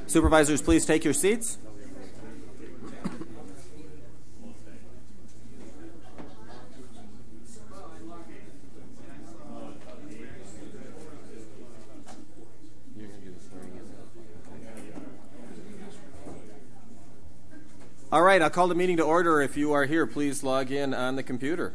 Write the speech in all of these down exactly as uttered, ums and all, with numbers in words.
Supervisors, please take your seats. All right, I'll call the meeting to order. If you are here, please log in on the computer.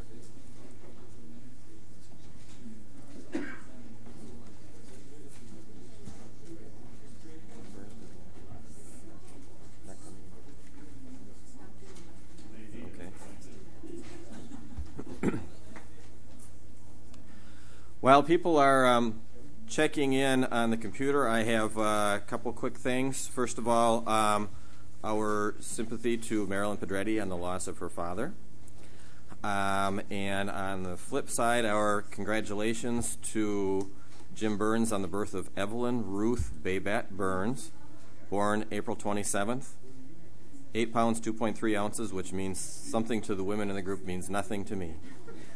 While people are um, checking in on the computer, I have uh, a couple quick things. First of all, um, our sympathy to Marilyn Pedretti on the loss of her father. Um, and on the flip side, our congratulations to Jim Burns on the birth of Evelyn Ruth Babette Burns, born April twenty-seventh. Eight pounds, two point three ounces, which means something to the women in the group, means nothing to me.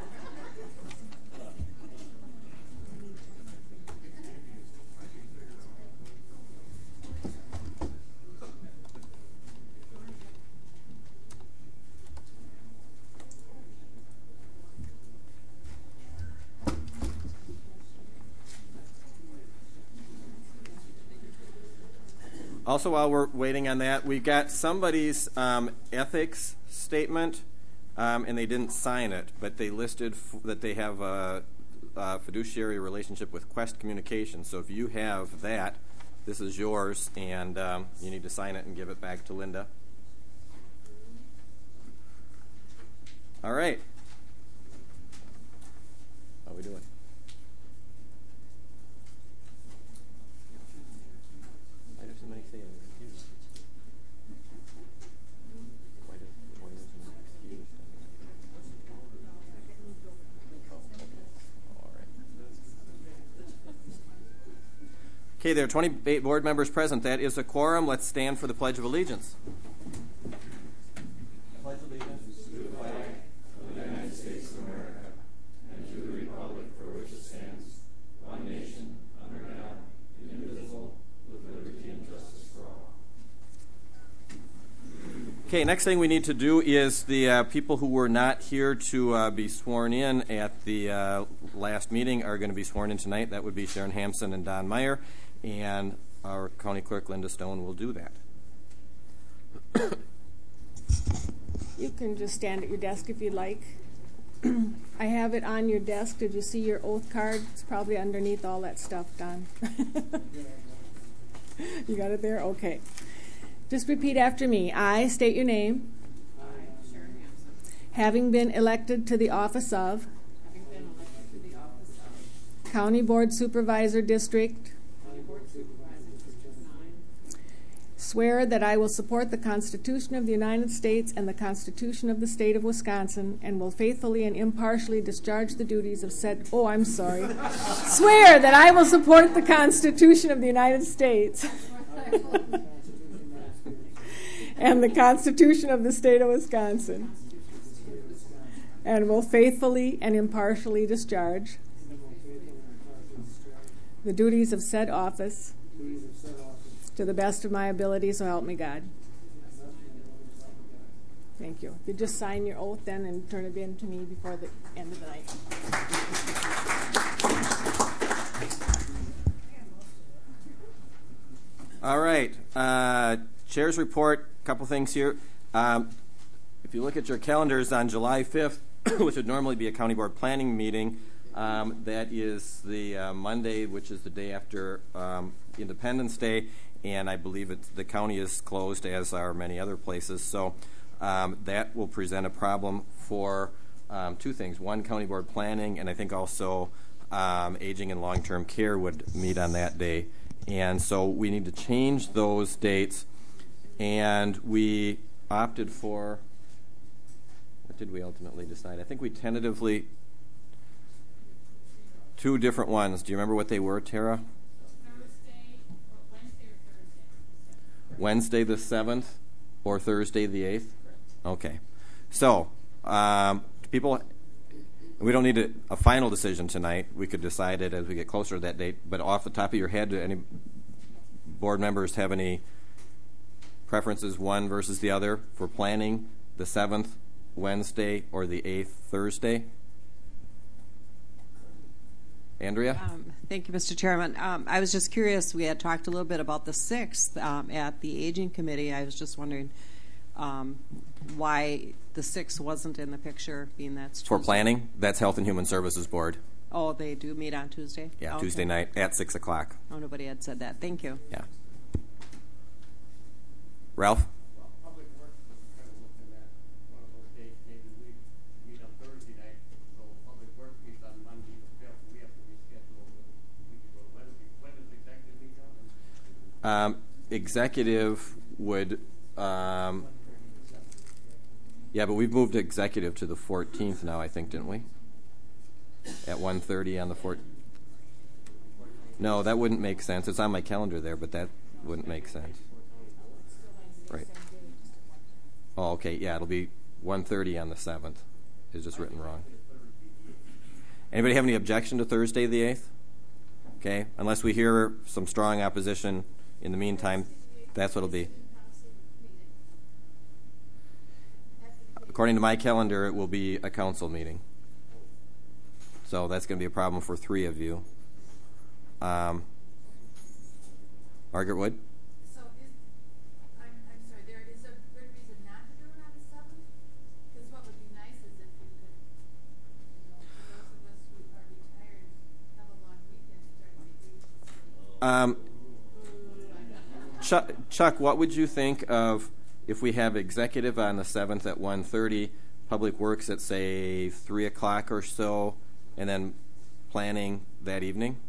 Also, while we're waiting on that, we got somebody's um, ethics statement, um, and they didn't sign it, but they listed f- that they have a, a fiduciary relationship with Quest Communications. So if you have that, this is yours, and um, you need to sign it and give it back to Linda. All right. How are we doing? Okay, there are twenty-eight board members present. That is a quorum. Let's stand for the Pledge of Allegiance. Pledge allegiance to the flag of the United States of America and to the republic for which it stands, one nation, under God, indivisible, with liberty and justice for all. Okay, next thing we need to do is the uh, people who were not here to uh, be sworn in at the uh, last meeting are going to be sworn in tonight. That would be Sharon Hampson and Don Meyer. And our county clerk, Linda Stone, will do that. You can just stand at your desk if you'd like. I have it on your desk. Did you see your oath card? It's probably underneath all that stuff, Don. You got it there? Okay. Just repeat after me. I state your name. I, Sharon Hampson. Having been elected to the office of Having been elected to the office of County Board Supervisor District, swear that I will support the Constitution of the United States and the Constitution of the State of Wisconsin, and will faithfully and impartially discharge the duties of said, oh, I'm sorry. Swear that I will support the Constitution of the United States and the Constitution of the State of Wisconsin, and will faithfully and impartially discharge the duties of said office to the best of my ability, so help me God. Thank you. You just sign your oath then and turn it in to me before the end of the night. All right. Uh, chair's report, a couple things here. Um, if you look at your calendars on July fifth, which would normally be a county board planning meeting, um, that is the uh, Monday, which is the day after um, Independence Day. And I believe it's, the county is closed, as are many other places. So um, that will present a problem for um, two things. One, county board planning, and I think also um, aging and long-term care would meet on that day. And so we need to change those dates. And we opted for, what did we ultimately decide? I think we tentatively, two different ones. Do you remember what they were, Tara? Wednesday the seventh or Thursday the eighth? Okay. So, um, people, we don't need a, a final decision tonight. We could decide it as we get closer to that date. But off the top of your head, do any board members have any preferences one versus the other for planning, the seventh Wednesday or the eighth Thursday? Andrea? Um, thank you, Mister Chairman. Um, I was just curious. We had talked a little bit about the sixth um, at the Aging Committee. I was just wondering um, why the sixth wasn't in the picture, being that's Tuesday. For planning, that's Health and Human Services Board. Oh, they do meet on Tuesday? Yeah, okay. Tuesday night at six o'clock. Oh, nobody had said that. Thank you. Yeah. Ralph? Well, Public Works was kind of looking at one of those days, maybe we meet on Thursday night, so Public Works meets on Monday the fifth, we have to reschedule, we could go to Wednesday. When does executive meet on? Um, executive would, um, yeah, but we've moved executive to the fourteenth now, I think, didn't we? At one thirty on the fourteenth. No, that wouldn't make sense. It's on my calendar there, but that wouldn't make sense. Right. Oh, okay. Yeah, it'll be one thirty on the seventh. It's just written wrong. Anybody have any objection to Thursday the eighth? Okay. Unless we hear some strong opposition in the meantime, that's what it'll be. According to my calendar, it will be a council meeting. So that's going to be a problem for three of you. Um, Margaret Wood? So is, I'm, I'm sorry, there is a good reason not to do it on the seventh? Because what would be nice is if you could, you know, for those of us who are retired, have a long weekend starting the eighth. Um, Chuck, Chuck, what would you think of if we have executive on the seventh at one thirty, Public Works at, say, three o'clock or so, and then planning that evening?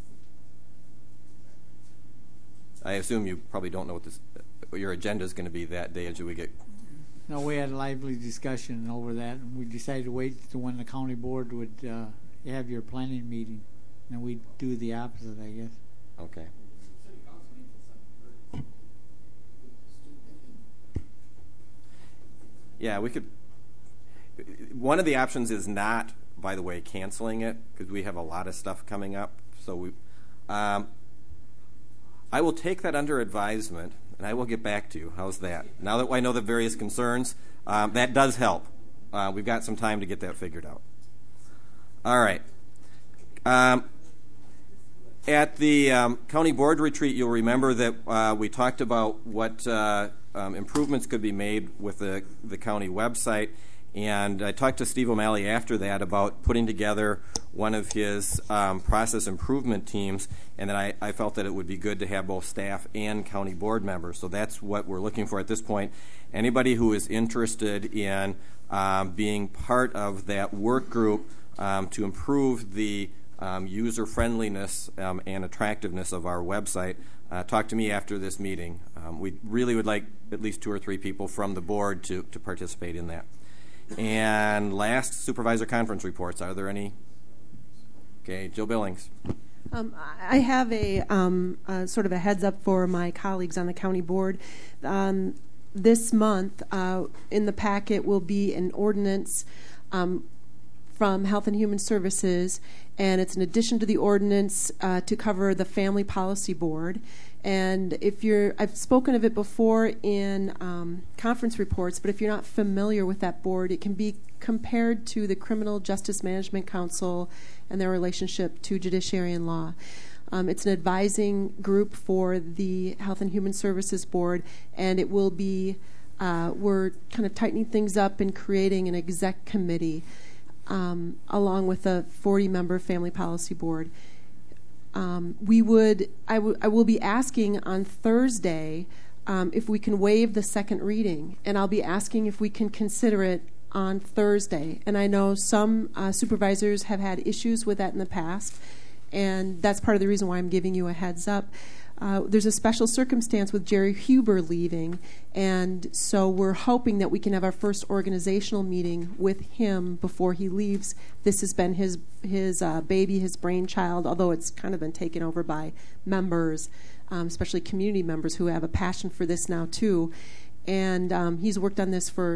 I assume you probably don't know what this, what your agenda is going to be that day as we get. No, we had a lively discussion over that, and we decided to wait to when the county board would uh, have your planning meeting, and we'd do the opposite, I guess. Okay. Yeah, we could. One of the options is not, by the way, canceling it, because we have a lot of stuff coming up. So we, um, I will take that under advisement, and I will get back to you. How's that? Now that I know the various concerns, um, that does help. Uh, we've got some time to get that figured out. All right. Um, at the um, county board retreat, you'll remember that uh, we talked about what uh, um, improvements could be made with the, the county website. And I talked to Steve O'Malley after that about putting together one of his um, process improvement teams, and then I, I felt that it would be good to have both staff and county board members. So that's what we're looking for at this point. Anybody who is interested in um, being part of that work group um, to improve the um, user-friendliness um, and attractiveness of our website, uh, talk to me after this meeting. Um, we really would like at least two or three people from the board to, to participate in that. And last, supervisor conference reports. Are there any? Okay, Jill Billings. Um, I have a, um, a sort of a heads up for my colleagues on the county board. Um, this month, uh, in the packet will be an ordinance um, from Health and Human Services, and it's an addition to the ordinance uh, to cover the Family Policy Board. And if you're, I've spoken of it before in um, conference reports, but if you're not familiar with that board, it can be compared to the Criminal Justice Management Council and their relationship to judiciary and law. Um, it's an advising group for the Health and Human Services Board, and it will be, uh, we're kind of tightening things up and creating an exec committee um, along with a forty-member Family Policy Board. Um, we would, I, w- I will be asking on Thursday um, if we can waive the second reading, and I'll be asking if we can consider it on Thursday. And I know some uh, supervisors have had issues with that in the past, and that's part of the reason why I'm giving you a heads up. Uh, there's a special circumstance with Jerry Huber leaving, and so we're hoping that we can have our first organizational meeting with him before he leaves. This has been his his uh, baby, his brainchild, although it's kind of been taken over by members, um, especially community members who have a passion for this now too. And um, he's worked on this for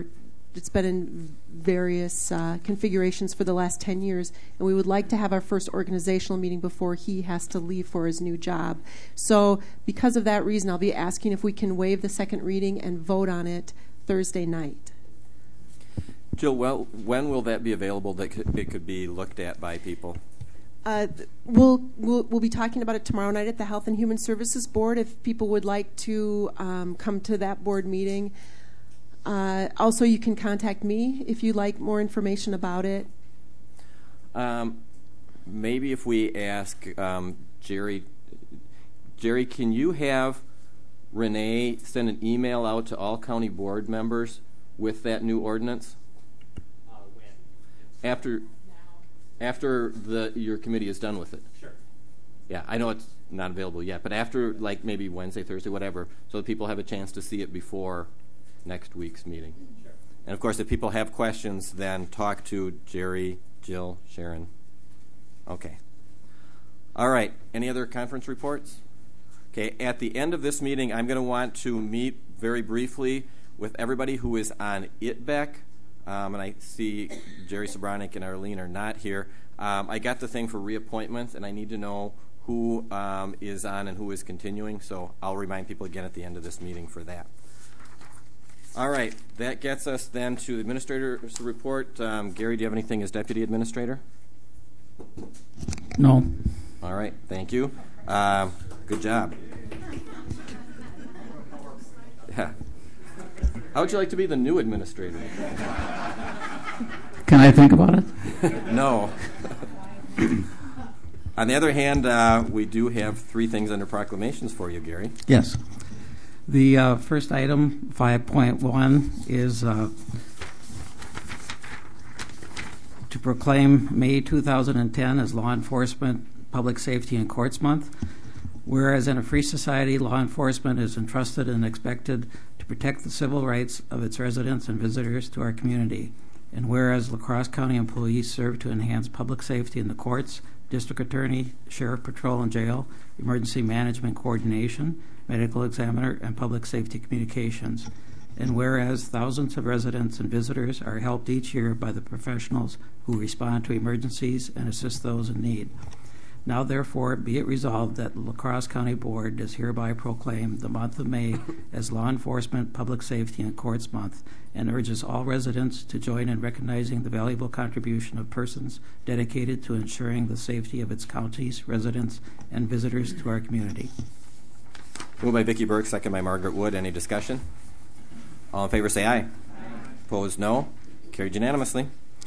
it's been in various uh, configurations for the last ten years, and we would like to have our first organizational meeting before he has to leave for his new job. So because of that reason, I'll be asking if we can waive the second reading and vote on it Thursday night. Jill, well, when will that be available that could, it could be looked at by people? Uh, we'll, we'll we'll be talking about it tomorrow night at the Health and Human Services Board if people would like to um, come to that board meeting. Uh, also, you can contact me if you'd like more information about it. Um, maybe if we ask um, Jerry, Jerry, can you have Renee send an email out to all county board members with that new ordinance? Uh, when? After, after the your committee is done with it. Sure. Yeah, I know it's not available yet, but after, like, maybe Wednesday, Thursday, whatever, so that people have a chance to see it before next week's meeting. Sure. And, of course, if people have questions, then talk to Jerry, Jill, Sharon. Okay. All right. Any other conference reports? Okay. At the end of this meeting, I'm going to want to meet very briefly with everybody who is on I T B E C. Um, and I see Jerry Sobranic and Arlene are not here. Um, I got the thing for reappointments, and I need to know who um, is on and who is continuing. So I'll remind people again at the end of this meeting for that. All right. That gets us then to the administrator's report. Um, Gary, do you have anything as deputy administrator? No. All right. Thank you. Um, good job. Yeah. How would you like to be the new administrator? Can I think about it? No. On the other hand, uh, we do have three things under proclamations for you, Gary. Yes. The uh, first item, five point one, is uh, to proclaim May two thousand ten as Law Enforcement, Public Safety, and Courts Month. Whereas in a free society, law enforcement is entrusted and expected to protect the civil rights of its residents and visitors to our community. And whereas La Crosse County employees serve to enhance public safety in the courts, district attorney, sheriff patrol and jail, emergency management coordination, medical examiner, and public safety communications. And whereas thousands of residents and visitors are helped each year by the professionals who respond to emergencies and assist those in need. Now, therefore, be it resolved that the La Crosse County Board does hereby proclaim the month of May as Law Enforcement, Public Safety, and Courts Month, and urges all residents to join in recognizing the valuable contribution of persons dedicated to ensuring the safety of its county's residents and visitors to our community. Moved by Vicki Burke, second by Margaret Wood. Any discussion? All in favor say aye. Aye. Opposed, no. Carried unanimously.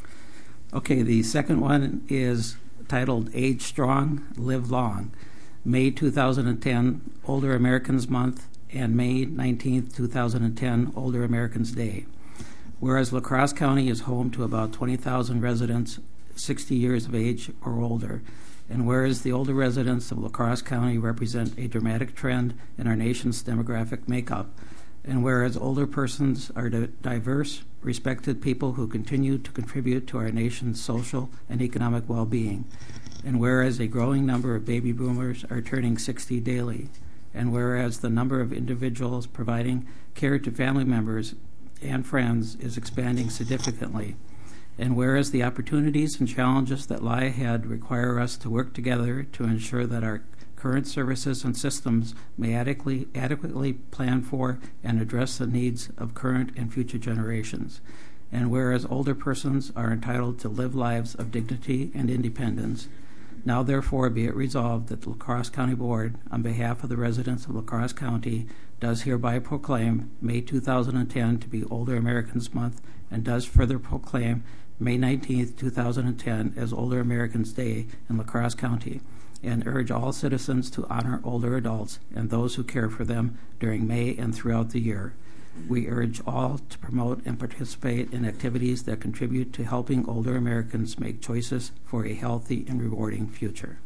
Okay, the second one is titled Age Strong, Live Long, May two thousand ten, Older Americans Month, and May nineteenth, two thousand ten, Older Americans Day. Whereas La Crosse County is home to about twenty thousand residents sixty years of age or older, and whereas the older residents of La Crosse County represent a dramatic trend in our nation's demographic makeup, and whereas older persons are di- diverse, respected people who continue to contribute to our nation's social and economic well-being, and whereas a growing number of baby boomers are turning sixty daily, and whereas the number of individuals providing care to family members and friends is expanding significantly, and whereas the opportunities and challenges that lie ahead require us to work together to ensure that our current services and systems may adequately, adequately plan for and address the needs of current and future generations. And whereas older persons are entitled to live lives of dignity and independence, now therefore be it resolved that the La Crosse County Board, on behalf of the residents of La Crosse County, does hereby proclaim May two thousand ten to be Older Americans Month, and does further proclaim May nineteenth, two thousand ten as Older Americans Day in La Crosse County, and urge all citizens to honor older adults and those who care for them during May and throughout the year. We urge all to promote and participate in activities that contribute to helping older Americans make choices for a healthy and rewarding future.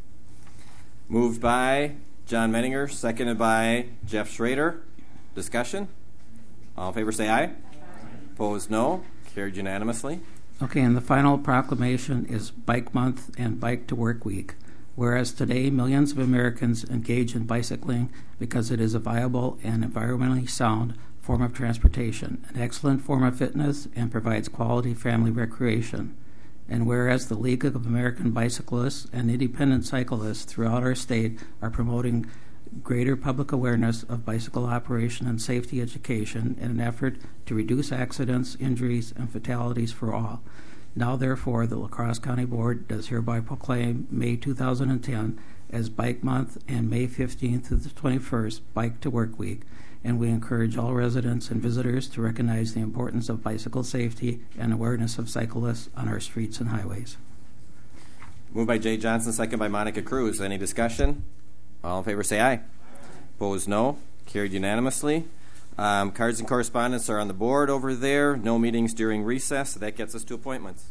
Moved by John Menninger, seconded by Jeff Schrader. Discussion? All in favor say aye. Aye. Opposed, no. Carried unanimously. Okay, and the final proclamation is Bike Month and Bike to Work Week. Whereas today millions of Americans engage in bicycling because it is a viable and environmentally sound form of transportation, an excellent form of fitness, and provides quality family recreation. And whereas the League of American Bicyclists and independent cyclists throughout our state are promoting greater public awareness of bicycle operation and safety education in an effort to reduce accidents, injuries, and fatalities for all. Now, therefore, the La Crosse County Board does hereby proclaim May two thousand ten as Bike Month and May fifteenth to the twenty-first Bike to Work Week, and we encourage all residents and visitors to recognize the importance of bicycle safety and awareness of cyclists on our streets and highways. Moved by Jay Johnson, second by Monica Cruz. Any discussion? All in favor say aye. Opposed, no. Carried unanimously. Um, cards and correspondence are on the board over there. No meetings during recess. So that gets us to appointments.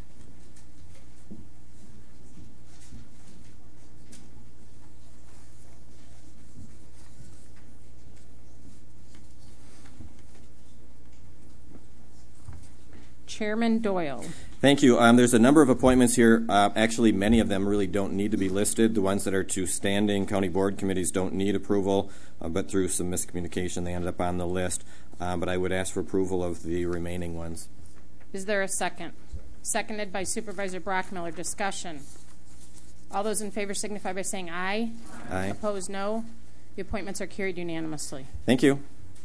Chairman Doyle. Thank you. Um, there's a number of appointments here. Uh, actually, many of them really don't need to be listed. The ones that are to standing county board committees don't need approval, uh, but through some miscommunication, they ended up on the list. Uh, but I would ask for approval of the remaining ones. Is there a second? Seconded by Supervisor Brockmiller. Discussion. All those in favor signify by saying aye. Aye. Opposed, no. The appointments are carried unanimously. Thank you.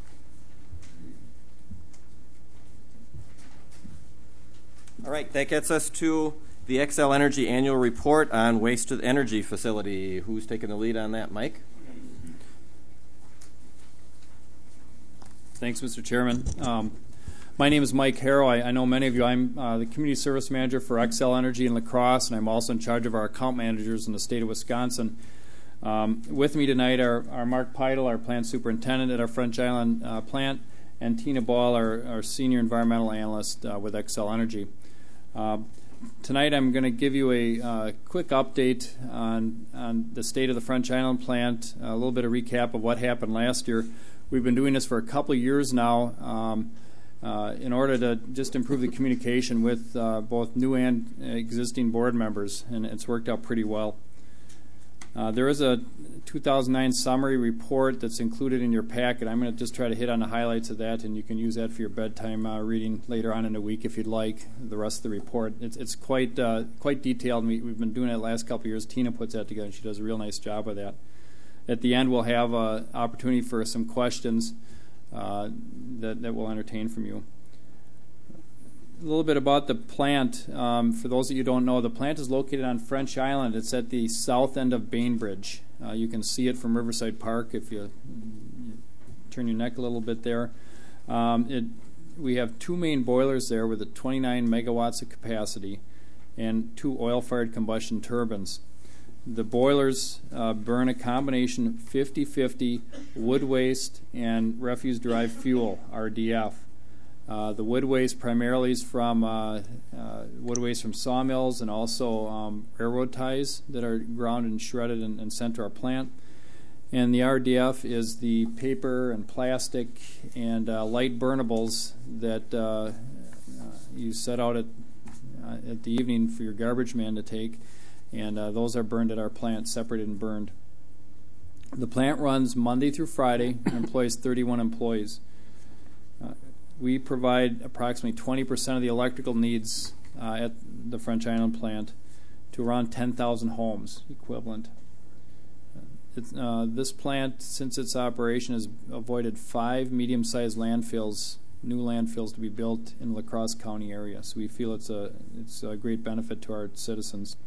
All right, that gets us to the Xcel Energy Annual Report on Waste to Energy Facility. Who's taking the lead on that, Mike? Thanks, Mister Chairman. Um, my name is Mike Harrow. I, I know many of you. I'm uh, the Community Service Manager for Xcel Energy in La Crosse, and I'm also in charge of our account managers in the state of Wisconsin. Um, with me tonight are, are Mark Peidel, our plant superintendent at our French Island uh, plant, and Tina Ball, our, our senior environmental analyst uh, with Xcel Energy. Uh, tonight I'm going to give you a uh, quick update on, on the state of the French Island plant, a little bit of recap of what happened last year. We've been doing this for a couple of years now um, uh, in order to just improve the communication with uh, both new and existing board members, and it's worked out pretty well. Uh, there is a two thousand nine summary report that's included in your packet. I'm going to just try to hit on the highlights of that, and you can use that for your bedtime uh, reading later on in the week if you'd like, the rest of the report. It's, it's quite uh, quite detailed, and we, we've been doing it the last couple of years. Tina puts that together, and she does a real nice job of that. At the end, we'll have an opportunity for some questions uh, that, that we'll entertain from you. A little bit about the plant. Um, for those of you who don't know, the plant is located on French Island. It's at the south end of Bainbridge. Uh, you can see it from Riverside Park if you, you turn your neck a little bit there. Um, it, we have two main boilers there with a twenty-nine megawatts of capacity and two oil-fired combustion turbines. The boilers uh, burn a combination fifty-fifty wood waste and refuse-derived fuel, R D F. Uh, the wood waste primarily is from uh, uh, wood waste from sawmills and also um, railroad ties that are ground and shredded and, and sent to our plant. And the R D F is the paper and plastic and uh, light burnables that uh, uh, you set out at, uh, at the evening for your garbage man to take. And uh, those are burned at our plant, separated and burned. The plant runs Monday through Friday and employs thirty-one employees. Uh, we provide approximately twenty percent of the electrical needs uh, at the French Island plant to around ten thousand homes equivalent. It's, uh, this plant, since its operation, has avoided five medium-sized landfills, new landfills to be built in La Crosse County area. So we feel it's a, it's a great benefit to our citizens.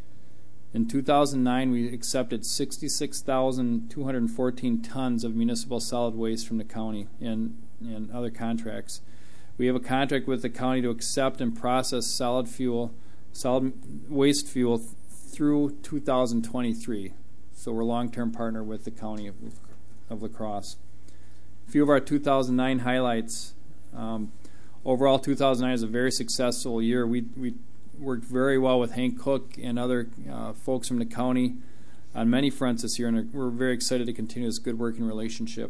In two thousand nine, we accepted sixty-six thousand two hundred fourteen tons of municipal solid waste from the county and, and other contracts. We have a contract with the county to accept and process solid fuel, solid waste fuel th- through two thousand twenty-three. So we're a long-term partner with the county of, of La Crosse. A few of our two thousand nine highlights. Um, overall, two thousand nine is a very successful year. We we worked very well with Hank Cook and other uh, folks from the county on many fronts this year, and we're very excited to continue this good working relationship.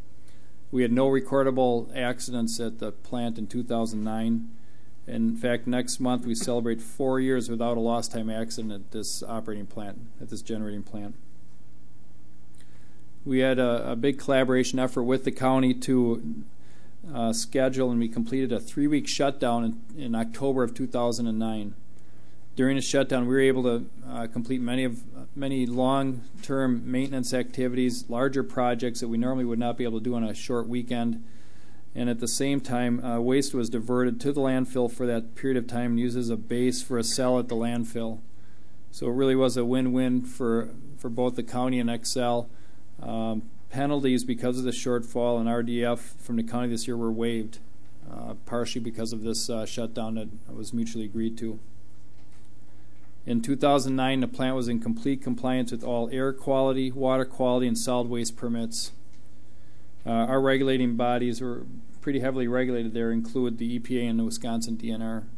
We had no recordable accidents at the plant in two thousand nine. In fact, next month we celebrate four years without a lost time accident at this operating plant, at this generating plant. We had a, a big collaboration effort with the county to uh, schedule, and we completed a three-week shutdown in, in October of two thousand nine. During the shutdown, we were able to uh, complete many of many long-term maintenance activities, larger projects that we normally would not be able to do on a short weekend. And at the same time, uh, waste was diverted to the landfill for that period of time and used as a base for a cell at the landfill. So it really was a win-win for, for both the county and Xcel. Um, penalties because of the shortfall in R D F from the county this year were waived, uh, partially because of this uh, shutdown that was mutually agreed to. In two thousand nine, the plant was in complete compliance with all air quality, water quality, and solid waste permits. Uh, our regulating bodies were pretty heavily regulated there, include the E P A and the Wisconsin D N R.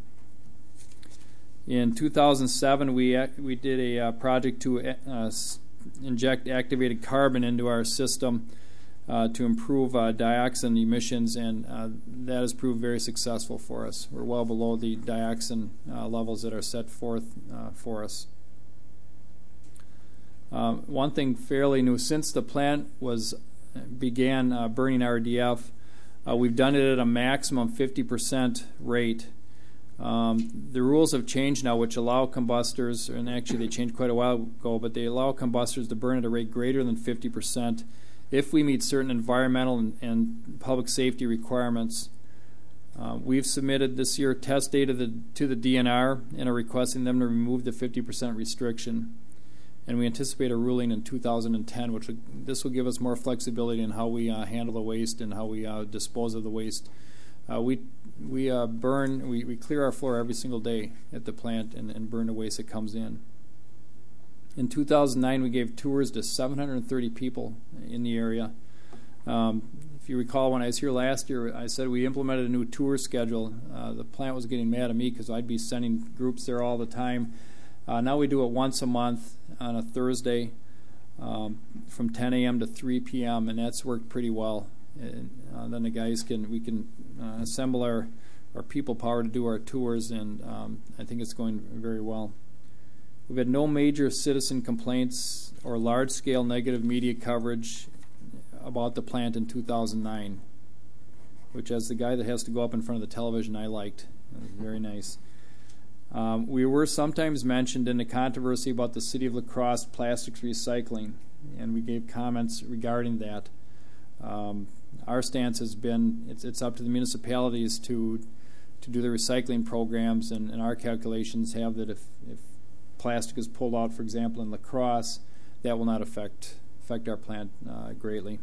In two thousand seven, we ac- we did a uh, project to uh, s- inject activated carbon into our system uh, to improve uh, dioxin emissions, and uh, that has proved very successful for us. We're well below the dioxin uh, levels that are set forth uh, for us. Um, one thing fairly new, since the plant was began uh, burning R D F, uh, we've done it at a maximum fifty percent rate. Um, the rules have changed now, which allow combustors, and actually they changed quite a while ago, but they allow combustors to burn at a rate greater than fifty percent if we meet certain environmental and, and public safety requirements. Uh, we've submitted this year test data the, to the D N R and are requesting them to remove the fifty percent restriction. And we anticipate a ruling in two thousand ten, which will, this will give us more flexibility in how we uh, handle the waste and how we uh, dispose of the waste. Uh, we we uh, burn, we, we clear our floor every single day at the plant and, and burn the waste that comes in. In two thousand nine, we gave tours to seven hundred thirty people in the area. Um, if you recall, when I was here last year, I said we implemented a new tour schedule. Uh, the plant was getting mad at me because I'd be sending groups there all the time. Uh, now we do it once a month on a Thursday um, from ten a.m. to three p.m., and that's worked pretty well. And, uh, then the guys can, we can uh, assemble our, our people power to do our tours, and um, I think it's going very well. We've had no major citizen complaints or large-scale negative media coverage about the plant in two thousand nine, which, as the guy that has to go up in front of the television, I liked. It was very nice. Um, we were sometimes mentioned in the controversy about the City of La Crosse plastics recycling, and we gave comments regarding that. Um, our stance has been it's, it's up to the municipalities to to do the recycling programs, and, and our calculations have that if, if plastic is pulled out, for example, in La Crosse, that will not affect affect our plant uh, greatly.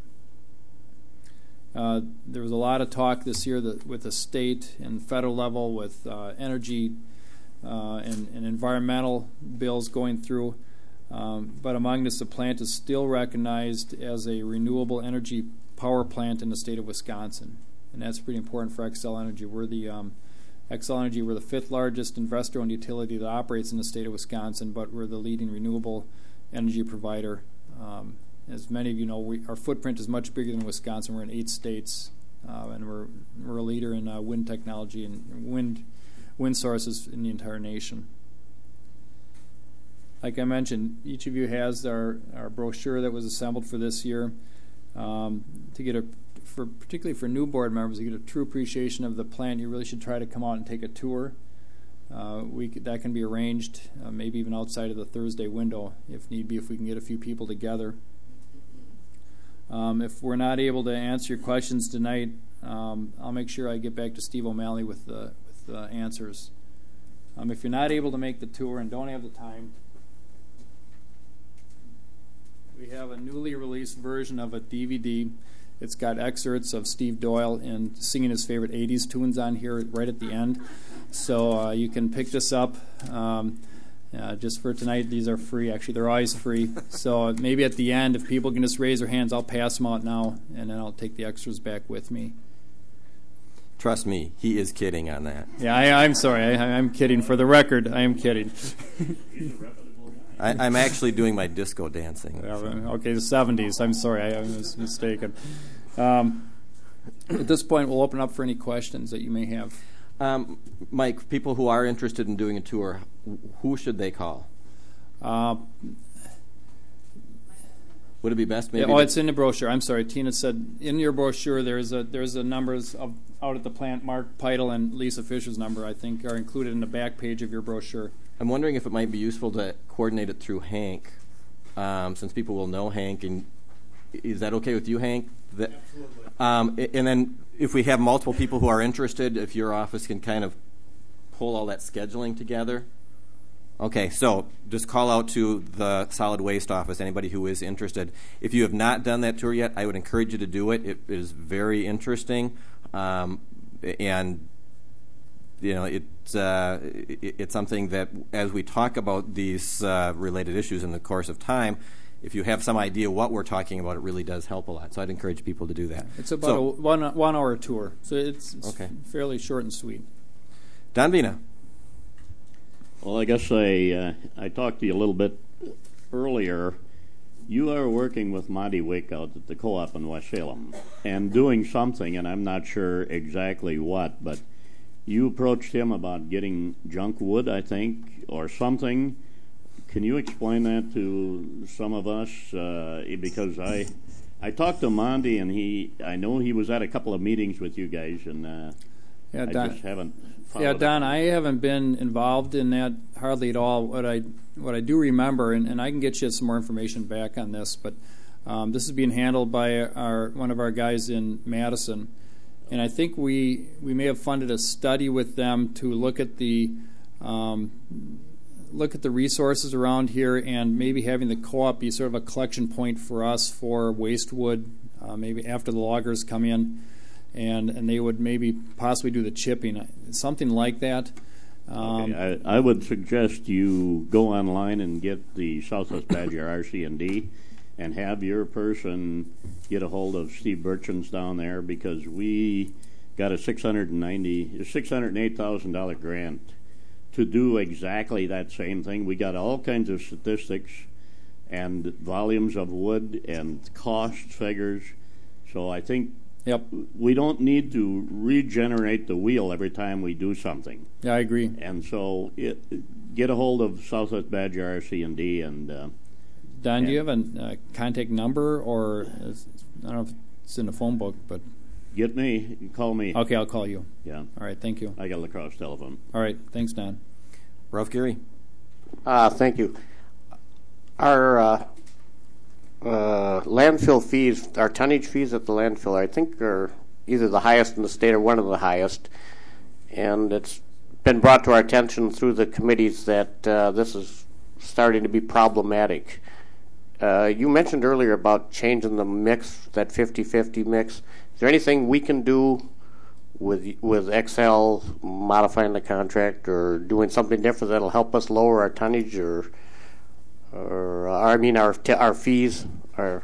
Uh, there was a lot of talk this year that with the state and federal level with uh, energy uh, and, and environmental bills going through. Um, but among this, the plant is still recognized as a renewable energy power plant in the state of Wisconsin, and that's pretty important for Xcel Energy. We're the um, Xcel Energy. We're the fifth largest investor-owned utility that operates in the state of Wisconsin, but we're the leading renewable energy provider. Um, as many of you know, we, our footprint is much bigger than Wisconsin. We're in eight states, uh, and we're we're a leader in uh, wind technology and wind wind sources in the entire nation. Like I mentioned, each of you has our, our brochure that was assembled for this year. Um, to get a, for particularly for new board members, to get a true appreciation of the plant, you really should try to come out and take a tour. Uh, we could, that can be arranged, uh, maybe even outside of the Thursday window, if need be, if we can get a few people together. Um, if we're not able to answer your questions tonight, um, I'll make sure I get back to Steve O'Malley with the with the answers. Um, if you're not able to make the tour and don't have the time, we have a newly released version of a D V D. It's got excerpts of Steve Doyle and singing his favorite eighties tunes on here right at the end. So uh, you can pick this up um, uh, just for tonight. These are free. Actually, they're always free. So maybe at the end, if people can just raise their hands, I'll pass them out now, and then I'll take the extras back with me. Trust me, he is kidding on that. Yeah, I, I'm sorry. I, I'm kidding. For the record, I am kidding. I, I'm actually doing my disco dancing. Okay, the seventies. I'm sorry, I, I was mistaken. Um, at this point, we'll open up for any questions that you may have. Um, Mike, people who are interested in doing a tour, who should they call? Uh, Would it be best Yeah, maybe? oh, to- it's in the brochure. I'm sorry. Tina said in your brochure there's a there's a numbers of out at the plant. Mark Peitel and Lisa Fisher's number, I think, are included in the back page of your brochure. I'm wondering if it might be useful to coordinate it through Hank, um, since people will know Hank. And is that okay with you, Hank? That, Absolutely. Um, a- and then if we have multiple people who are interested, if your office can kind of pull all that scheduling together. Okay, so just call out to the solid waste office, anybody who is interested. If you have not done that tour yet, I would encourage you to do it. It is very interesting, um, and you know it's uh, it, it's something that as we talk about these uh, related issues in the course of time, if you have some idea what we're talking about, it really does help a lot. So I'd encourage people to do that. It's about So- a one one hour tour, so it's, it's Okay. fairly short and sweet. Don Vina. Well, I guess I uh, I talked to you a little bit earlier. You are working with Monty Wick out at the co-op in West Salem and doing something, and I'm not sure exactly what, but you approached him about getting junk wood, I think, or something. Can you explain that to some of us? Uh, because I I talked to Monty, and he I know he was at a couple of meetings with you guys, and uh, Yeah, I Don. just haven't. Yeah, followed Don, up. I haven't been involved in that hardly at all. What I what I do remember, and, and I can get you some more information back on this, but um, this is being handled by our one of our guys in Madison, and I think we we may have funded a study with them to look at the um, look at the resources around here, and maybe having the co-op be sort of a collection point for us for waste wood, uh, maybe after the loggers come in. And, and they would maybe possibly do the chipping, something like that. Um, Okay, I, I would suggest you go online and get the Southwest Badger R C and D and have your person get a hold of Steve Burchins down there, because we got a six hundred ninety, six hundred eight thousand dollars grant to do exactly that same thing. We got all kinds of statistics and volumes of wood and cost figures. So I think Yep. we don't need to regenerate the wheel every time we do something. Yeah, I agree. And so it, get a hold of Southwest Badger R C and D. And uh, Don, do you Yeah. have a uh, contact number, or is, I don't know if it's in the phone book, but get me, call me. okay, I'll call you. Yeah, All right, thank you. I got a lacrosse telephone. All right, thanks, Don. Ralph Geary. Uh, thank you. Our uh, uh, landfill fees, our tonnage fees at the landfill, I think are either the highest in the state or one of the highest. And it's been brought to our attention through the committees that uh, this is starting to be problematic. Uh, you mentioned earlier about changing the mix, that fifty-fifty mix. Is there anything we can do with with X L modifying the contract or doing something different that'll help us lower our tonnage or, or uh, I mean our t- our fees? Or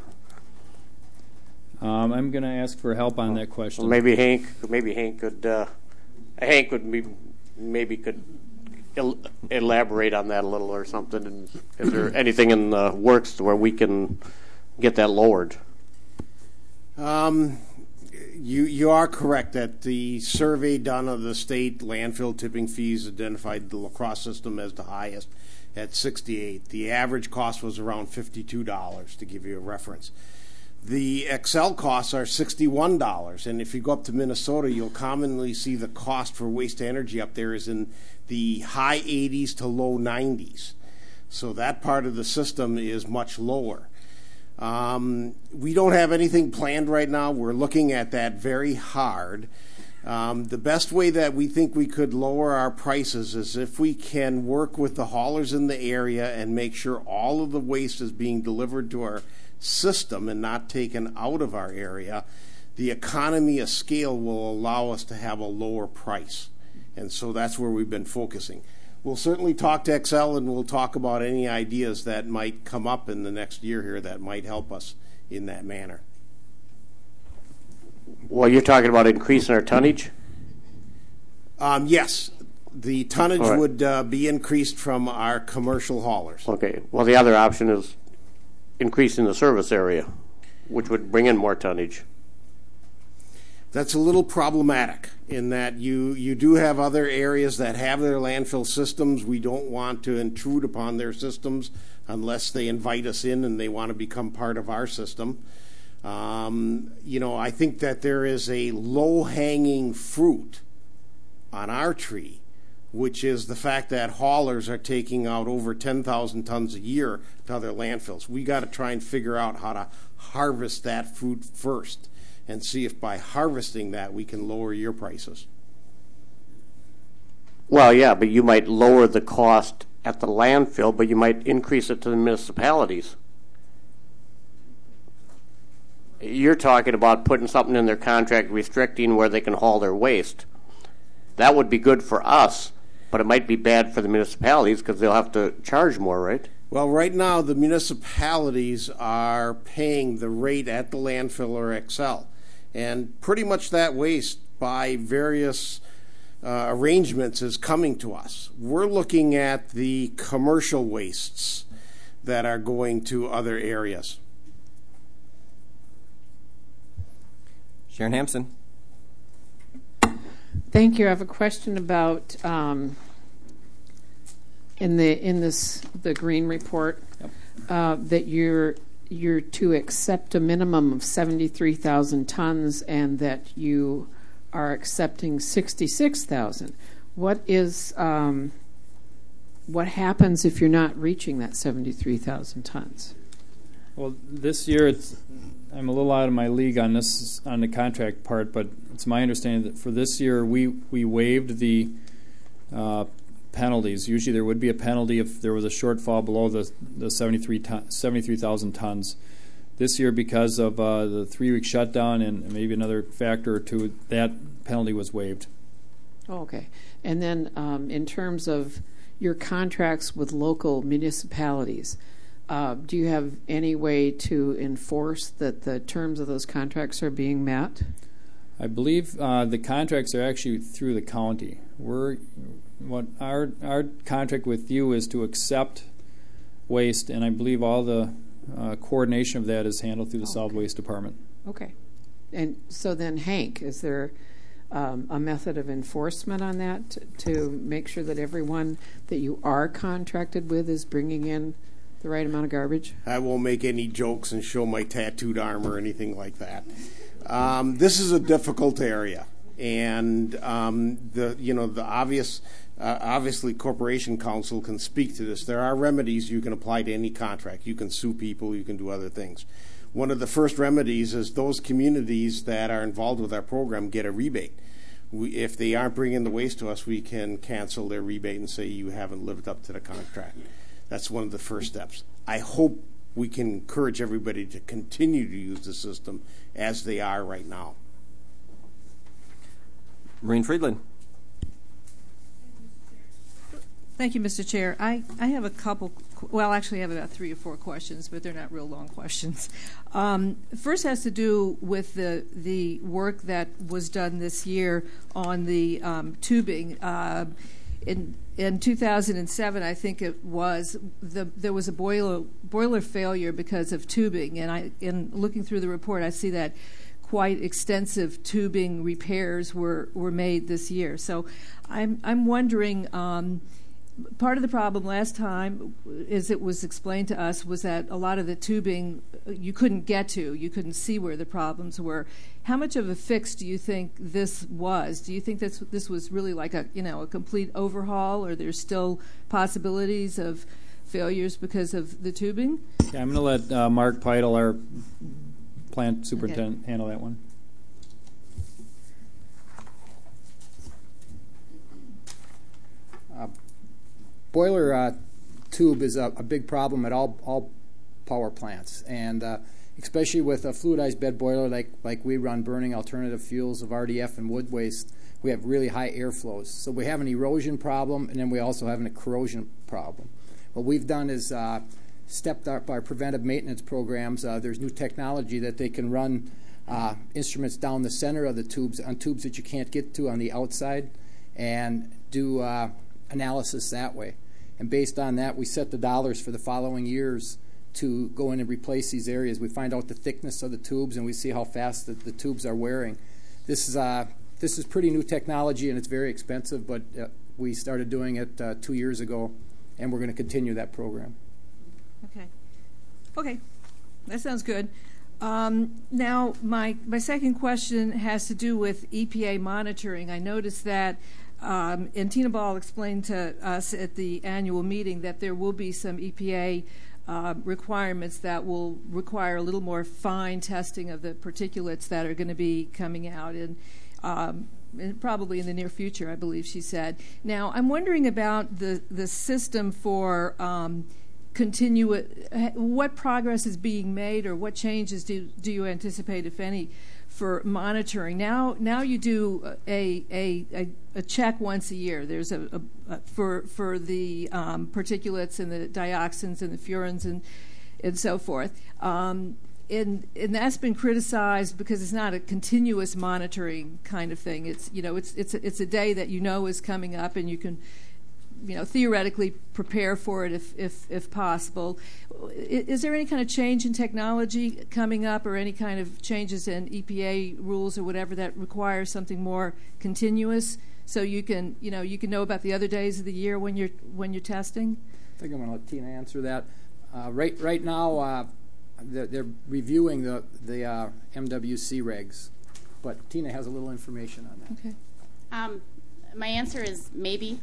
Um, I'm going to ask for help on that question. well, maybe Hank, maybe Hank could uh, Hank would be, maybe could el- elaborate on that a little or something. And is there anything in the works where we can get that lowered? Um, you you are correct that the survey done of the state landfill tipping fees identified the La Crosse system as the highest at sixty-eight. The average cost was around fifty-two dollars, to give you a reference. The X L costs are sixty-one dollars, and if you go up to Minnesota, you'll commonly see the cost for waste energy up there is in the high eighties to low nineties. So that part of the system is much lower. Um, we don't have anything planned right now. We're looking at that very hard. Um, the best way that we think we could lower our prices is if we can work with the haulers in the area and make sure all of the waste is being delivered to our system and not taken out of our area. The economy of scale will allow us to have a lower price. And so that's where we've been focusing. We'll certainly talk to X L and we'll talk about any ideas that might come up in the next year here that might help us in that manner. Well, you're talking about increasing our tonnage? Um, yes, the tonnage All right. would uh, be increased from our commercial haulers. Okay. Well, the other option is increasing the service area, which would bring in more tonnage. That's a little problematic in that you, you do have other areas that have their landfill systems. We don't want to intrude upon their systems unless they invite us in and they want to become part of our system. Um, you know, I think that there is a low-hanging fruit on our tree, which is the fact that haulers are taking out over ten thousand tons a year to other landfills. We got to try and figure out how to harvest that fruit first and see if by harvesting that we can lower your prices. Well, yeah, but you might lower the cost at the landfill, but you might increase it to the municipalities. You're talking about putting something in their contract restricting where they can haul their waste. That would be good for us, but it might be bad for the municipalities because they'll have to charge more, right? Well, right now the municipalities are paying the rate at the landfill or Excel, and pretty much that waste by various uh, arrangements is coming to us. We're looking at the commercial wastes that are going to other areas. Sharon Hampson. Thank you. I have a question about um, in the in this the green report yep. uh, that you're you're to accept a minimum of seventy-three thousand tons and that you are accepting sixty-six thousand. What is um, what happens if you're not reaching that seventy-three thousand tons? Well, this year it's I'm a little out of my league on this on the contract part, but it's my understanding that for this year we we waived the uh, penalties. Usually there would be a penalty if there was a shortfall below the the seventy-three thousand tons. This year, because of uh, the three-week shutdown and maybe another factor or two, that penalty was waived. Oh, okay. And then um, in terms of your contracts with local municipalities, Uh, do you have any way to enforce that the terms of those contracts are being met? I believe uh, the contracts are actually through the county. We're what our our contract with you is to accept waste, and I believe all the uh, coordination of that is handled through the oh, solid okay. waste department. Okay. And so then, Hank, is there um, a method of enforcement on that to, to make sure that everyone that you are contracted with is bringing in the right amount of garbage? I won't make any jokes and show my tattooed arm or anything like that. Um, this is a difficult area, and um, the you know the obvious, uh, obviously, Corporation Counsel can speak to this. There are remedies you can apply to any contract. You can sue people. You can do other things. One of the first remedies is those communities that are involved with our program get a rebate. We, if they aren't bringing the waste to us, we can cancel their rebate and say you haven't lived up to the contract. That's one of the first steps. I hope we can encourage everybody to continue to use the system as they are right now. Maureen Friedland. Thank you, Mister Chair. I, I have a couple, well, actually I have about three or four questions, but they're not real long questions. Um, first has to do with the, the work that was done this year on the um, tubing. Uh, in in two thousand seven, I think it was, the, there was a boiler boiler failure because of tubing, and I in looking through the report, I see that quite extensive tubing repairs were, were made this year. So I'm I'm wondering, um, part of the problem last time, as it was explained to us, was that a lot of the tubing you couldn't get to, you couldn't see where the problems were. How much of a fix do you think this was? Do you think this this was really like a you know a complete overhaul, or there's still possibilities of failures because of the tubing? Yeah, I'm going to let uh, Mark Peitel, our plant superintendent, okay. handle that one. Uh, boiler uh, tube is a, a big problem at all all power plants, and uh, especially with a fluidized bed boiler like like we run, burning alternative fuels of R D F and wood waste, we have really high airflows. So we have an erosion problem, and then we also have a corrosion problem. What we've done is uh, stepped up our preventive maintenance programs. Uh, there's new technology that they can run uh, instruments down the center of the tubes on tubes that you can't get to on the outside, and do uh, analysis that way. And based on that, we set the dollars for the following years to go in and replace these areas. We find out the thickness of the tubes, and we see how fast the, the tubes are wearing. This is uh, this is pretty new technology, and it's very expensive, but uh, we started doing it uh, two years ago, and we're going to continue that program. Okay. Okay. That sounds good. Um, now, my, my second question has to do with E P A monitoring. I noticed that, um, and Tina Ball explained to us at the annual meeting that there will be some E P A uh, requirements that will require a little more fine testing of the particulates that are going to be coming out, and, um, and probably in the near future, I believe she said. Now, I'm wondering about the, the system for um, continue what progress is being made, or what changes do do you anticipate, if any, for monitoring? Now, now you do a a, a, a check once a year. There's a, a, a for for the um, particulates and the dioxins and the furans and and so forth. Um, and and that's been criticized because it's not a continuous monitoring kind of thing. It's you know it's it's a, it's a day that you know is coming up, and you can, you know, theoretically prepare for it if, if, if possible. Is, is there any kind of change in technology coming up, or any kind of changes in E P A rules or whatever that require something more continuous, so you can, you know, you can know about the other days of the year when you're when you're testing? I think I'm going to let Tina answer that. Uh, right right now, uh, they're, they're reviewing the the uh, M W C regs, but Tina has a little information on that. Okay. Um, my answer is maybe.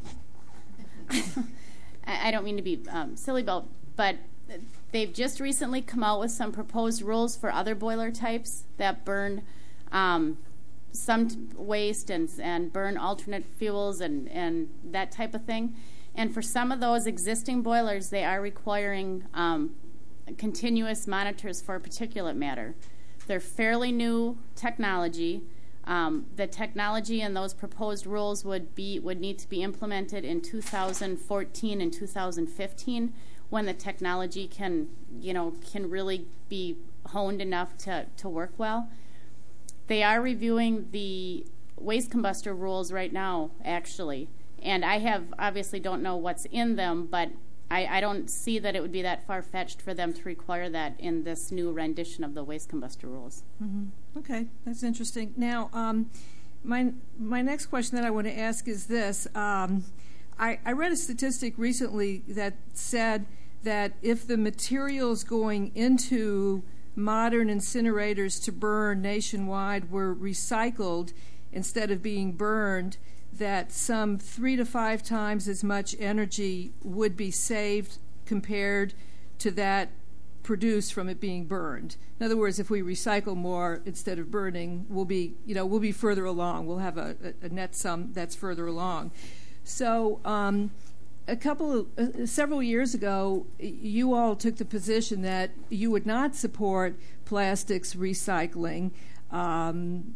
I don't mean to be um, silly about, but they've just recently come out with some proposed rules for other boiler types that burn um, some t- waste and and burn alternate fuels and, and that type of thing. And for some of those existing boilers, they are requiring um, continuous monitors for particulate matter. They're fairly new technology. Um, the technology and those proposed rules would be would need to be implemented in two thousand fourteen and two thousand fifteen, when the technology can, you know, can really be honed enough to, to work well. They are reviewing the waste combustor rules right now, actually, and I have obviously don't know what's in them, but I, I don't see that it would be that far-fetched for them to require that in this new rendition of the waste combustor rules. Mm-hmm. Okay, that's interesting. Now, um, my my next question that I want to ask is this. Um, I, I read a statistic recently that said that if the materials going into modern incinerators to burn nationwide were recycled instead of being burned, that some three to five times as much energy would be saved compared to that produced from it being burned. In other words, if we recycle more instead of burning, we'll be, you know, we'll be further along. We'll have a, a net sum that's further along. So, um, a couple of uh, several years ago, you all took the position that you would not support plastics recycling. Um,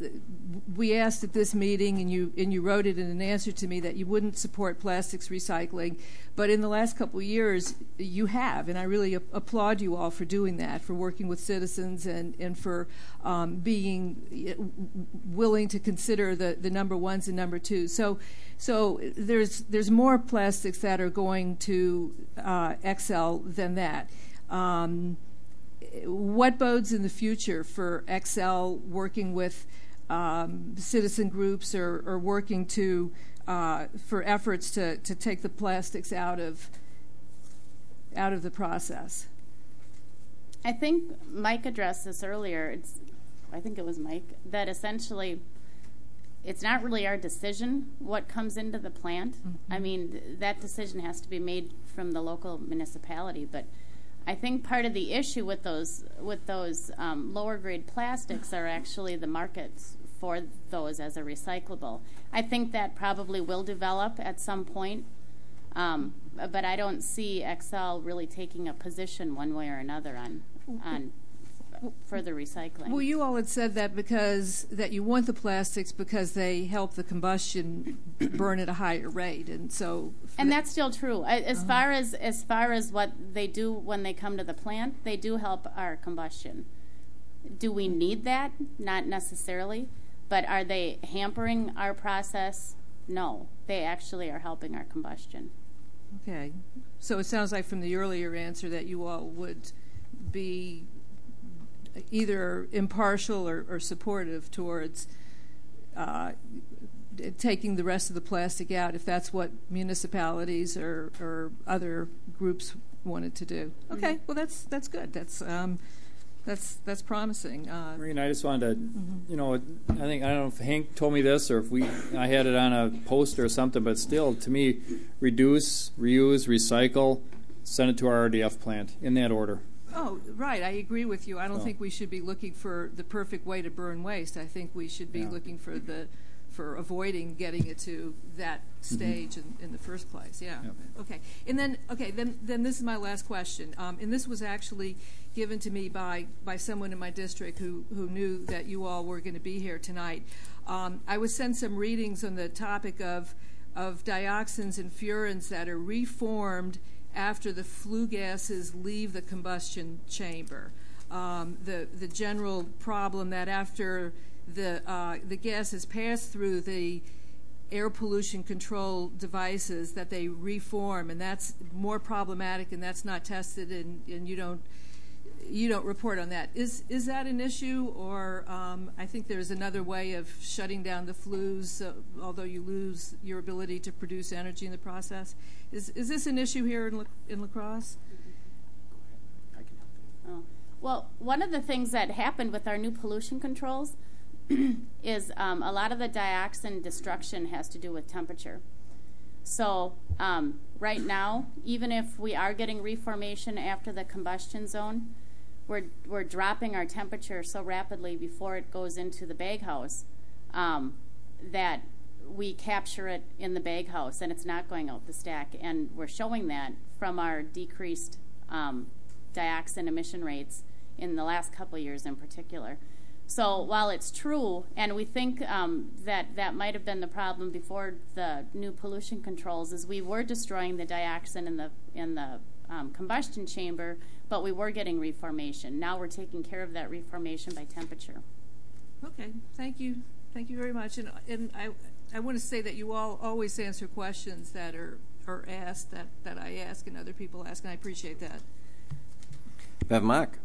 we asked at this meeting, and you and you wrote it in an answer to me, that you wouldn't support plastics recycling. But in the last couple of years, you have, and I really a- applaud you all for doing that, for working with citizens, and, and for um, being willing to consider the, the number ones and number twos. So, so there's there's more plastics that are going to uh, Xcel than that. Um, What bodes in the future for Xcel working with um, citizen groups, or, or working to uh, for efforts to, to take the plastics out of out of the process? I think Mike addressed this earlier. It's, I think it was Mike, that essentially it's not really our decision what comes into the plant. Mm-hmm. I mean, th- that decision has to be made from the local municipality, but I think part of the issue with those with those um, lower grade plastics are actually the markets for those as a recyclable. I think that probably will develop at some point, um, but I don't see Xcel really taking a position one way or another on on further recycling. Well, you all had said that because that you want the plastics because they help the combustion burn at a higher rate, and so. And that's still true. As uh-huh. far as as far as what they do when they come to the plant, they do help our combustion. Do we need that? Not necessarily. But are they hampering our process? No. They actually are helping our combustion. Okay. So it sounds like from the earlier answer that you all would be either impartial or, or supportive towards uh, taking the rest of the plastic out if that's what municipalities or, or other groups wanted to do. Okay, well that's that's good. That's um, that's that's promising. Uh, Maureen, I just wanted to, you know, I think I don't know if Hank told me this or if we I had it on a poster or something, but still, to me, reduce, reuse, recycle, send it to our R D F plant in that order. Oh, right. I agree with you. I don't So. think we should be looking for the perfect way to burn waste. I think we should be Yeah. looking for the for avoiding getting it to that stage in, in the first place. Yeah. Yep. Okay. And then, okay, then then this is my last question. Um, and this was actually given to me by by someone in my district who who knew that you all were going to be here tonight. Um, I was sent some readings on the topic of of dioxins and furans that are reformed after the flue gases leave the combustion chamber. Um, the the general problem that after the uh, the gases pass through the air pollution control devices that they reform, and that's more problematic, and that's not tested, and, and you don't you don't report on that. Is is that an issue, or um, I think there's another way of shutting down the flues, uh, although you lose your ability to produce energy in the process. Is is this an issue here in La, in La Crosse? Oh. Well, one of the things that happened with our new pollution controls is um, a lot of the dioxin destruction has to do with temperature. So um, right now, even if we are getting reformation after the combustion zone, we're we're dropping our temperature so rapidly before it goes into the baghouse um, that we capture it in the baghouse and it's not going out the stack. And we're showing that from our decreased um, dioxin emission rates in the last couple of years in particular. So while it's true, and we think um, that that might have been the problem before the new pollution controls, is we were destroying the dioxin in the in the um, combustion chamber, but we were getting reformation. Now we're taking care of that reformation by temperature. Okay, thank you, thank you very much. And and I I want to say that you all always answer questions that are are asked that that I ask and other people ask, and I appreciate that. Bev Mock.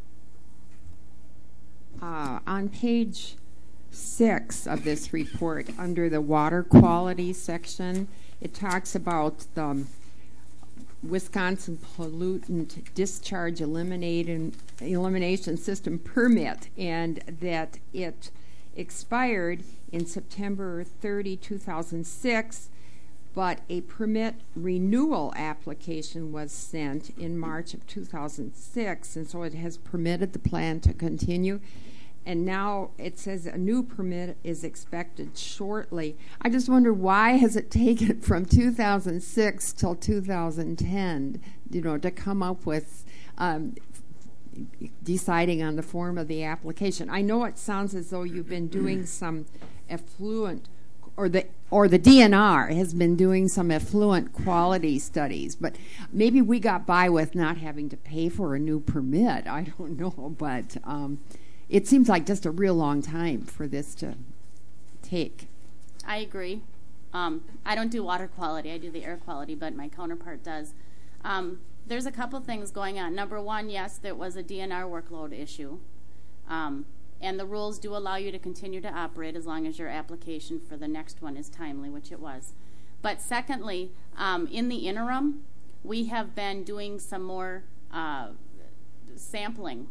Uh, on page six of this report, under the water quality section, it talks about the Wisconsin Pollutant Discharge Eliminating, Elimination System permit, and that it expired in September thirtieth, two thousand six, but a permit renewal application was sent in March of two thousand six, and so it has permitted the plan to continue. And now it says a new permit is expected shortly. I just wonder, why has it taken from two thousand six till two thousand ten, you know, to come up with um, deciding on the form of the application? I know it sounds as though you've been doing some effluent, or the or the D N R has been doing some effluent quality studies, but maybe we got by with not having to pay for a new permit. I don't know, but um, it seems like just a real long time for this to take. I agree. Um, I don't do water quality. I do the air quality, but my counterpart does. Um, there's a couple things going on. Number one, yes, there was a D N R workload issue. Um, and the rules do allow you to continue to operate as long as your application for the next one is timely, which it was. But secondly, um, in the interim, we have been doing some more uh, sampling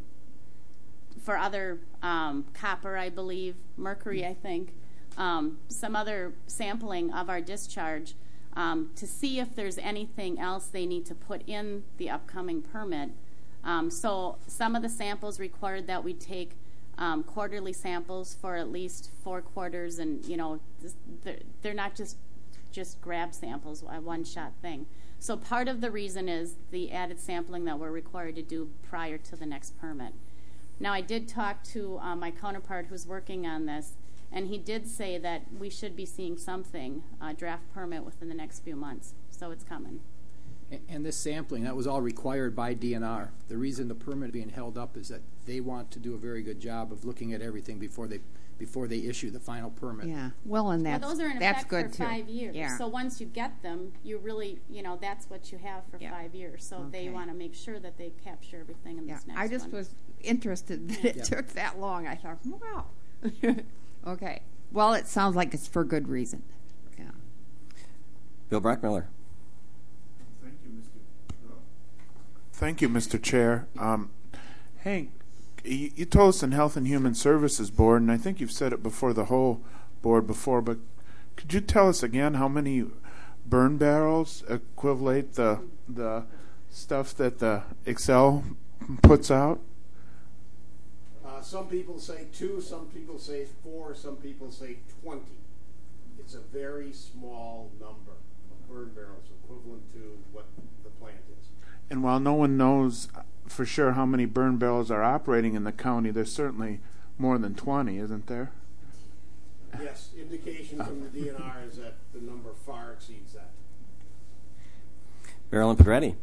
for other um, copper, I believe, mercury, I think, um, some other sampling of our discharge um, to see if there's anything else they need to put in the upcoming permit. Um, so some of the samples required that we take um, quarterly samples for at least four quarters, and you know they're, they're not just just grab samples, a one-shot thing. So part of the reason is the added sampling that we're required to do prior to the next permit. Now, I did talk to uh, my counterpart who's working on this, and he did say that we should be seeing something, a draft permit, within the next few months. So it's coming. And, and this sampling, that was all required by D N R. The reason the permit being held up is that they want to do a very good job of looking at everything before they before they issue the final permit. Yeah, well, and that's, well, those are in that's effect good for too. five years. Yeah. So once you get them, you really, you know, that's what you have for Yeah. five years. So Okay. they want to make sure that they capture everything in Yeah, this next I just one. was interested that it Yeah. took that long. I thought, wow. Okay. Well, it sounds like it's for good reason. Yeah. Bill Brockmiller. Thank you, Mister Thank you, Mister Chair. Um, Hank, you, you told us in Health and Human Services Board, and I think you've said it before the whole board before, but could you tell us again how many burn barrels equivalent the the stuff that the Excel puts out? Uh, some people say two, some people say four, some people say twenty. It's a very small number of burn barrels, equivalent to what the plant is. And while no one knows for sure how many burn barrels are operating in the county, there's certainly more than twenty, isn't there? Yes, indication from the D N R is that the number far exceeds that. Marilyn Pedretti.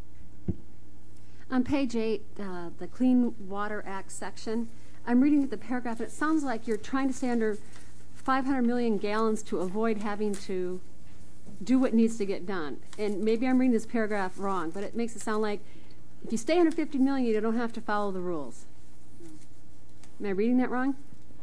On page eight, uh, the Clean Water Act section, I'm reading the paragraph, and it sounds like you're trying to stay under five hundred million gallons to avoid having to do what needs to get done. And maybe I'm reading this paragraph wrong, but it makes it sound like if you stay under fifty million, you don't have to follow the rules. Am I reading that wrong?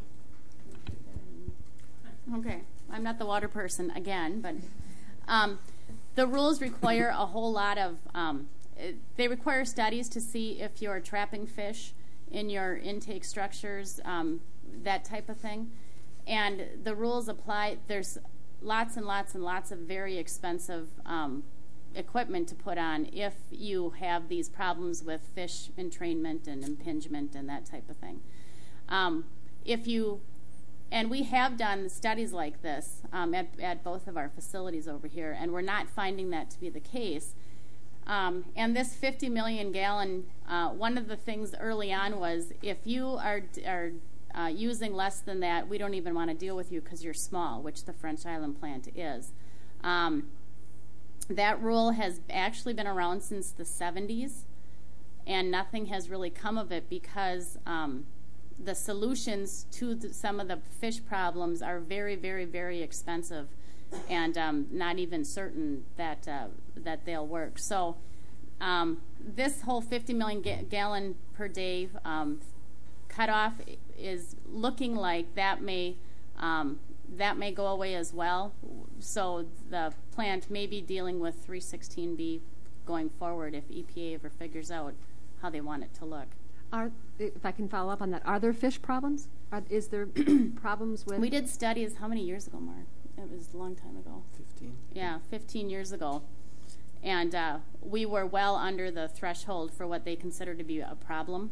Okay, I'm not the water person again, but um, the rules require a whole lot of, um, it, they require studies to see if you're trapping fish in your intake structures, um, that type of thing. And the rules apply, there's lots and lots and lots of very expensive um, equipment to put on if you have these problems with fish entrainment and impingement and that type of thing. Um, if you And we have done studies like this um, at, at both of our facilities over here, and we're not finding that to be the case. Um, and this fifty million gallon, uh, one of the things early on was if you are, are uh, using less than that, we don't even want to deal with you because you're small, which the French Island plant is. Um, that rule has actually been around since the seventies, and nothing has really come of it because um, the solutions to the, some of the fish problems are very, very, very expensive, and um, not even certain that uh, that they'll work. So, um, this whole fifty million ga- gallon per day um, cutoff is looking like that may um, that may go away as well. So the plant may be dealing with three sixteen B going forward if E P A ever figures out how they want it to look. Are, if I can follow up on that, are there fish problems? Are, is there problems with? We did studies how many years ago, Mark? It was a long time ago. Fifteen. Yeah, fifteen years ago, and uh, we were well under the threshold for what they consider to be a problem.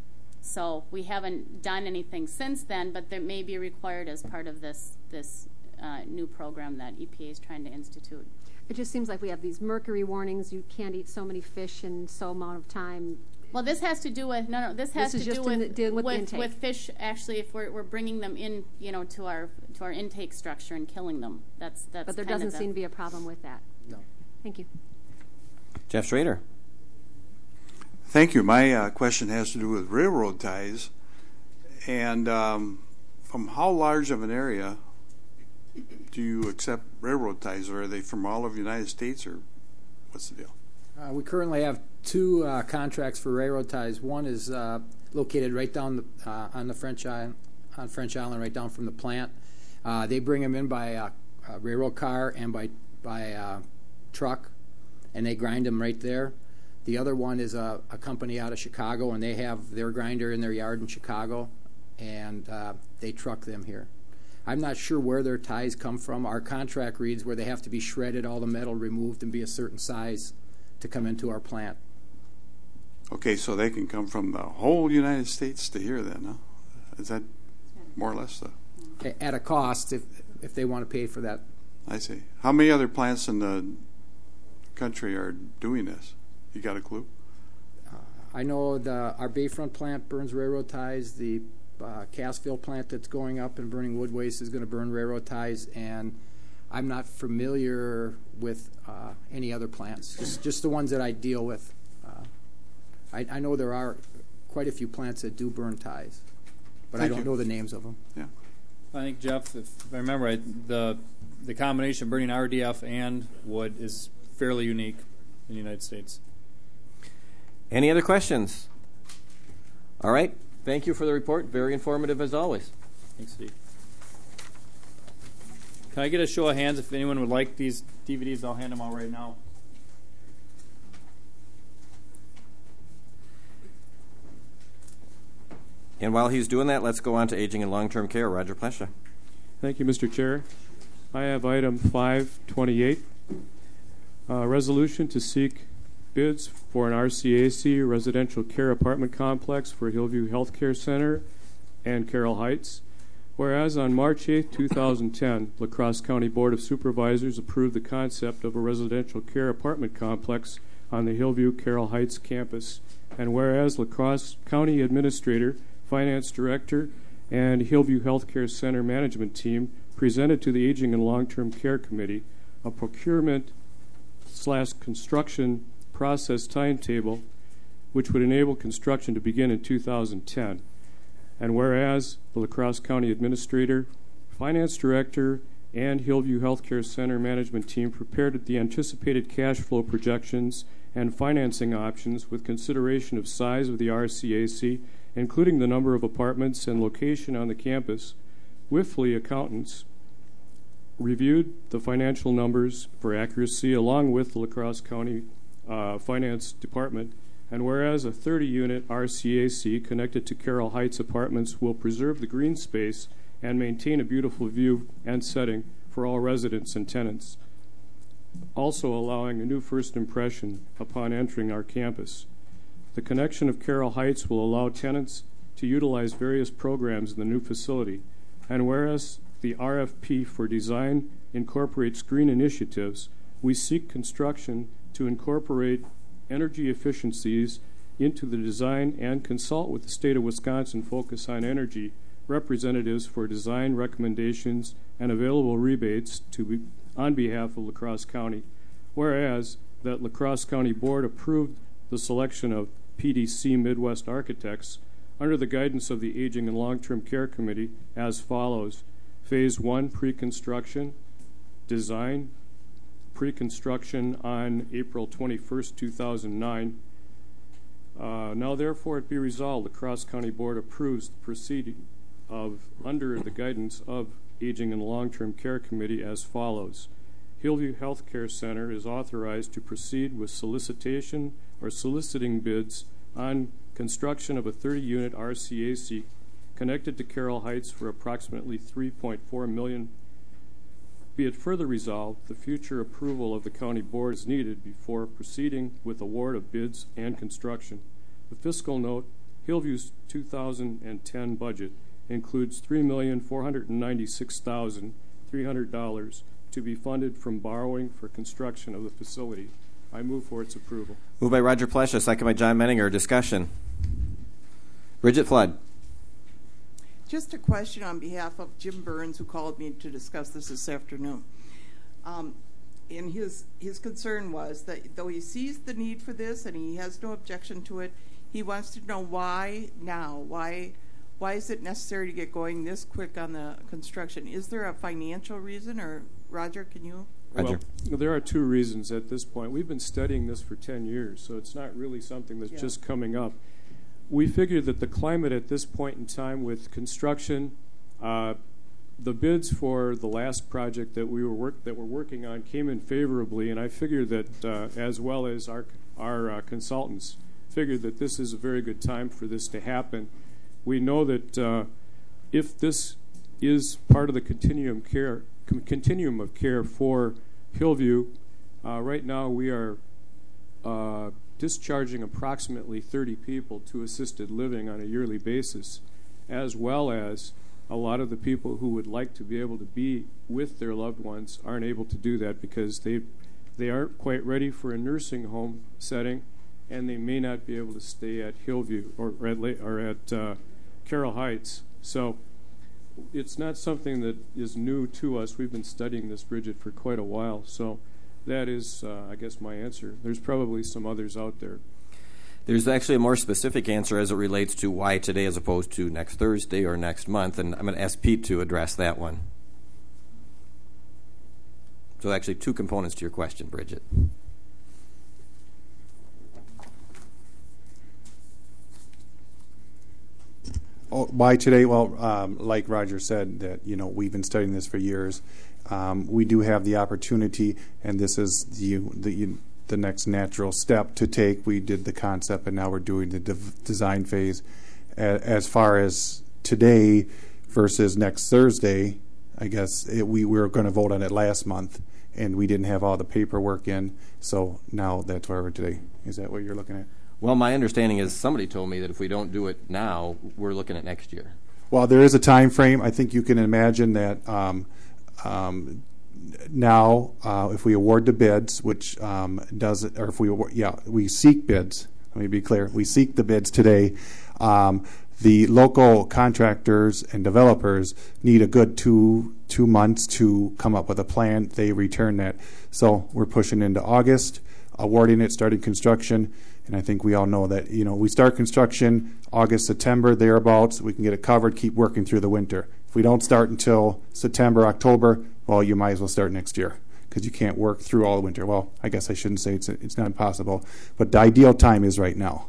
So we haven't done anything since then, but there may be required as part of this this uh, new program that E P A is trying to institute. It just seems like we have these mercury warnings. You can't eat so many fish in so amount of time. Well, this has to do with no, no. This has This is to just do in with the- dealing with with, intake. with fish. Actually, if we're we're bringing them in, you know, to our to our intake structure and killing them. That's that's. But there kind of doesn't the, seem to be a problem with that. No. Thank you. Jeff Schrader. Thank you. My uh, question has to do with railroad ties. And um, from how large of an area do you accept railroad ties? Or are they from all of the United States, or what's the deal? Uh, we currently have two uh, contracts for railroad ties. One is uh, located right down the, uh, on the French Island, on French Island, right down from the plant. Uh, they bring them in by uh, a railroad car and by by uh, truck, and they grind them right there. The other one is a, a company out of Chicago, and they have their grinder in their yard in Chicago, and uh, they truck them here. I'm not sure where their ties come from. Our contract reads where they have to be shredded, all the metal removed, and be a certain size to come into our plant. Okay, so they can come from the whole United States to here then, huh? Is that more or less the... At a cost, if if they want to pay for that. I see. How many other plants in the country are doing this? You got a clue? Uh, I know the our Bayfront plant burns railroad ties. The uh, Cassville plant that's going up and burning wood waste is going to burn railroad ties, and I'm not familiar with uh, any other plants, just just the ones that I deal with. Uh, I, I know there are quite a few plants that do burn ties, but Thank I don't you. know the names of them. Yeah. I think, Jeff, if I remember right, the the combination of burning R D F and wood is fairly unique in the United States. Any other questions? All right. Thank you for the report. Very informative as always. Thanks, Steve. Can I get a show of hands if anyone would like these D V Ds? I'll hand them out right now. And while he's doing that, let's go on to aging and long-term care. Roger Plesha. Thank you, Mister Chair. I have item five twenty-eight, uh, resolution to seek bids for an R C A C residential care apartment complex for Hillview Healthcare Center and Carroll Heights. Whereas on March eighth, two thousand ten, La Crosse County Board of Supervisors approved the concept of a residential care apartment complex on the Hillview Carroll Heights campus. And whereas La Crosse County Administrator, Finance Director, and Hillview Healthcare Center Management Team presented to the Aging and Long-Term Care Committee a procurement slash construction process timetable which would enable construction to begin in two thousand ten. And whereas the La Crosse County Administrator, Finance Director, and Hillview Healthcare Center Management Team prepared the anticipated cash flow projections and financing options with consideration of size of the R C A C, including the number of apartments and location on the campus, Wifley accountants reviewed the financial numbers for accuracy along with the La Crosse County uh, Finance Department. And whereas a thirty-unit R C A C connected to Carroll Heights apartments will preserve the green space and maintain a beautiful view and setting for all residents and tenants, also allowing a new first impression upon entering our campus. The connection of Carroll Heights will allow tenants to utilize various programs in the new facility. And whereas the R F P for design incorporates green initiatives, we seek construction to incorporate energy efficiencies into the design and consult with the state of Wisconsin Focus on Energy representatives for design recommendations and available rebates to be, on behalf of La Crosse County. Whereas that La Crosse County Board approved the selection of P D C Midwest Architects under the guidance of the Aging and Long-Term Care Committee as follows. Phase one, pre-construction, design, pre-construction on April twenty-first, two thousand nine. Uh, now, therefore, it be resolved, the Crosse County Board approves the proceeding of, under the guidance of Aging and Long-Term Care Committee as follows. Hillview Healthcare Center is authorized to proceed with solicitation or soliciting bids on construction of a thirty-unit R C A C connected to Carroll Heights for approximately three point four million dollars. Be it further resolved, the future approval of the county board is needed before proceeding with award of bids and construction. The fiscal note, Hillview's two thousand ten budget, includes three million four hundred ninety-six thousand three hundred dollars to be funded from borrowing for construction of the facility. I move for its approval. Moved by Roger Plesha, second by John Menninger. Discussion. Bridget Flood. Just a question on behalf of Jim Burns, who called me to discuss this this afternoon. Um, and his his concern was that though he sees the need for this and he has no objection to it, he wants to know why now. Why why is it necessary to get going this quick on the construction? Is there a financial reason, or Roger, can you? Well, there are two reasons at this point. We've been studying this for ten years, so it's not really something that's yeah. just coming up. We figured that the climate at this point in time with construction, uh, the bids for the last project that we were work, that we're working on came in favorably, and I figured that uh, as well as our our uh, consultants figured that this is a very good time for this to happen. We know that uh, if this is part of the continuum care com- continuum of care for Hillview, uh, right now we are uh, discharging approximately thirty people to assisted living on a yearly basis, as well as a lot of the people who would like to be able to be with their loved ones aren't able to do that because they they aren't quite ready for a nursing home setting, and they may not be able to stay at Hillview or at, or at uh, Carroll Heights. So it's not something that is new to us. We've been studying this, Bridget, for quite a while. So that is, uh, I guess, my answer. There's probably some others out there. There's actually a more specific answer as it relates to why today as opposed to next Thursday or next month, and I'm going to ask Pete to address that one. So actually two components to your question, Bridget. Oh, why today? Well, um, like Roger said, that you know we've been studying this for years. Um, we do have the opportunity, and this is the the the next natural step to take. We did the concept, and now we're doing the de- design phase. A- as far as today versus next Thursday, I guess it, we, we were going to vote on it last month, and we didn't have all the paperwork in. So now that's where we're today. Is that what you're looking at? Well, my understanding is somebody told me that if we don't do it now, we're looking at next year. Well, there is a time frame. I think you can imagine that um, um, now, uh, if we award the bids, which um, does it, or if we award, yeah, we seek bids. Let me be clear. We seek the bids today. Um, the local contractors and developers need a good two two months to come up with a plan. They return that. So we're pushing into August, awarding it, starting construction. And I think we all know that, you know, we start construction August, September, thereabouts. We can get it covered, keep working through the winter. If we don't start until September, October, well, you might as well start next year because you can't work through all the winter. Well, I guess I shouldn't say it's it's not impossible, but the ideal time is right now.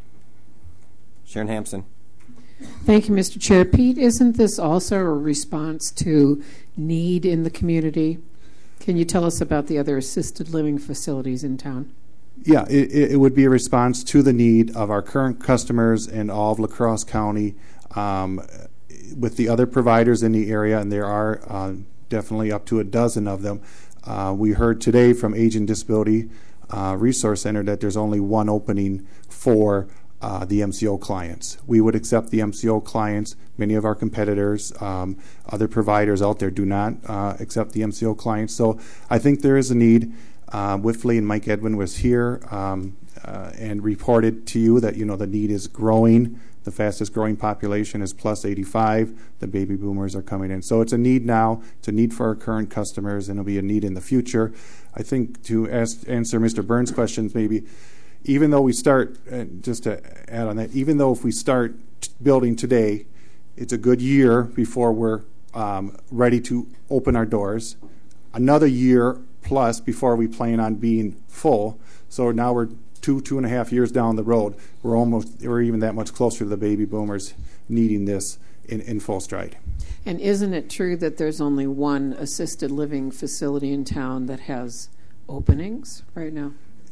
Sharon Hampson. Thank you, Mister Chair. Pete, isn't this also a response to need in the community? Can you tell us about the other assisted living facilities in town? Yeah, it, it would be a response to the need of our current customers in all of La Crosse County um, with the other providers in the area, and there are uh, definitely up to a dozen of them. Uh, we heard today from Age and Disability uh, Resource Center that there's only one opening for uh, the M C O clients. We would accept the M C O clients. Many of our competitors, um, other providers out there do not uh, accept the M C O clients. So I think there is a need. Uh, Whitley and Mike Edwin was here um, uh, and reported to you that you know the need is growing. The fastest growing population is plus eighty-five. The baby boomers are coming in. So it's a need now. It's a need for our current customers, and it'll be a need in the future. I think to ask, answer Mister Burns' questions, maybe even though we start, uh, just to add on that, even though if we start t- building today, it's a good year before we're um, ready to open our doors. Another year plus before we plan on being full. So now we're two, two and a half years down the road. We're almost, we're even that much closer to the baby boomers needing this in, in full stride. And isn't it true that there's only one assisted living facility in town that has openings right now?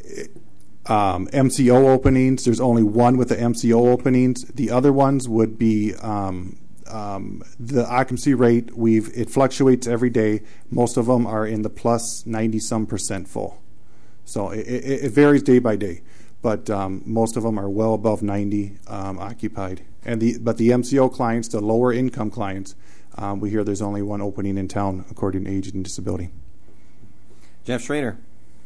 Um, M C O openings, there's only one with the M C O openings. The other ones would be um, Um, the occupancy rate, we've it fluctuates every day. Most of them are in the plus ninety some percent full, so it, it, it varies day by day. But um, most of them are well above ninety um, occupied. And the but the M C O clients, the lower income clients, um, we hear there's only one opening in town according to Age and Disability. Jeff Schrader.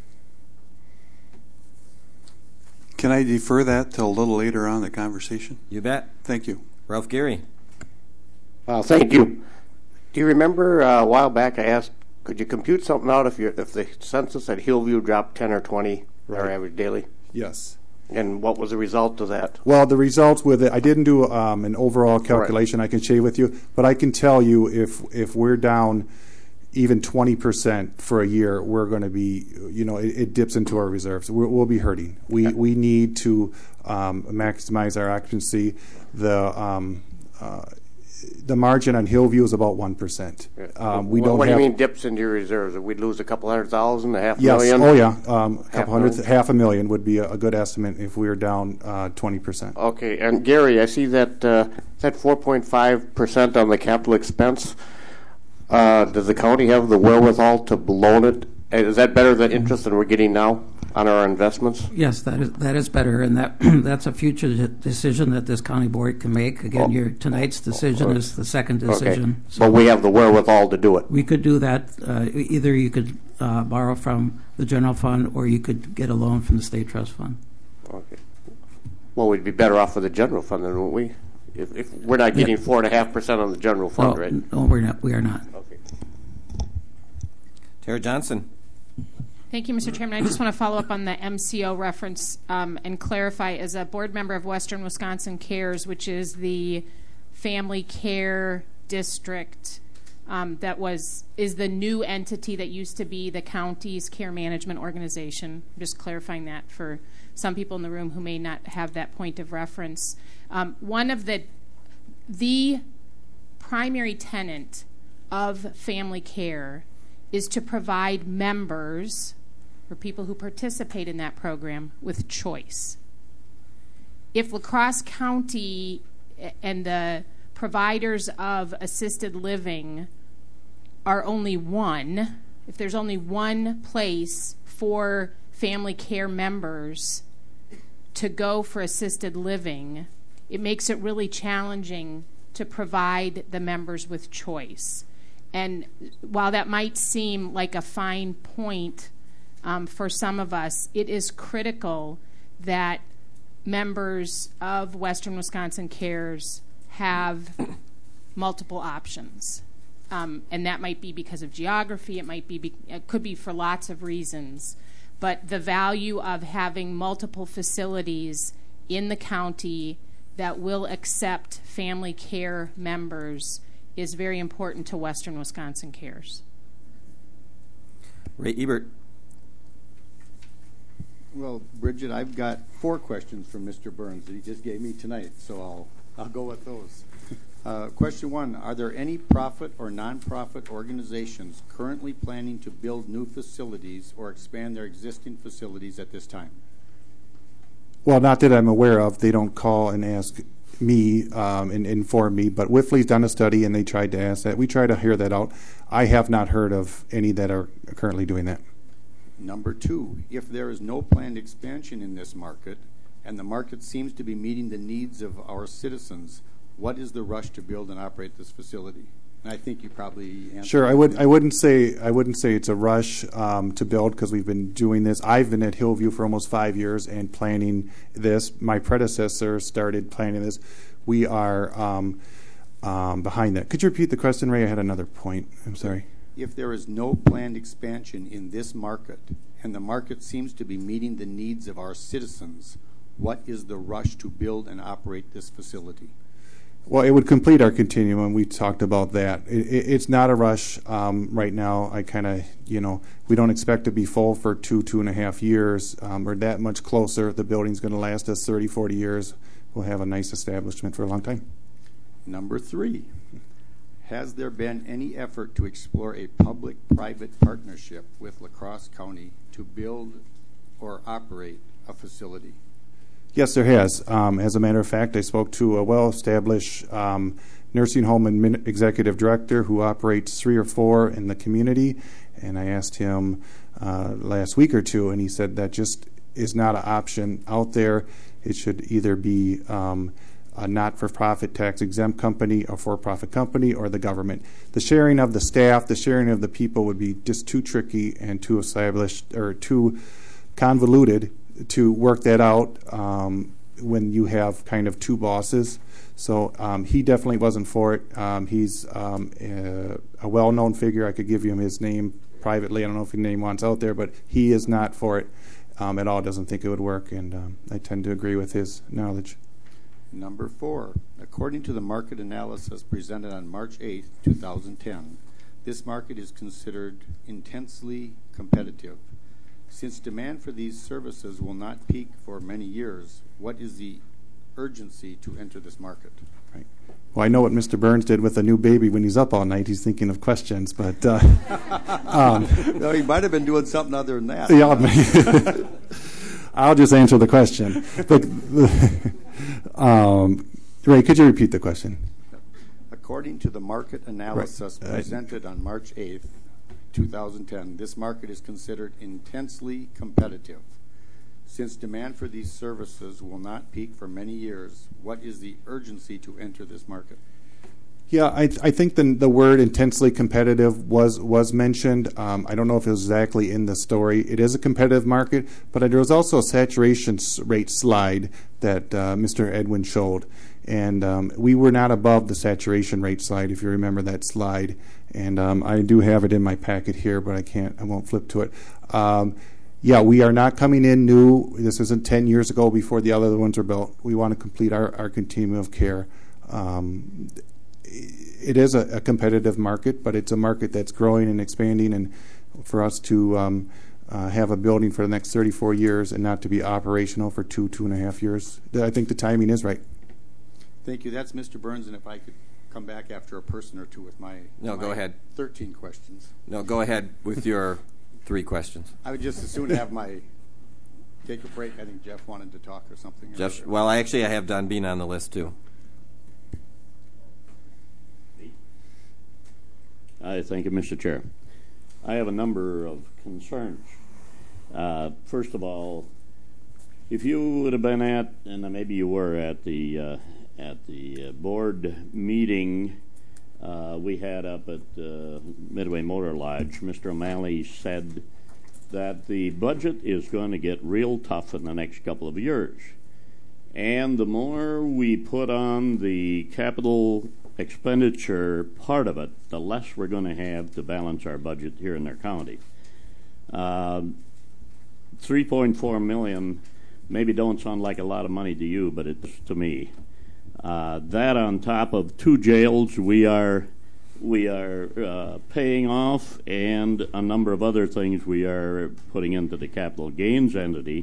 Can I defer that till a little later on in the conversation? You bet. Thank you. Ralph Gary. Well, thank you. Do you remember uh, a while back I asked, could you compute something out if you if the census at Hillview dropped ten or twenty Right. our average daily? Yes. And what was the result of that? Well, the results with it, I didn't do um, an overall calculation I can share with you, but I can tell you if if we're down even twenty percent for a year, we're going to be, you know, it, it dips into our reserves. We're, we'll be hurting. We Okay. we need to um, maximize our occupancy. The um, uh, the margin on Hillview is about one percent. Um, we what don't what have, do you mean dips into your reserves? We'd lose a couple hundred thousand, a half yes, million? oh yeah, um, a Half couple hundred, million? half a million would be a, a good estimate if we were down uh, twenty percent. Okay, and Gary, I see that uh, that four point five percent on the capital expense. Uh, does the county have the wherewithal to loan it? Is that better than interest than we're getting now on our investments? Yes, that is that is better, and that that's a future de- decision that this county board can make. Again, Oh. your tonight's decision Oh. is the second Okay, decision. but we have the wherewithal to do it. We could do that. Uh, e- either you could uh, borrow from the general fund, or you could get a loan from the state trust fund. Okay. Well, we'd be better off with the general fund, then, wouldn't we? If, if we're not getting four and a half percent on the general fund, no, right? No, we're not. We are not. Okay. Tara Johnson. Thank you, Mister Chairman. I just want to follow up on the M C O reference um, and clarify, as a board member of Western Wisconsin Cares, which is the family care district um, that was is the new entity that used to be the county's care management organization. I'm just clarifying that for some people in the room who may not have that point of reference. Um, one of the the primary tenet of family care is to provide members, or people who participate in that program, with choice. If La Crosse County and the providers of assisted living are only one, if there's only one place for family care members to go for assisted living, it makes it really challenging to provide the members with choice. And while that might seem like a fine point um, for some of us, it is critical that members of Western Wisconsin Cares have multiple options. Um, and that might be because of geography, it might be, be, it could be for lots of reasons. But the value of having multiple facilities in the county that will accept family care members is very important to Western Wisconsin Cares. Ray Ebert. Well, Bridget, I've got four questions from Mister Burns that he just gave me tonight, so I'll I'll go with those. Uh, question one, are there any profit or nonprofit organizations currently planning to build new facilities or expand their existing facilities at this time? Well, not that I'm aware of. They don't call and ask me um, and inform me, but Wifley's done a study and they tried to ask that. We try to hear that out. I have not heard of any that are currently doing that. Number two, if there is no planned expansion in this market and the market seems to be meeting the needs of our citizens, what is the rush to build and operate this facility? And I think you probably answered Sure, that. I would. I wouldn't say. I wouldn't say it's a rush um, to build because we've been doing this. I've been at Hillview for almost five years and planning this. My predecessor started planning this. We are um, um, behind that. Could you repeat the question, Ray? I had another point. I'm sorry. If there is no planned expansion in this market and the market seems to be meeting the needs of our citizens, what is the rush to build and operate this facility? Well, it would complete our continuum. We talked about that. It, it, it's not a rush um, right now. I kind of, you know, we don't expect to be full for two, two and a half years. Um, we're that much closer. The building's going to last us thirty, forty years. We'll have a nice establishment for a long time. Number three, has there been any effort to explore a public-private partnership with La Crosse County to build or operate a facility? Yes, there has. Um, as a matter of fact, I spoke to a well-established um, nursing home and min- executive director who operates three or four in the community, and I asked him uh, last week or two, and he said that just is not an option out there. It should either be um, a not-for-profit tax-exempt company, a for-profit company, or the government. The sharing of the staff, the sharing of the people would be just too tricky and too established or too convoluted to work that out um, when you have kind of two bosses. So um, he definitely wasn't for it. Um, he's um, a, a well-known figure. I could give you his name privately. I don't know if his name wants out there, but he is not for it um, at all. Doesn't think it would work, and um, I tend to agree with his knowledge. Number four, according to the market analysis presented on March eighth, two thousand ten, this market is considered intensely competitive. Since demand for these services will not peak for many years, what is the urgency to enter this market? Right. Well, I know what Mister Burns did with a new baby when he's up all night. He's thinking of questions, but uh, um, no, he might have been doing something other than that. Yeah, I'll just answer the question. But, um, Ray, could you repeat the question? According to the market analysis right. presented on March eighth, two thousand ten, this market is considered intensely competitive. Since demand for these services will not peak for many years, what is the urgency to enter this market? Yeah, I, th- I think the the word intensely competitive was was mentioned. Um, I don't know if it was exactly in the story. It is a competitive market, but there was also a saturation rate slide that uh, Mister Edwin showed. And um, we were not above the saturation rate slide, if you remember that slide. And um, I do have it in my packet here, but I can't, I won't flip to it. Um, yeah, we are not coming in new. This isn't ten years ago before the other ones are built. We want to complete our, our continuum of care. Um, it is a, a competitive market, but it's a market that's growing and expanding. And for us to um, uh, have a building for the next thirty-four years and not to be operational for two, two and a half years, I think the timing is right. Thank you. That's Mister Burns, and if I could come back after a person or two with my No, my go ahead. thirteen questions. No, go ahead with your three questions. I would just as soon have my take a break. I think Jeff wanted to talk or something. Jeff, well, I actually I have Don Bean on the list too. I thank you, Mister Chair. I have a number of concerns. Uh, first of all, if you would have been at, and maybe you were at the uh, at the uh, board meeting uh, we had up at uh, Midway Motor Lodge, Mister O'Malley said that the budget is going to get real tough in the next couple of years. And the more we put on the capital expenditure part of it, the less we're going to have to balance our budget here in our county. Uh, three point four million dollars maybe don't sound like a lot of money to you, but it's to me. Uh, that on top of two jails we are we are uh, paying off, and a number of other things we are putting into the capital gains entity.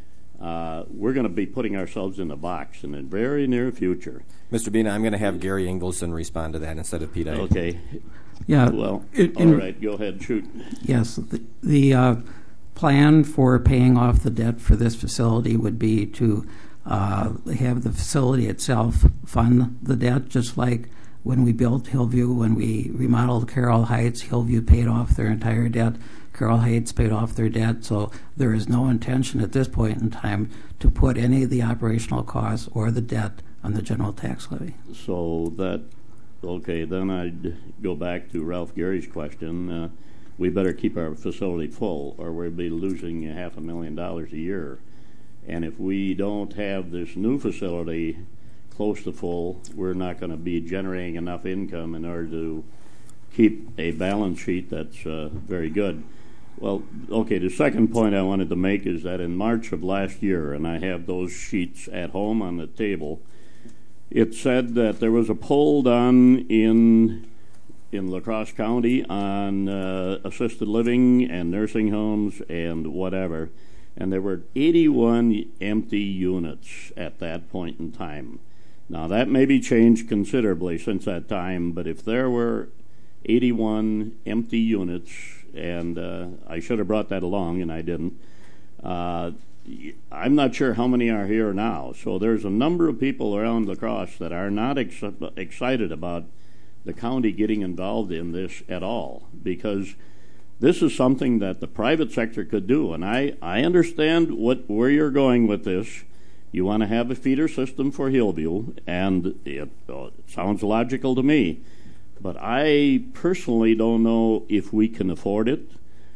Uh, we're going to be putting ourselves in a box in the very near future. Mister Bean, I'm going to have Gary Ingolson respond to that instead of Pete. Okay. Yeah. Well, it, all right, go ahead, shoot. Yes. The, the uh, plan for paying off the debt for this facility would be to uh, have the facility itself fund the debt, just like when we built Hillview, when we remodeled Carroll Heights, Hillview paid off their entire debt. Carroll Heights paid off their debt, so there is no intention at this point in time to put any of the operational costs or the debt on the general tax levy. So that, okay, then I'd go back to Ralph Gary's question. Uh, we better keep our facility full, or we'll be losing a half a million dollars a year. And if we don't have this new facility close to full, we're not going to be generating enough income in order to keep a balance sheet that's uh, very good. Well, okay, the second point I wanted to make is that in March of last year, and I have those sheets at home on the table, it said that there was a poll done in in La Crosse County on uh, assisted living and nursing homes and whatever, and there were eighty-one empty units at that point in time. Now, that may be changed considerably since that time, but if there were eighty-one empty units, and uh, I should have brought that along, and I didn't. Uh, I'm not sure how many are here now. So there's a number of people around La Crosse that are not ex- excited about the county getting involved in this at all, because this is something that the private sector could do. And I, I understand what where you're going with this. You want to have a feeder system for Hillview, and it, uh, it sounds logical to me. But I personally don't know if we can afford it,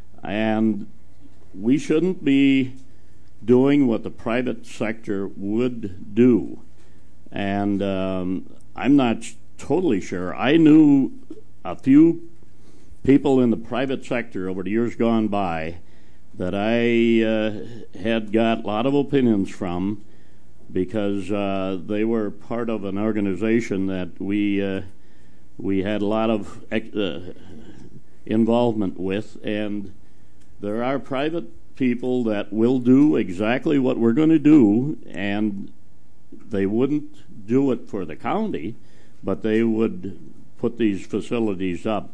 and we shouldn't be doing what the private sector would do. And um, I'm not sh- totally sure. I knew a few people in the private sector over the years gone by that I uh, had got a lot of opinions from, because uh, they were part of an organization that we... Uh, we had a lot of uh, involvement with, and there are private people that will do exactly what we're going to do, and they wouldn't do it for the county, but they would put these facilities up.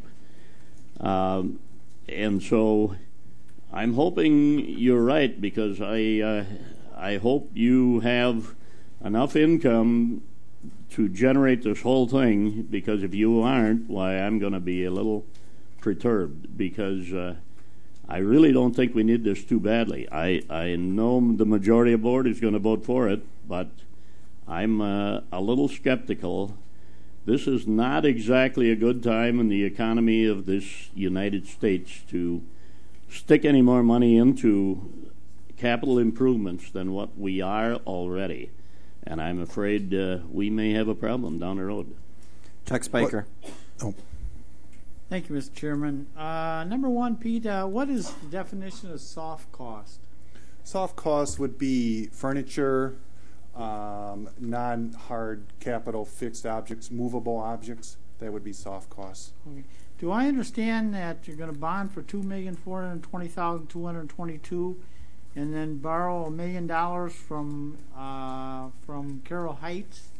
Um, and so I'm hoping you're right, because I, uh, I hope you have enough income to generate this whole thing, because if you aren't, why, I'm going to be a little perturbed, because uh, I really don't think we need this too badly. I, I know the majority of the board is going to vote for it, but I'm uh, a little skeptical. This is not exactly a good time in the economy of this United States to stick any more money into capital improvements than what we are already. And I'm afraid uh, we may have a problem down the road. Chuck Spiker. Oh. Thank you, Mister Chairman. Uh, number one, Pete, uh, what is the definition of soft cost? Soft cost would be furniture, um, non-hard capital fixed objects, movable objects. That would be soft costs. Okay. Do I understand that you're going to bond for two million four hundred twenty thousand two hundred twenty-two, and then borrow a million dollars from uh, from Carroll Heights?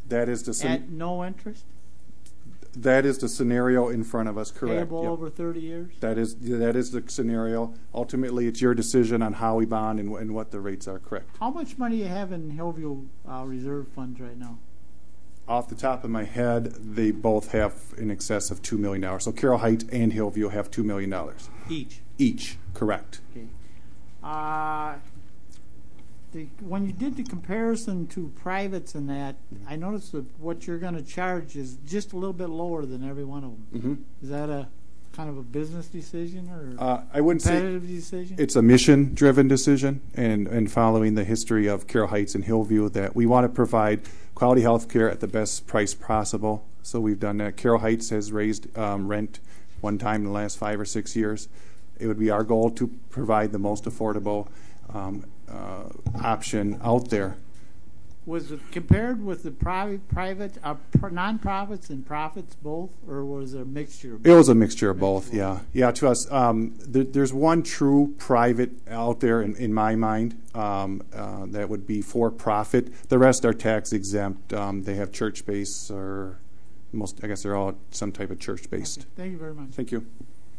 That is the scen- At no interest? that is the scenario in front of us. Correct. Payable Yep. over thirty years? That is that is the scenario. Ultimately, it's your decision on how we bond and, and what the rates are. Correct. How much money do you have in Hillview uh, reserve funds right now? Off the top of my head, they both have in excess of two million dollars. So Carroll Heights and Hillview have two million dollars Each? each. Correct. Okay. Uh, the, when you did the comparison to privates and that, I noticed that what you're going to charge is just a little bit lower than every one of them. Mm-hmm. Is that a kind of a business decision or Uh, I wouldn't say competitive decision? it's a mission-driven decision, and, and following the history of Carroll Heights and Hillview, that we want to provide quality health care at the best price possible. So we've done that. Carroll Heights has raised um, rent one time in the last five or six years. It would be our goal to provide the most affordable um, uh, option out there. Was it compared with the private, private, uh, pr- non-profits and profits both, or was it a mixture? Of It was a mixture of both, yeah. Yeah, to us, um, there, there's one true private out there in, in my mind um, uh, that would be for profit. The rest are tax exempt. Um, they have church base, or most, I guess they're all some type of church based. Okay, thank you very much. Thank you.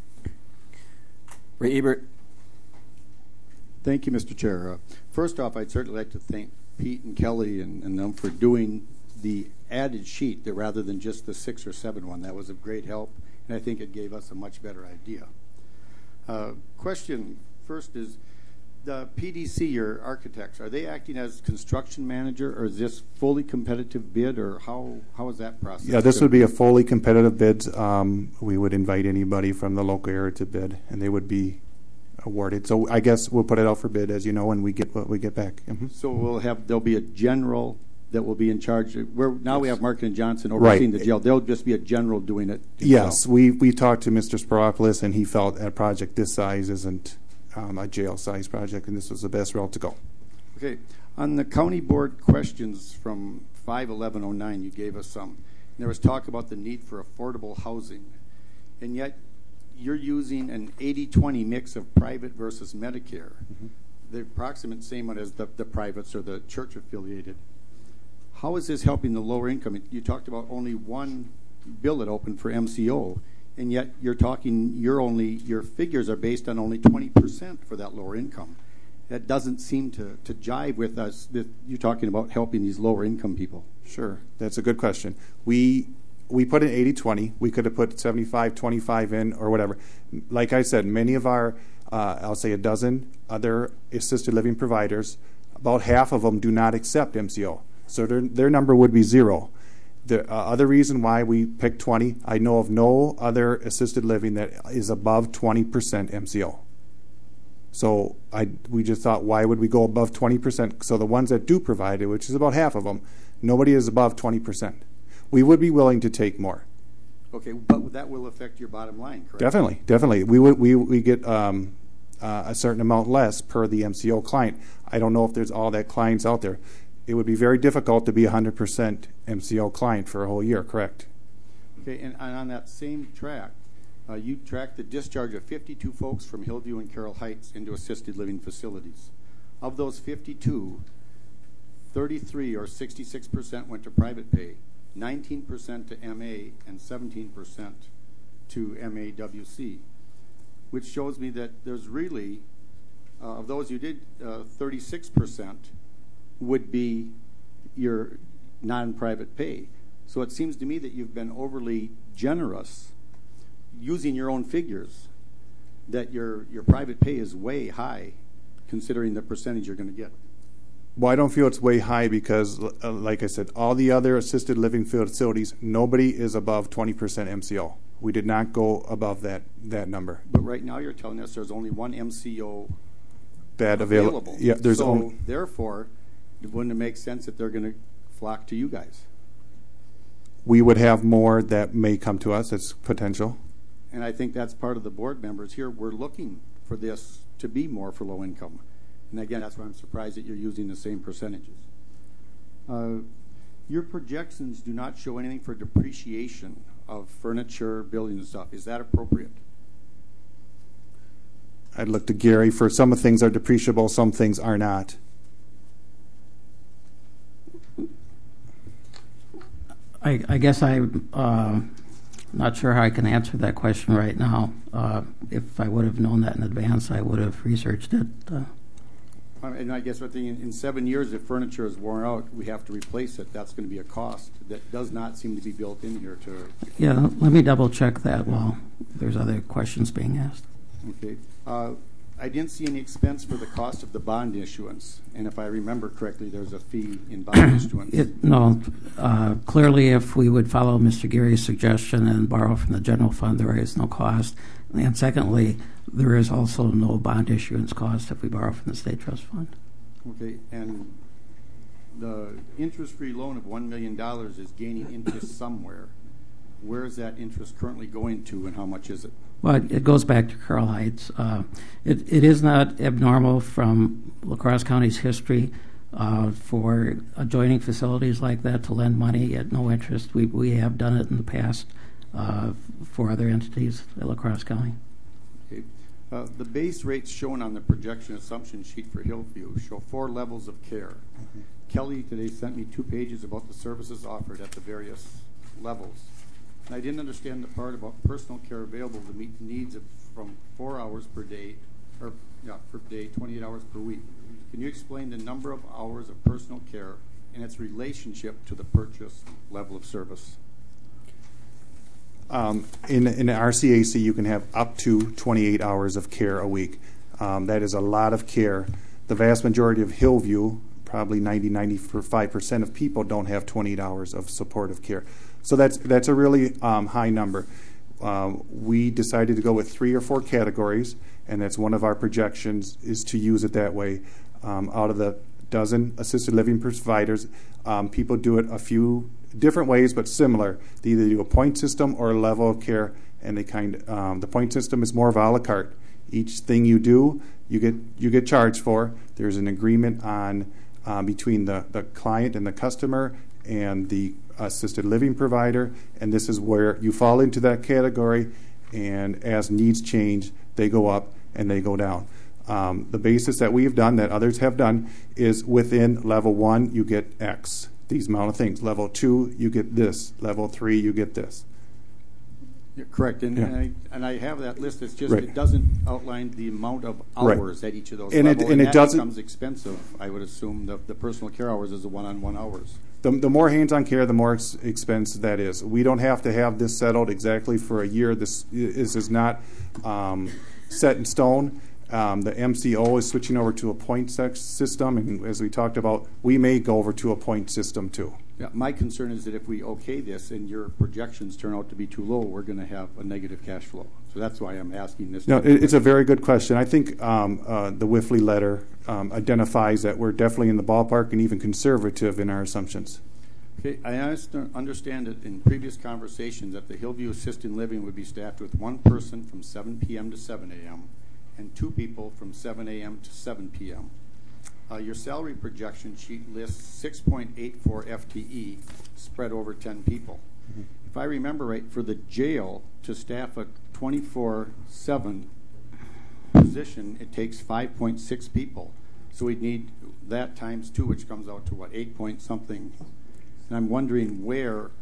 Ray Ebert. Thank you, Mister Chair. Uh, first off, I'd certainly like to thank Pete and Kelly and, and them for doing the added sheet that rather than just the six or seven one. That was of great help, and I think it gave us a much better idea. Uh, question first is, the P D C, your architects, are they acting as construction manager, or is this fully competitive bid, or how, how is that process? Yeah, this would be a fully competitive bid. Um, we would invite anybody from the local area to bid, and they would be awarded. So I guess we'll put it out for bid, as you know, when we get what we get back. Mm-hmm. So we'll have, there'll be a general that will be in charge. We're, now we have Mark and Johnson overseeing Right. the jail. There'll just be a general doing it himself. Yes, we we talked to Mister Sparopoulos, and he felt a project this size isn't um, a jail-size project, and this was the best route to go. Okay. On the county board questions from five eleven oh nine, you gave us some. And there was talk about the need for affordable housing. And yet you're using an eighty twenty mix of private versus Medicare. Mm-hmm. The approximate same one as the, the privates or the church-affiliated. How is this helping the lower income? You talked about only one bill that opened for M C O, and yet you're talking, you're only, your figures are based on only twenty percent for that lower income. That doesn't seem to, to jive with us. That you're talking about helping these lower income people. Sure, that's a good question. We we put an eighty twenty. We could have put seventy-five twenty-five in or whatever. Like I said, many of our, uh, I'll say a dozen other assisted living providers, about half of them do not accept M C O. So their, their number would be zero. The uh, other reason why we picked twenty, I know of no other assisted living that is above twenty percent M C O. So I, we just thought, why would we go above twenty percent? So the ones that do provide it, which is about half of them, nobody is above twenty percent. We would be willing to take more. Okay, but that will affect your bottom line, correct? Definitely, definitely. We would we we get um, uh, a certain amount less per the M C O client. I don't know if there's all that clients out there. It would be very difficult to be a hundred percent M C O client for a whole year. Correct. Okay, and, and on that same track, uh, you tracked the discharge of fifty-two folks from Hillview and Carroll Heights into assisted living facilities. Of those fifty-two, thirty-three or sixty-six percent went to private pay, nineteen percent to M A, and seventeen percent to M A W C, which shows me that there's really, uh, of those you did, uh, thirty-six percent would be your non-private pay. So it seems to me that you've been overly generous using your own figures, that your, your private pay is way high considering the percentage you're going to get. Well, I don't feel it's way high because, uh, like I said, all the other assisted living facilities, nobody is above twenty percent M C O. We did not go above that that number. But right now you're telling us there's only one M C O Bad available. available. Yeah, there's so only. Therefore, wouldn't it make sense that they're going to flock to you guys? We would have more that may come to us. It's potential. And I think that's part of the board members here. We're looking for this to be more for low income. And again, that's why I'm surprised that you're using the same percentages. Uh, your projections do not show anything for depreciation of furniture, buildings, and stuff. Is that appropriate? I'd look to Gary for some things are depreciable, some things are not. I, I guess I'm uh, not sure how I can answer that question right now. Uh, if I would have known that in advance, I would have researched it. Uh, And I guess what the, in seven years, if furniture is worn out, we have to replace it. That's going to be a cost that does not seem to be built in here. To yeah, let me double check that while there's other questions being asked. Okay. Uh, I didn't see any expense for the cost of the bond issuance. And if I remember correctly, there's a fee in bond issuance. It, no, uh, clearly if we would follow Mister Geary's suggestion and borrow from the general fund, there is no cost. And secondly, there is also no bond issuance cost if we borrow from the state trust fund. Okay. And the interest-free loan of one million dollars is gaining interest somewhere. Where is that interest currently going to, and how much is it? Well, it goes back to Carl Heights. Uh, it, it is not abnormal from La Crosse County's history uh, for adjoining facilities like that to lend money at no interest. We we have done it in the past uh, for other entities at La Crosse County. Okay. Uh, the base rates shown on the projection assumption sheet for Hillview show four levels of care. Mm-hmm. Kelly today sent me two pages about the services offered at the various levels. And I didn't understand the part about personal care available to meet needs of from four hours per day, or yeah, per day, twenty-eight hours per week. Can you explain the number of hours of personal care and its relationship to the purchase level of service? Um, in in the R C A C, you can have up to twenty-eight hours of care a week. Um, that is a lot of care. The vast majority of Hillview, probably ninety, ninety-five percent of people don't have twenty-eight hours of supportive care. So that's that's a really um, high number. Um, we decided to go with three or four categories, and that's one of our projections is to use it that way. Um, out of the dozen assisted living providers, um, people do it a few different ways, but similar. They either do a point system or a level of care, and they kind um, the point system is more of a la carte. Each thing you do, you get you get charged for. There's an agreement on um, between the, the client and the customer and the assisted living provider, and this is where you fall into that category, and as needs change, they go up and they go down. Um, the basis that we've done, that others have done, is within level one, you get X, these amount of things. Level two, you get this. Level three, you get this. You're correct, and, Yeah. and, I, and I have that list. It's just Right. it doesn't outline the amount of hours Right. at each of those And it- levels, and and it that doesn't- becomes expensive. I would assume the, the personal care hours is the one-on-one hours. The, the more hands-on care, the more ex- expense that is. We don't have to have this settled exactly for a year. This, this is not um, set in stone. Um, the M C O is switching over to a point sex system, and as we talked about, we may go over to a point system too. Yeah, my concern is that if we okay this and your projections turn out to be too low, we're going to have a negative cash flow. So that's why I'm asking this. No, it, it's a very good question. I think um, uh, the Wifley letter um, identifies that we're definitely in the ballpark and even conservative in our assumptions. Okay, I underst- understand that in previous conversations that the Hillview Assisted Living would be staffed with one person from seven p.m. to seven a.m. and two people from seven a.m. to seven p.m. Uh, your salary projection sheet lists six point eight four F T E spread over ten people. Mm-hmm. If I remember right, for the jail to staff a twenty-four seven position, it takes five point six people. So we'd need that times two, which comes out to what, eight point something. And I'm wondering where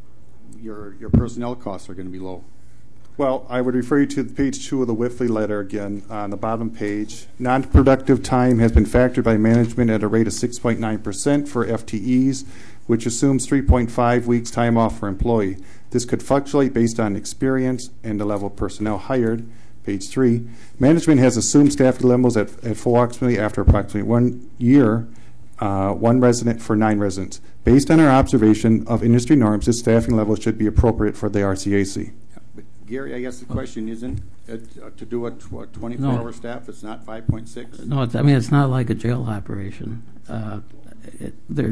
your your personnel costs are going to be low. Well, I would refer you to page two of the Wifley letter again on the bottom page. Non-productive time has been factored by management at a rate of six point nine percent for F T Es, which assumes three point five weeks time off for employee. This could fluctuate based on experience and the level of personnel hired. Page three, management has assumed staffing levels at, at approximately after approximately one year, uh, one resident for nine residents. Based on our observation of industry norms, this staffing level should be appropriate for the R C A C. Gary, I guess the question isn't uh, to do a twenty-four hour No. staff. It's not five point six. No, it's, I mean, it's not like a jail operation. Uh, it, there,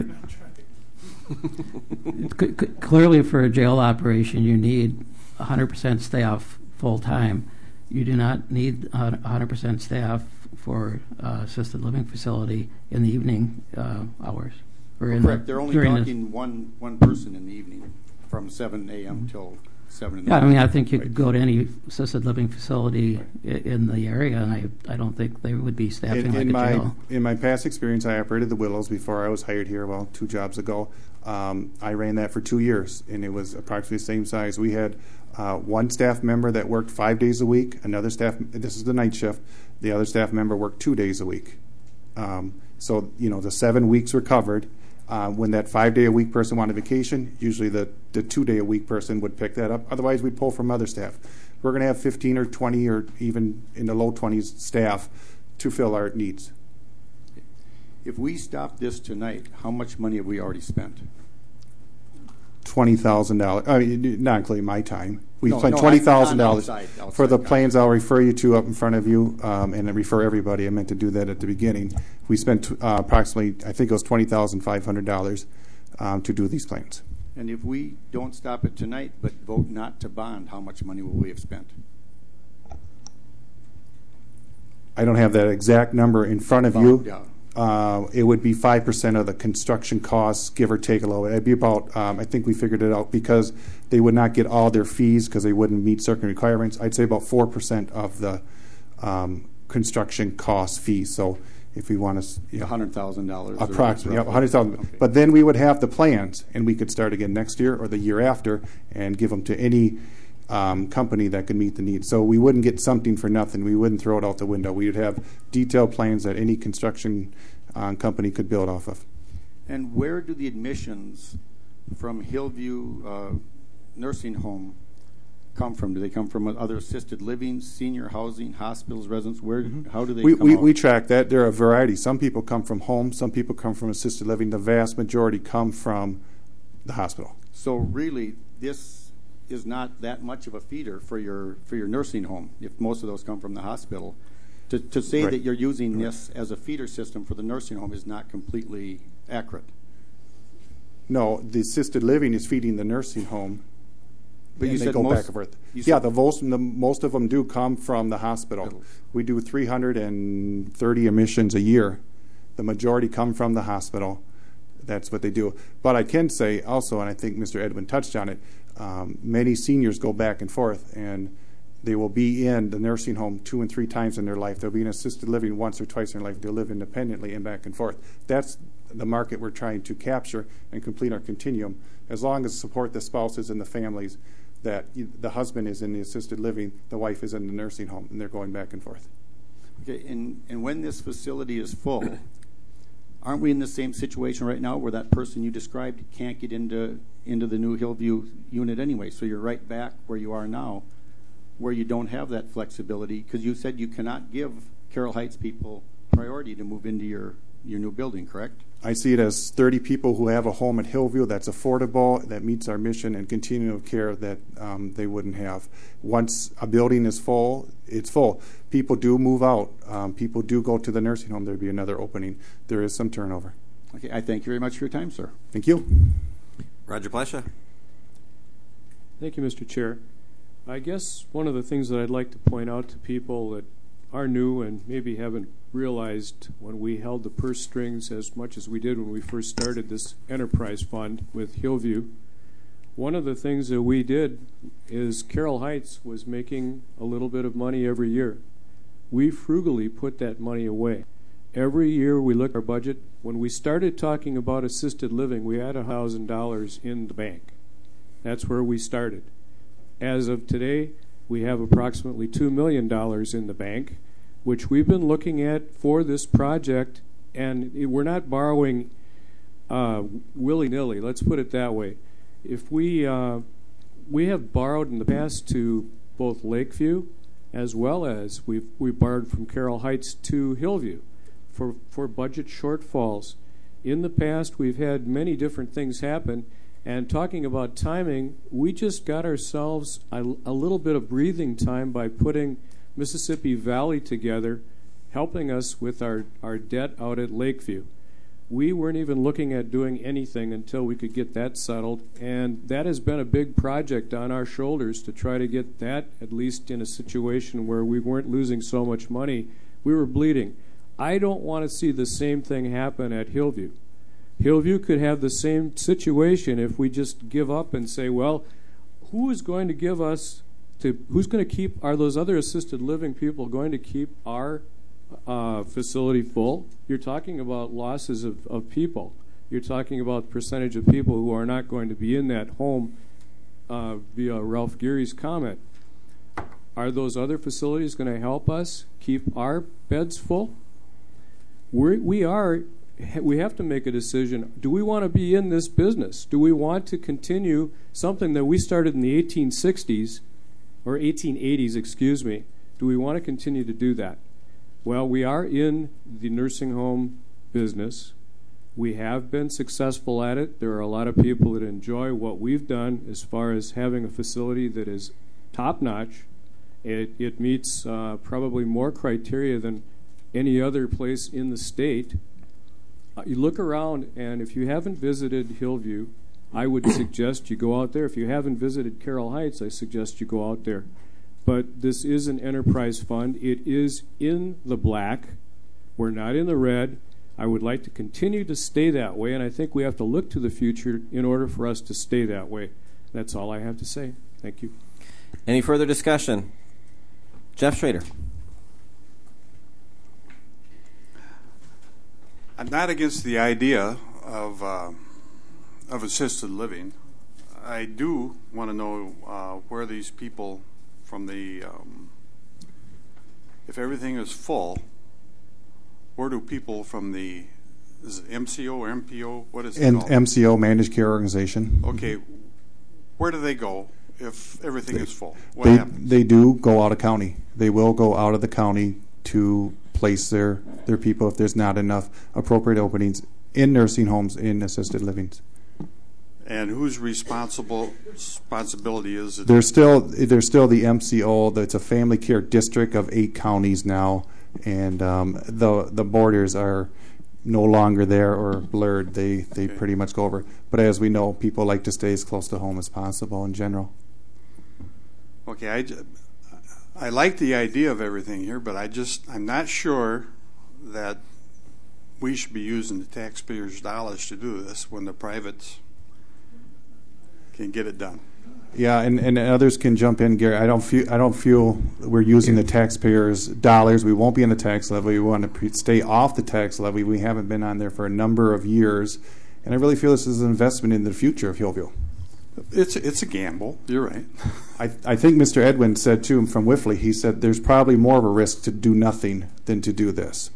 c- c- clearly, for a jail operation, you need one hundred percent staff full time. You do not need one hundred percent staff for uh, assisted living facility in the evening uh, hours. Or in Correct. the, They're only during talking the, one one person in the evening from seven a.m. till seven in the Yeah, I morning. mean, I think you could go to any assisted living facility i- in the area, and I, I don't think they would be staffing In, like in a my jail. in my past experience, I operated the Willows before I was hired here. Well, two jobs ago, um, I ran that for two years, and it was approximately the same size. We had uh, one staff member that worked five days a week. Another staff. This is the night shift. The other staff member worked two days a week. Um, so you know the seven weeks were covered. Uh, when that five-day-a-week person wanted vacation, usually the, the two-day-a-week person would pick that up. Otherwise, we'd pull from other staff. We're going to have fifteen or twenty or even in the low twenties staff to fill our needs. If we stop this tonight, how much money have we already spent? twenty thousand dollars. I mean, not including my time. We No, spent no, twenty thousand I'm dollars outside- outside, for the gotcha. plans. I'll refer you to up in front of you, um, and I refer everybody. I meant to do that at the beginning. We spent uh, approximately, I think it was twenty thousand five hundred dollars um, to do these plans. And if we don't stop it tonight but vote not to bond, how much money will we have spent? I don't have that exact number in front of you. Yeah. Uh, it would be five percent of the construction costs, give or take a little bit. It'd be about, um, I think we figured it out because they would not get all their fees because they wouldn't meet certain requirements. I'd say about four percent of the um, construction cost fees. So if we want to, you know, one hundred thousand dollars. approximately, yeah, one hundred thousand dollars. But then we would have the plans, and we could start again next year or the year after and give them to any um, company that could meet the needs. So we wouldn't get something for nothing. We wouldn't throw it out the window. We would have detailed plans that any construction uh, company could build off of. And where do the admissions from Hillview uh, Nursing Home come from? Do they come from other assisted living, senior housing, hospitals, residents? Where? Mm-hmm. How do they We, come we, out? we track that. There are a variety. Some people come from home. Some people come from assisted living. The vast majority come from the hospital. So really, this is not that much of a feeder for your for your nursing home. If most of those come from the hospital, to to say Right. that you're using this as a feeder system for the nursing home is not completely accurate. No, the assisted living is feeding the nursing home. But you and they said go most- back and forth. you Yeah, said- the most, the most of them do come from the hospital. We do three hundred thirty admissions a year. The majority come from the hospital. That's what they do. But I can say also, and I think Mister Edwin touched on it, um, many seniors go back and forth, and they will be in the nursing home two and three times in their life. They'll be in assisted living once or twice in their life. They'll live independently and back and forth. That's the market we're trying to capture and complete our continuum. As long as support the spouses and the families, that you, the husband is in the assisted living, the wife is in the nursing home, and they're going back and forth. Okay, and and when this facility is full, aren't we in the same situation right now where that person you described can't get into into the new Hillview unit anyway? So you're right back where you are now, where you don't have that flexibility because you said you cannot give Carroll Heights people priority to move into your your new building, correct? I see it as thirty people who have a home at Hillview that's affordable, that meets our mission and continuum of care that um, they wouldn't have. Once a building is full, it's full. People do move out. Um, people do go to the nursing home. There'd be another opening. There is some turnover. Okay, I thank you very much for your time, sir. Thank you. Roger Plesha. Thank you, Mister Chair. I guess one of the things that I'd like to point out to people that are new and maybe haven't realized when we held the purse strings as much as we did when we first started this enterprise fund with Hillview, one of the things that we did is Carroll Heights was making a little bit of money every year. We frugally put that money away. Every year we look at our budget. When we started talking about assisted living, we had one thousand dollars in the bank. That's where we started. As of today, we have approximately two million dollars in the bank, which we've been looking at for this project, and it, we're not borrowing uh, willy-nilly. Let's put it that way. If we uh, we have borrowed in the past to both Lakeview, as well as we've we borrowed from Carroll Heights to Hillview for for budget shortfalls. In the past, we've had many different things happen. And talking about timing, we just got ourselves a, a little bit of breathing time by putting Mississippi Valley together, helping us with our, our debt out at Lakeview. We weren't even looking at doing anything until we could get that settled, and that has been a big project on our shoulders to try to get that at least in a situation where we weren't losing so much money. We were bleeding. I don't want to see the same thing happen at Hillview. Hillview could have the same situation if we just give up and say, well, who is going to give us, to who's going to keep, are those other assisted living people going to keep our uh, facility full? You're talking about losses of, of people. You're talking about percentage of people who are not going to be in that home uh, via Ralph Geary's comment. Are those other facilities going to help us keep our beds full? We're, we are, we have to make a decision. Do we want to be in this business? Do we want to continue something that we started in the eighteen sixties, or eighteen eighties, excuse me? Do we want to continue to do that? Well, we are in the nursing home business. We have been successful at it. There are a lot of people that enjoy what we've done as far as having a facility that is top-notch. It, it meets uh, probably more criteria than any other place in the state. Uh, you look around, and if you haven't visited Hillview, I would suggest you go out there. If you haven't visited Carroll Heights, I suggest you go out there. But this is an enterprise fund. It is in the black. We're not in the red. I would like to continue to stay that way, and I think we have to look to the future in order for us to stay that way. That's all I have to say. Thank you. Any further discussion? Jeff Schrader. I'm not against the idea of uh, of assisted living. I do want to know uh, where these people from the, um, if everything is full, where do people from the, is it M C O or M P O? What is it And called? M C O, Managed Care Organization. Okay, where do they go if everything They- is full? What they, happens? they do go out of county. They will go out of the county to place their, their people if there's not enough appropriate openings in nursing homes, in assisted livings. And whose responsible responsibility is it? There's still there's still the M C O. That's a family care district of eight counties now, and um, the the borders are no longer there or blurred. They they Okay. pretty much go over. But as we know, people like to stay as close to home as possible in general. Okay, I, ju- I like the idea of everything here, but I just I'm not sure that we should be using the taxpayers' dollars to do this when the privates can get it done. Yeah, and, and others can jump in, Gary. I don't feel I don't feel we're using the taxpayers' dollars. We won't be in the tax levy. We want to pre- stay off the tax levy. We haven't been on there for a number of years, and I really feel this is an investment in the future of Hillview. It's it's a gamble. You're right. I I think Mister Edwin said too from Whiffley. He said there's probably more of a risk to do nothing than to do this.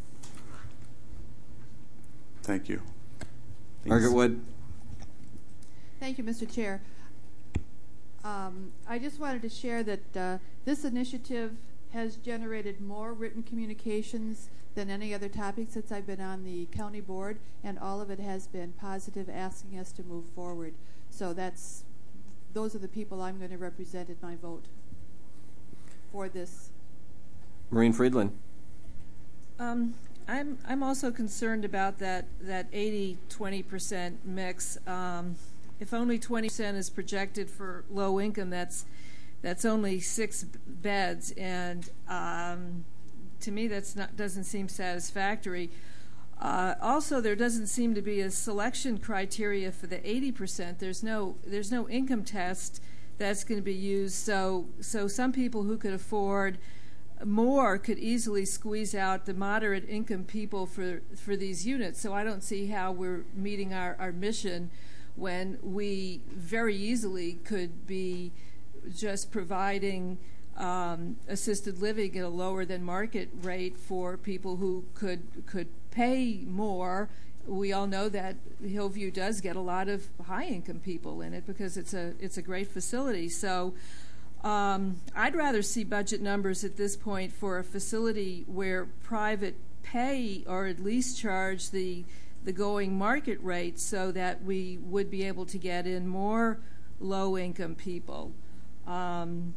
Thank you. Margaret Wood. Thank you, Mister Chair. Um, I just wanted to share that uh, this initiative has generated more written communications than any other topic since I've been on the county board, and all of it has been positive, asking us to move forward. So that's those are the people I'm going to represent in my vote for this. Maureen Friedland. Um, I'm I'm also concerned about that that eighty twenty percent mix. Um, if only twenty percent is projected for low income, that's that's only six beds, and um, to me that's not doesn't seem satisfactory. Uh, also, there doesn't seem to be a selection criteria for the eighty percent. There's no there's no income test that's going to be used. So so some people who could afford more could easily squeeze out the moderate income people for for these units. So I don't see how we're meeting our, our mission when we very easily could be just providing um, assisted living at a lower than market rate for people who could could pay more. We all know that Hillview does get a lot of high income people in it because it's a it's a great facility. So Um, I'd rather see budget numbers at this point for a facility where private pay or at least charge the the going market rate so that we would be able to get in more low-income people. Um,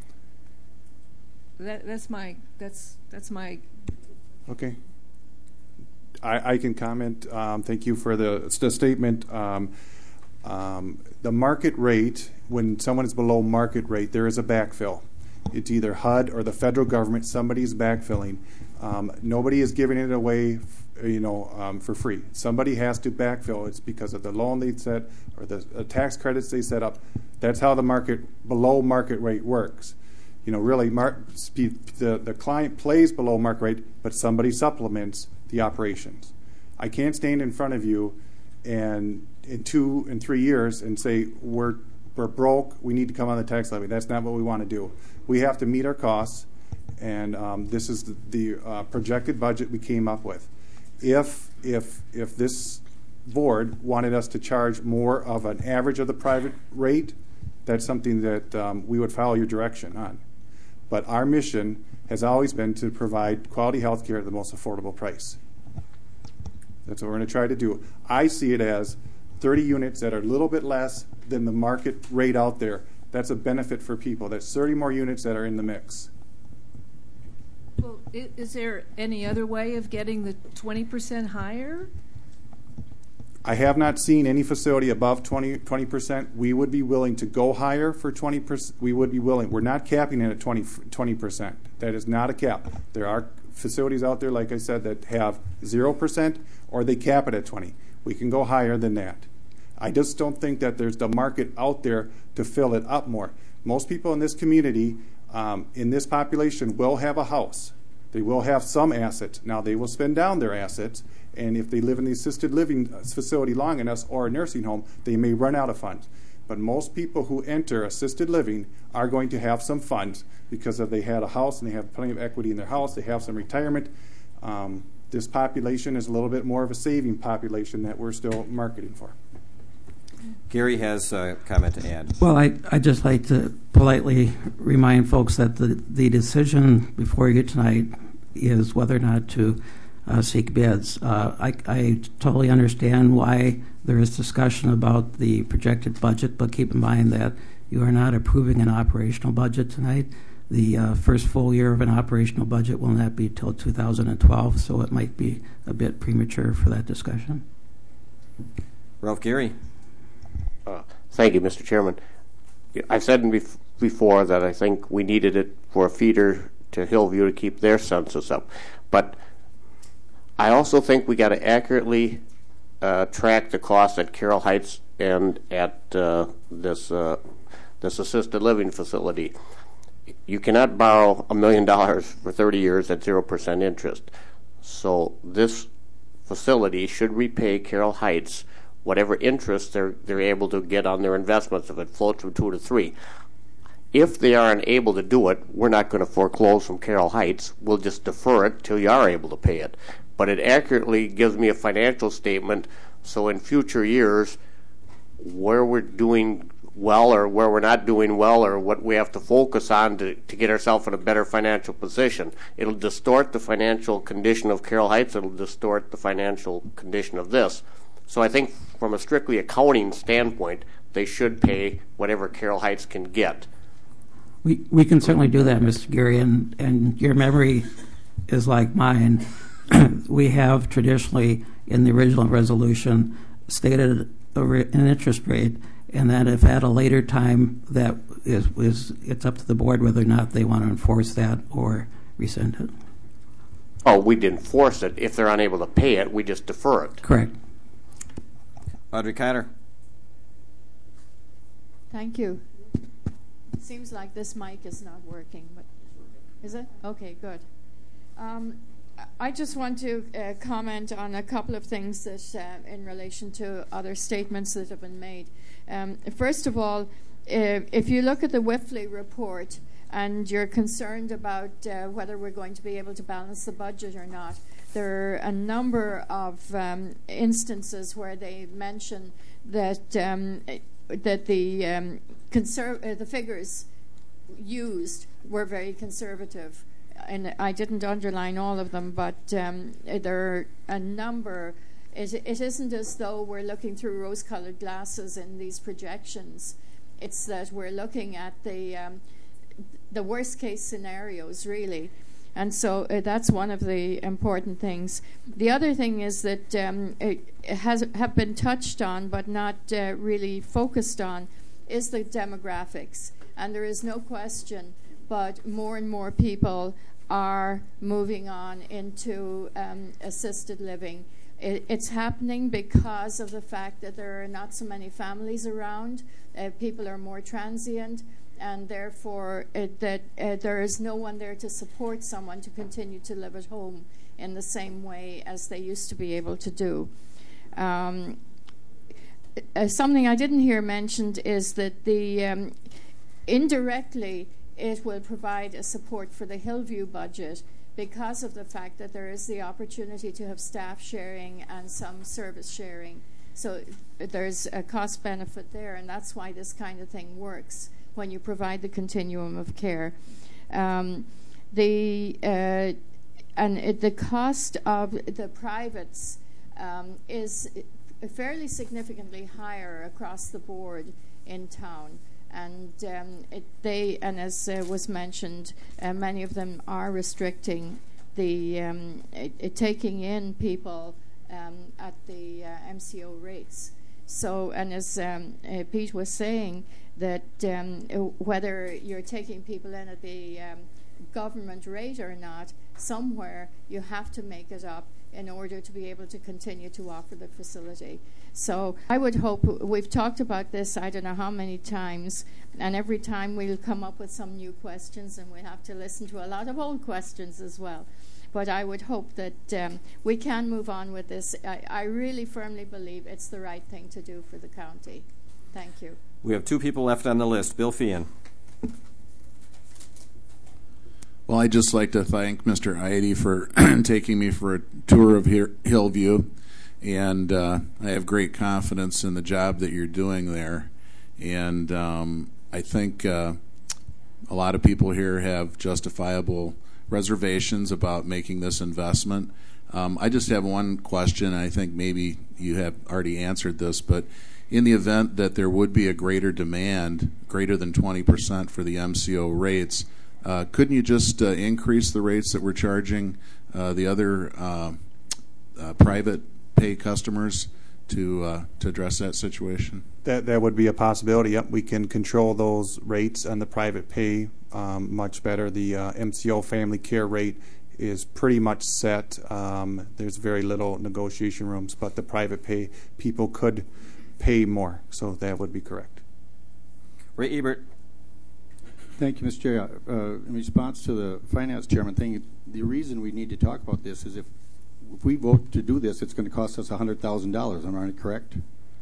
that, that's my that's that's my. Okay. I, I can comment. Um, thank you for the, the statement. Um, um, the market rate, when someone is below market rate, there is a backfill. It's either H U D or the federal government. Somebody's backfilling. Um, nobody is giving it away, you know, um, for free. Somebody has to backfill. It's because of the loan they set or the uh, tax credits they set up. That's how the market, below market rate works. You know, really, mar- the, the client plays below market rate, but somebody supplements the operations. I can't stand in front of you and in two and three years and say, we're, we're broke, we need to come on the tax levy. That's not what we want to do. We have to meet our costs, and um, this is the, the uh, projected budget we came up with. If, if, if this board wanted us to charge more of an average of the private rate, that's something that um, we would follow your direction on. But our mission has always been to provide quality health care at the most affordable price. That's what we're going to try to do. I see it as thirty units that are a little bit less than the market rate out there. That's a benefit for people. That's thirty more units that are in the mix. Well, is there any other way of getting the twenty percent higher? I have not seen any facility above twenty percent. We would be willing to go higher for twenty percent. We would be willing. We're not capping it at twenty percent. That is not a cap. There are facilities out there, like I said, that have zero percent or they cap it at twenty. We can go higher than that. I just don't think that there's the market out there to fill it up more. Most people in this community, um, in this population, will have a house. They will have some assets. Now, they will spend down their assets, and if they live in the assisted living facility long enough or a nursing home, they may run out of funds. But most people who enter assisted living are going to have some funds because if they had a house and they have plenty of equity in their house, they have some retirement. Um, this population is a little bit more of a saving population that we're still marketing for. Gary has a comment to add. Well, I, I'd just like to politely remind folks that the, the decision before you tonight is whether or not to uh, seek bids. Uh, I, I totally understand why there is discussion about the projected budget, but keep in mind that you are not approving an operational budget tonight. The uh, first full year of an operational budget will not be till two thousand twelve, so it might be a bit premature for that discussion. Ralph Gary. Uh, thank you, Mister Chairman. I've said bef- before that I think we needed it for a feeder to Hillview to keep their census up. But I also think we got to accurately uh, track the costs at Carroll Heights and at uh, this uh, this assisted living facility. You cannot borrow a million dollars for thirty years at zero percent interest. So this facility should repay Carroll Heights whatever interest they're they're able to get on their investments if it floats from two to three. If they aren't able to do it, we're not going to foreclose from Carroll Heights. We'll just defer it till you are able to pay it. But it accurately gives me a financial statement, so in future years, where we're doing well or where we're not doing well or what we have to focus on to, to get ourselves in a better financial position. It'll distort the financial condition of Carroll Heights. It'll distort the financial condition of this. So I think from a strictly accounting standpoint, they should pay whatever Carroll Heights can get. We we can certainly do that, Mister Gary, and, and your memory is like mine. We have traditionally, in the original resolution, stated a re- an interest rate, and that if at a later time that is, is it's up to the board whether or not they want to enforce that or rescind it. Oh, we didn't force it. If they're unable to pay it, we just defer it. Correct. Audrey Cotter. Thank you. It seems like this mic is not working, but is it? Okay, good. Um, I just want to uh, comment on a couple of things that, uh, in relation to other statements that have been made. Um, first of all, uh, if you look at the Wifley report and you're concerned about uh, whether we're going to be able to balance the budget or not, there are a number of um, instances where they mention that um, that the um, conser- uh, the figures used were very conservative. And I didn't underline all of them, but um, there are a number. It, it isn't as though we're looking through rose-colored glasses in these projections. It's that we're looking at the um, the worst-case scenarios, really. And so uh, that's one of the important things. The other thing is that um, it has have been touched on, but not uh, really focused on, is the demographics. And there is no question, but more and more people are moving on into um, assisted living. it, it's happening because of the fact that there are not so many families around. Uh, people are more transient, and therefore it, that uh, there is no one there to support someone to continue to live at home in the same way as they used to be able to do. Um, uh, something I didn't hear mentioned is that the um, indirectly it will provide a support for the Hillview budget because of the fact that there is the opportunity to have staff sharing and some service sharing. So there's a cost benefit there, and that's why this kind of thing works when you provide the continuum of care. Um, the uh, and it, the cost of the privates um, is fairly significantly higher across the board in town. And um, it, they, and as uh, was mentioned, uh, many of them are restricting the um, it, it taking in people um, at the uh, M C O rates. So, and as um, uh, Pete was saying, that um, whether you're taking people in at the um, government rate or not, somewhere you have to make it up in order to be able to continue to offer the facility. So I would hope, we've talked about this I don't know how many times, and every time we'll come up with some new questions, and we have to listen to a lot of old questions as well. But I would hope that um, we can move on with this. I, I really firmly believe it's the right thing to do for the county. Thank you. We have two people left on the list. Bill Feehan. Well, I'd just like to thank Mister Idy for taking me for a tour of Hillview, and uh, I have great confidence in the job that you're doing there. And um, I think uh, a lot of people here have justifiable reservations about making this investment. Um, I just have one question. I think maybe you have already answered this, but in the event that there would be a greater demand, greater than twenty percent for the M C O rates, Uh, couldn't you just uh, increase the rates that we're charging uh, the other uh, uh, private pay customers to uh, to address that situation? That that would be a possibility. Yep, we can control those rates on the private pay um, much better. The uh, M C O family care rate is pretty much set. Um, there's very little negotiation rooms, but the private pay people could pay more, so that would be correct. Ray Ebert. Thank you, Mister Chair. Uh, in response to the finance chairman thing, the reason we need to talk about this is if if we vote to do this, it's going to cost us one hundred thousand dollars. Am I correct?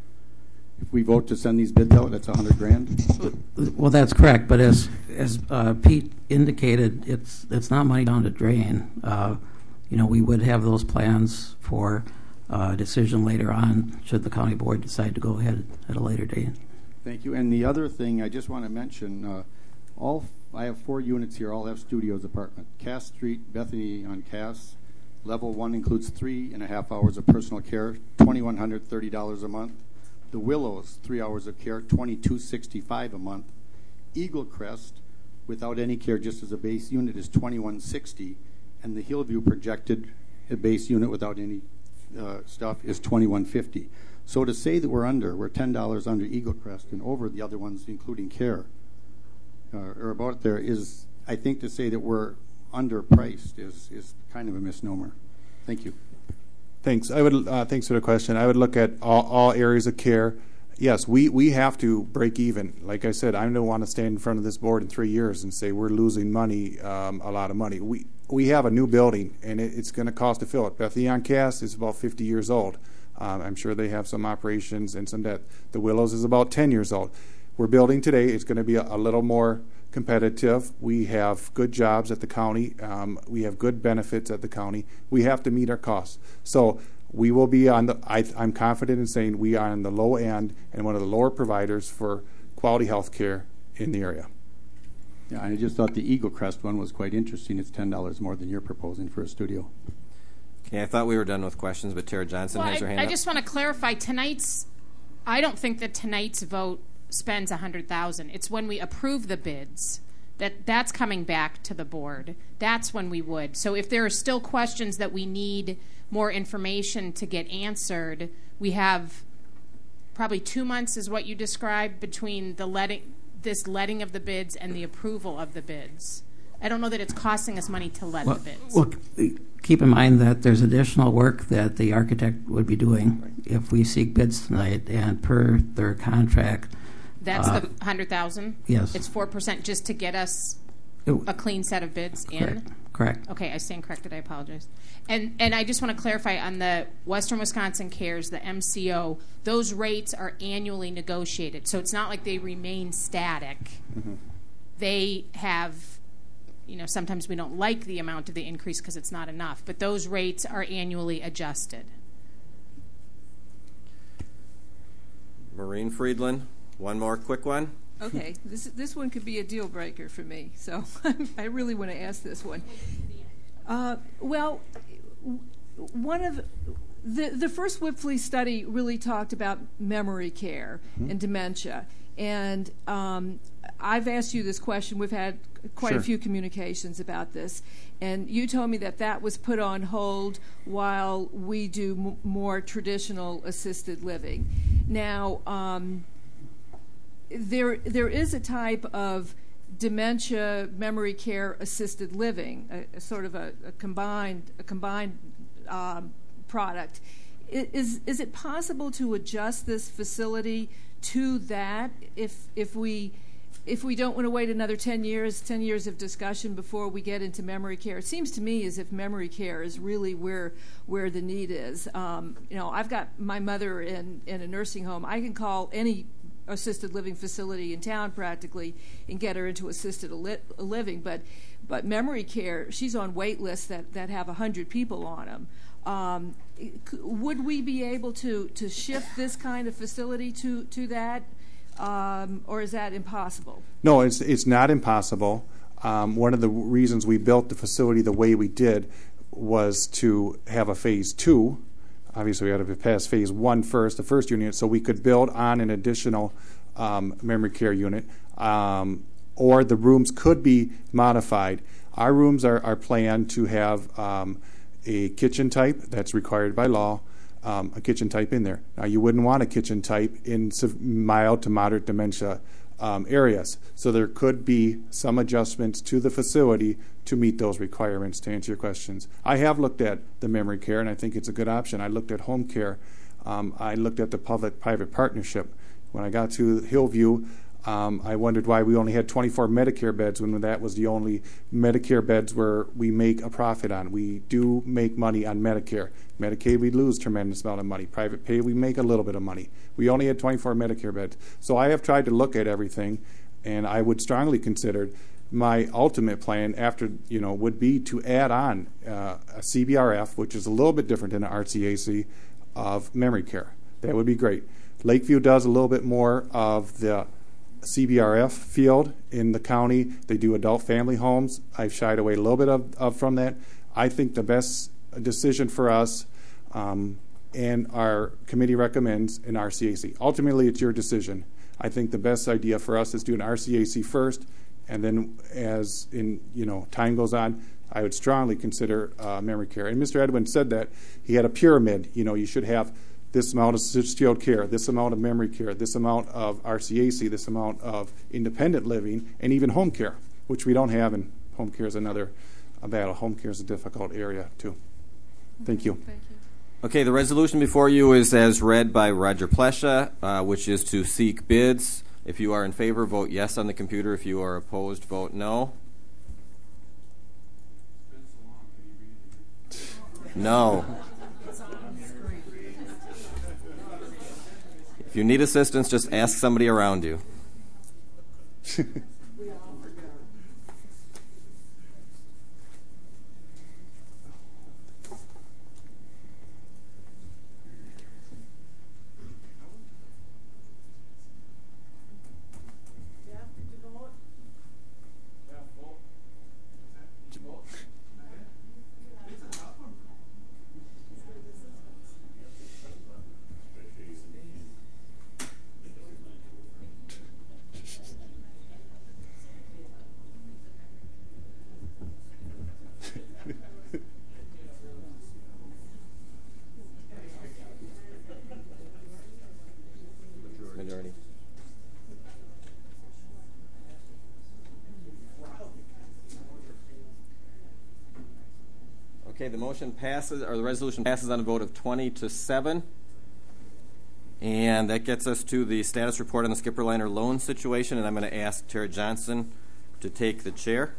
If we vote to send these bids out, that's one hundred grand. Well, that's correct. But as as uh, Pete indicated, it's it's not money down the drain. Uh, you know, we would have those plans for uh, a decision later on should the county board decide to go ahead at a later date. Thank you. And the other thing I just want to mention. Uh, All I have four units here. All have studios apartment. Cass Street, Bethany on Cass. Level one includes three and a half hours of personal care, twenty-one hundred thirty dollars a month. The Willows, three hours of care, twenty-two sixty-five a month. Eagle Crest, without any care, just as a base unit, is twenty-one sixty, and the Hillview projected a base unit without any uh, stuff is twenty-one fifty. So to say that we're under, we're ten dollars under Eagle Crest and over the other ones, including care. Uh, or about there is, I think to say that we're underpriced is, is kind of a misnomer. Thank you. Thanks. I would uh, thanks for the question. I would look at all, all areas of care. Yes, we, we have to break even. Like I said, I don't want to stand in front of this board in three years and say we're losing money, um, a lot of money. We we have a new building, and it, it's going to cost to fill it. Bethany on Cass is about fifty years old. Um, I'm sure they have some operations and some debt. The Willows is about ten years old. We're building today. It's going to be a, a little more competitive. We have good jobs at the county. Um, we have good benefits at the county. We have to meet our costs. So we will be on the, I, I'm confident in saying we are on the low end and one of the lower providers for quality health care in the area. Yeah, I just thought the Eagle Crest one was quite interesting. It's ten dollars more than you're proposing for a studio. Okay, I thought we were done with questions, but Tara Johnson well, has her I, hand I up. just want to clarify, tonight's, I don't think that tonight's vote spends one hundred thousand dollars. It's when we approve the bids that that's coming back to the board. That's when we would. So if there are still questions that we need more information to get answered, we have probably two months is what you described between the letting this letting of the bids and the approval of the bids. I don't know that it's costing us money to let well, the bids. Well, keep in mind that there's additional work that the architect would be doing if we seek bids tonight, and per their contract. That's uh, the one hundred thousand dollars? Yes. It's four percent just to get us It- a clean set of bids Correct. in? Correct. Okay, I stand corrected. I apologize. And and I just want to clarify on the Western Wisconsin Cares, the M C O, those rates are annually negotiated. So it's not like they remain static. Mm-hmm. They have, you know, sometimes we don't like the amount of the increase because it's not enough, but those rates are annually adjusted. Maureen Friedland, one more quick one. Okay, this this one could be a deal breaker for me, so I really want to ask this one. Uh, well, one of the the first Whipfly study really talked about memory care Mhm. and dementia, and um, I've asked you this question. We've had quite Sure. a few communications about this, and you told me that that was put on hold while we do m- more traditional assisted living. Now. Um, There, there is a type of dementia memory care assisted living, a, a sort of a, a combined, a combined um, product. I- Is is it possible to adjust this facility to that if if we if we don't want to wait another ten years, ten years of discussion before we get into memory care? It seems to me as if memory care is really where where the need is. Um, you know, I've got my mother in in a nursing home. I can call any assisted living facility in town practically and get her into assisted li- living, but but memory care, she's on wait lists that, that have one hundred people on them. Um, c- would we be able to, to shift this kind of facility to, to that, um, or is that impossible? No, it's it's not impossible. Um, one of the reasons we built the facility the way we did was to have a phase two. Obviously, we had to pass phase one first, the first unit, so we could build on an additional um, memory care unit, um, or the rooms could be modified. Our rooms are, are planned to have um, a kitchen type that's required by law, um, a kitchen type in there. Now, you wouldn't want a kitchen type in sev- mild to moderate dementia um, areas, so there could be some adjustments to the facility to meet those requirements, to answer your questions. I have looked at the memory care, and I think it's a good option. I looked at home care. Um, I looked at the public-private partnership. When I got to Hillview, um, I wondered why we only had twenty-four Medicare beds when that was the only Medicare beds where we make a profit on. We do make money on Medicare. Medicaid, we lose a tremendous amount of money. Private pay, we make a little bit of money. We only had twenty-four Medicare beds. So I have tried to look at everything, and I would strongly consider my ultimate plan after, you know, would be to add on uh, a C B R F, which is a little bit different than an R C A C, of memory care. That would be great. Lakeview does a little bit more of the C B R F field in the county. They do adult family homes. I've shied away a little bit of, of from that. I think the best decision for us, um, and our committee recommends, an R C A C. Ultimately, it's your decision. I think the best idea for us is do an R C A C first, and then as in you know time goes on, I would strongly consider uh, memory care. And Mister Edwin said that he had a pyramid. You know, you should have this amount of skilled care, this amount of memory care, this amount of R C A C, this amount of independent living, and even home care, which we don't have. And home care is another uh, battle. Home care is a difficult area too. Thank you. Thank you. Okay, the resolution before you is as read by Roger Plesha, uh, which is to seek bids. If you are in favor, vote yes on the computer. If you are opposed, vote no. No. If you need assistance, just ask somebody around you. Okay, the motion passes, or the resolution passes on a vote of twenty to seven. And that gets us to the status report on the Skipper Liner loan situation, and I'm going to ask Tara Johnson to take the chair.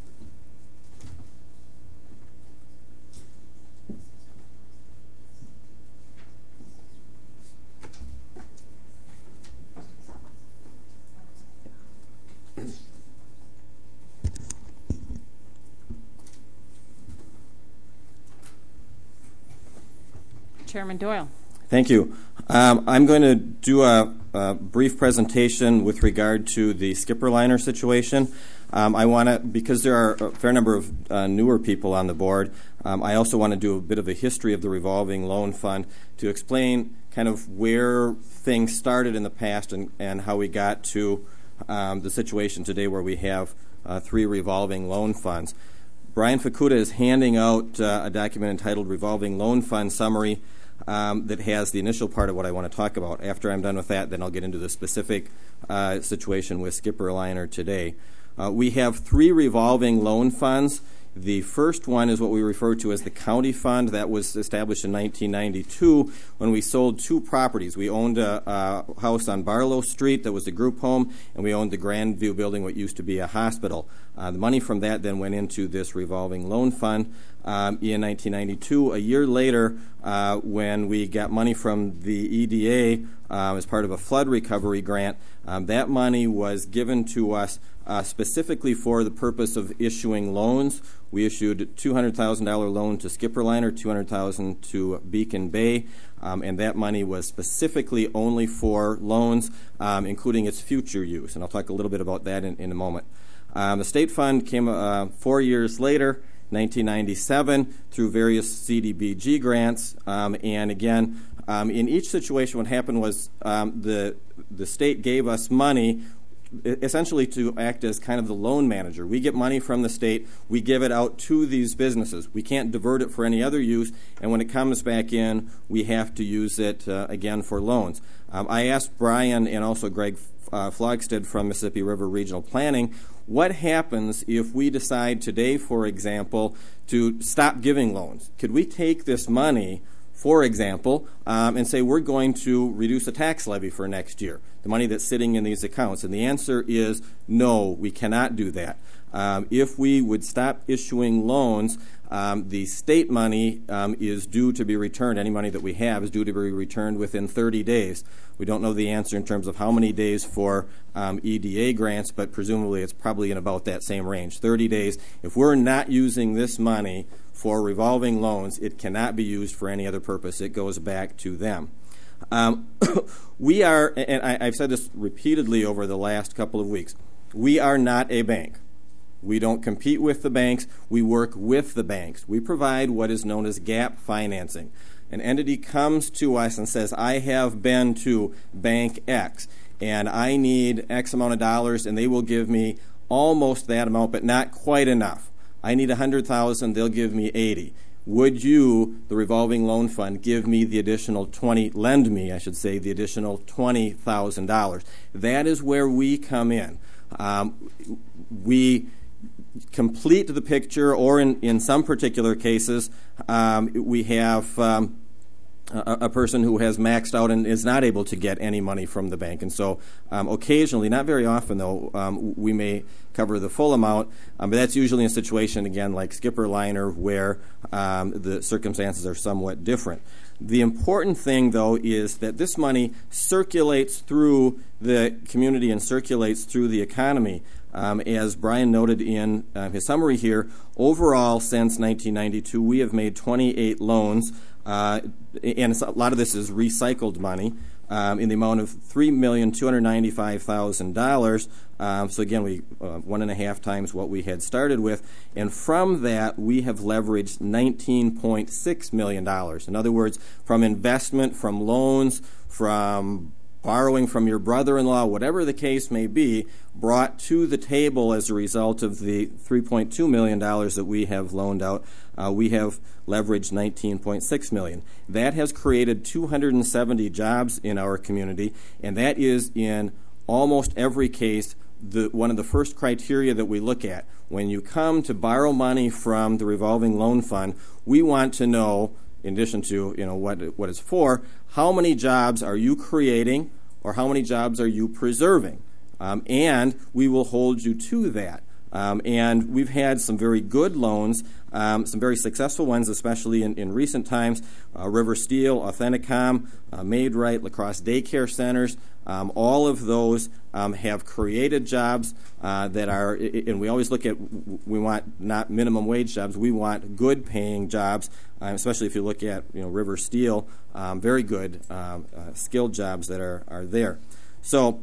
Chairman Doyle. Thank you. Um, I'm going to do a, a brief presentation with regard to the Skipper Liner situation. Um, I want to, because there are a fair number of uh, newer people on the board, um, I also want to do a bit of a history of the revolving loan fund to explain kind of where things started in the past and, and how we got to um, the situation today where we have uh, three revolving loan funds. Brian Fukuda is handing out uh, a document entitled Revolving Loan Fund Summary Um, that has the initial part of what I want to talk about. After I'm done with that, then I'll get into the specific uh, situation with Skipper Liner today. Uh, we have three revolving loan funds. The first one is what we refer to as the county fund. That was established in nineteen ninety-two when we sold two properties. We owned a, a house on Barlow Street that was a group home, and we owned the Grandview building, what used to be a hospital. Uh, the money from that then went into this revolving loan fund um, in nineteen ninety-two. A year later, uh, when we got money from the E D A uh, as part of a flood recovery grant, um, that money was given to us uh, specifically for the purpose of issuing loans. We issued a two hundred thousand dollars loan to Skipper Liner, two hundred thousand dollars to Beacon Bay, um, and that money was specifically only for loans, um, including its future use. And I'll talk a little bit about that in, in a moment. Um, the state fund came uh, four years later, nineteen ninety-seven, through various C D B G grants. Um, and again, um, in each situation, what happened was um, the the state gave us money essentially to act as kind of the loan manager. We get money from the state, we give it out to these businesses. We can't divert it for any other use, and when it comes back in, we have to use it uh, again for loans. Um, I asked Brian and also Greg uh, Flogstead from Mississippi River Regional Planning, what happens if we decide today, for example, to stop giving loans? Could we take this money, for example, um, and say we're going to reduce the tax levy for next year, the money that's sitting in these accounts? And the answer is no, we cannot do that. Um, if we would stop issuing loans, um, the state money um, is due to be returned. Any money that we have is due to be returned within thirty days. We don't know the answer in terms of how many days for um, E D A grants, but presumably it's probably in about that same range, thirty days. If we're not using this money for revolving loans, it cannot be used for any other purpose. It goes back to them. Um, we are, and I, I've said this repeatedly over the last couple of weeks, we are not a bank. We don't compete with the banks. We work with the banks. We provide what is known as gap financing. An entity comes to us and says, I have been to Bank X, and I need X amount of dollars, and they will give me almost that amount, but not quite enough. I need one hundred thousand dollars, they'll give me eighty. Would you, the revolving loan fund, give me the additional twenty, lend me, I should say, the additional twenty thousand dollars? That is where we come in. Um, we complete the picture, or in, in some particular cases, um, we have um, a, a person who has maxed out and is not able to get any money from the bank. And so um, occasionally, not very often though, um, we may cover the full amount, um, but that's usually in a situation, again, like Skipper Liner, where um, the circumstances are somewhat different. The important thing, though, is that this money circulates through the community and circulates through the economy. Um, as Brian noted in uh, his summary here, overall since nineteen ninety-two, we have made twenty-eight loans, uh, and a lot of this is recycled money, um, in the amount of three million two hundred ninety-five thousand dollars. Um, so again, we uh, one and a half times what we had started with, and from that we have leveraged nineteen point six million dollars. In other words, from investment, from loans, from borrowing from your brother-in-law, whatever the case may be, brought to the table as a result of the three point two million dollars that we have loaned out, uh, we have leveraged nineteen point six million dollars. That has created two hundred seventy jobs in our community, and that is in almost every case the, one of the first criteria that we look at. When you come to borrow money from the revolving loan fund, we want to know, in addition to you know what what it's for, how many jobs are you creating or how many jobs are you preserving? Um, and we will hold you to that. Um, and we've had some very good loans, um, some very successful ones, especially in, in recent times. Uh, River Steel, Authenticom, uh, Maid-Rite, La Crosse Daycare Centers, um, all of those um, have created jobs uh, that are, and we always look at, we want not minimum wage jobs, we want good paying jobs, um, especially if you look at you know River Steel, um, very good um, uh, skilled jobs that are, are there. So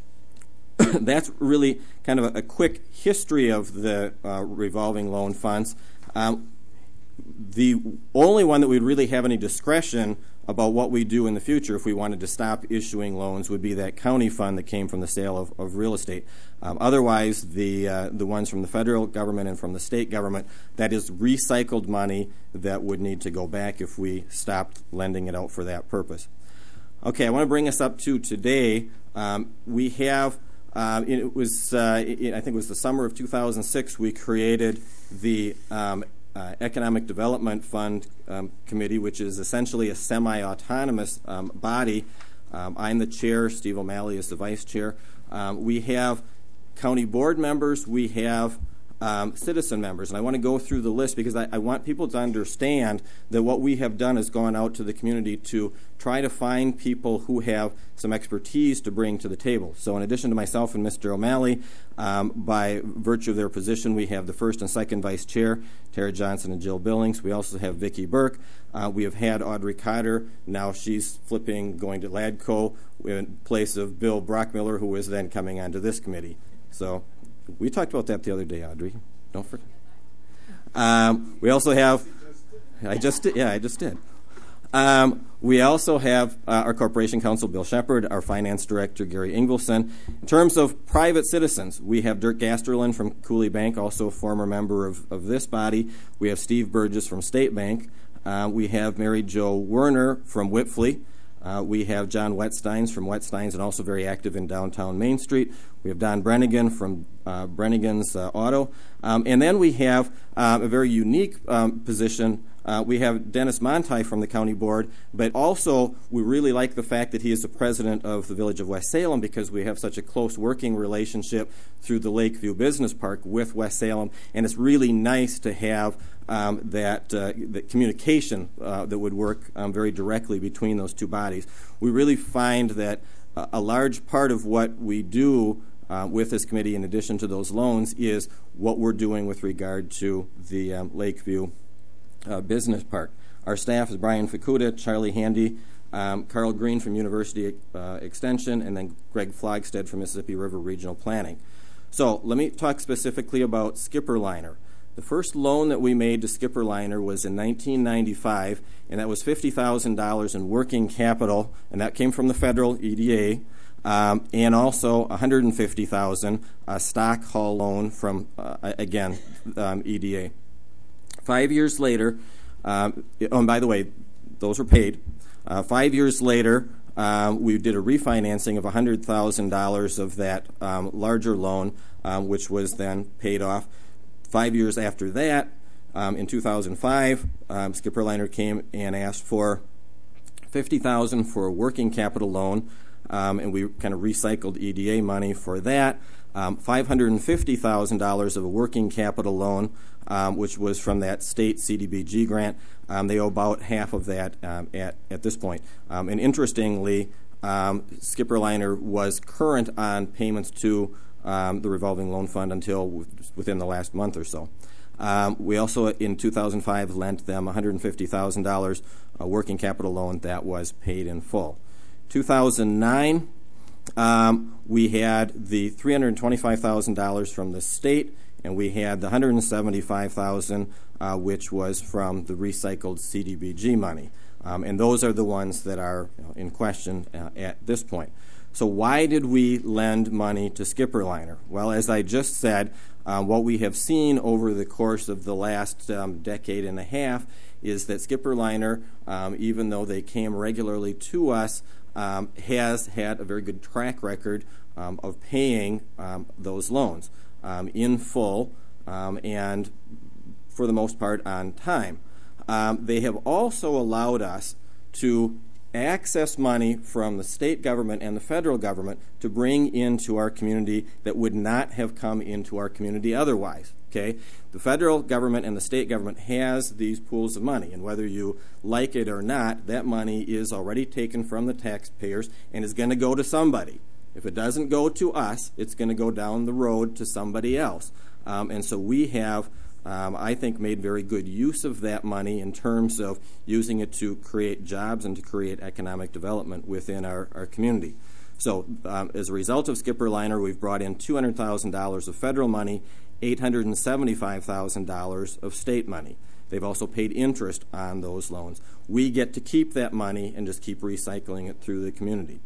that's really kind of a, a quick history of the uh, revolving loan funds. Um, the only one that we'd really have any discretion about what we do in the future if we wanted to stop issuing loans would be that county fund that came from the sale of, of real estate. Um, otherwise, the uh, the ones from the federal government and from the state government, that is recycled money that would need to go back if we stopped lending it out for that purpose. Okay, I want to bring us up to today. Um, we have Um, it was, uh, it, I think it was the summer of two thousand six, we created the um, uh, Economic Development Fund um, Committee, which is essentially a semi-autonomous um, body. Um, I'm the chair. Steve O'Malley is the vice chair. Um, we have county board members. We have um, citizen members. And I want to go through the list because I, I want people to understand that what we have done is gone out to the community to try to find people who have some expertise to bring to the table. So in addition to myself and Mister O'Malley, um, by virtue of their position, we have the first and second vice chair, Tara Johnson and Jill Billings. We also have Vicki Burke. Uh, we have had Audrey Cotter. Now she's flipping, going to LADCO in place of Bill Brockmiller, who is then coming onto this committee. So we talked about that the other day, Audrey. Don't forget. Um, we also have, I just did, yeah, I just did. Um, we also have uh, our Corporation Counsel, Bill Shepard, our Finance Director, Gary Ingvelson. In terms of private citizens, we have Dirk Gasterlin from Cooley Bank, also a former member of, of this body. We have Steve Burgess from State Bank. Uh, we have Mary Jo Werner from Whitfley. Uh, we have John Wetsteins from Wetsteins and also very active in downtown Main Street. We have Don Brennigan from uh, Brennigan's uh, Auto. Um, and then we have uh, a very unique um, position. Uh, we have Dennis Monti from the county board, but also we really like the fact that he is the president of the Village of West Salem because we have such a close working relationship through the Lakeview Business Park with West Salem, and it's really nice to have um, that, uh, that communication uh, that would work um, very directly between those two bodies. We really find that uh, a large part of what we do Uh, with this committee, in addition to those loans, is what we're doing with regard to the um, Lakeview uh, Business Park. Our staff is Brian Fukuda, Charlie Handy, um, Carl Green from University uh, Extension, and then Greg Flogstead from Mississippi River Regional Planning. So let me talk specifically about Skipper Liner. The first loan that we made to Skipper Liner was in nineteen ninety-five, and that was fifty thousand dollars in working capital, and that came from the federal E D A. Um, and also one hundred fifty thousand dollars a stock haul loan from, uh, again, um, E D A. Five years later, um, oh, and by the way, those were paid. Uh, five years later, um, we did a refinancing of one hundred thousand dollars of that um, larger loan, um, which was then paid off. Five years after that, um, in two thousand five, um, Skipper Liner came and asked for fifty thousand dollars for a working capital loan. Um, and we kind of recycled E D A money for that. Um, five hundred fifty thousand dollars of a working capital loan, um, which was from that state C D B G grant. Um, they owe about half of that um, at, at this point. Um, and interestingly, um, Skipper Liner was current on payments to um, the revolving loan fund until w- within the last month or so. Um, we also, in two thousand five, lent them one hundred fifty thousand dollars, a working capital loan that was paid in full. two thousand nine, um, we had the three hundred twenty-five thousand dollars from the state, and we had the one hundred seventy-five thousand dollars, uh, which was from the recycled C D B G money. Um, and those are the ones that are you know, in question uh, at this point. So why did we lend money to Skipper Liner? Well, as I just said, uh, what we have seen over the course of the last um, decade and a half is that Skipper Liner, um, even though they came regularly to us, Um, has had a very good track record um, of paying um, those loans um, in full um, and for the most part on time. Um, they have also allowed us to access money from the state government and the federal government to bring into our community that would not have come into our community otherwise. Okay, the federal government and the state government has these pools of money, and whether you like it or not, that money is already taken from the taxpayers and is going to go to somebody. If it doesn't go to us, it's going to go down the road to somebody else. Um, and so we have, um, I think, made very good use of that money in terms of using it to create jobs and to create economic development within our, our community. So um, as a result of Skipper Liner, we've brought in two hundred thousand dollars of federal money, eight hundred seventy-five thousand dollars of state money. They've also paid interest on those loans. We get to keep that money and just keep recycling it through the community.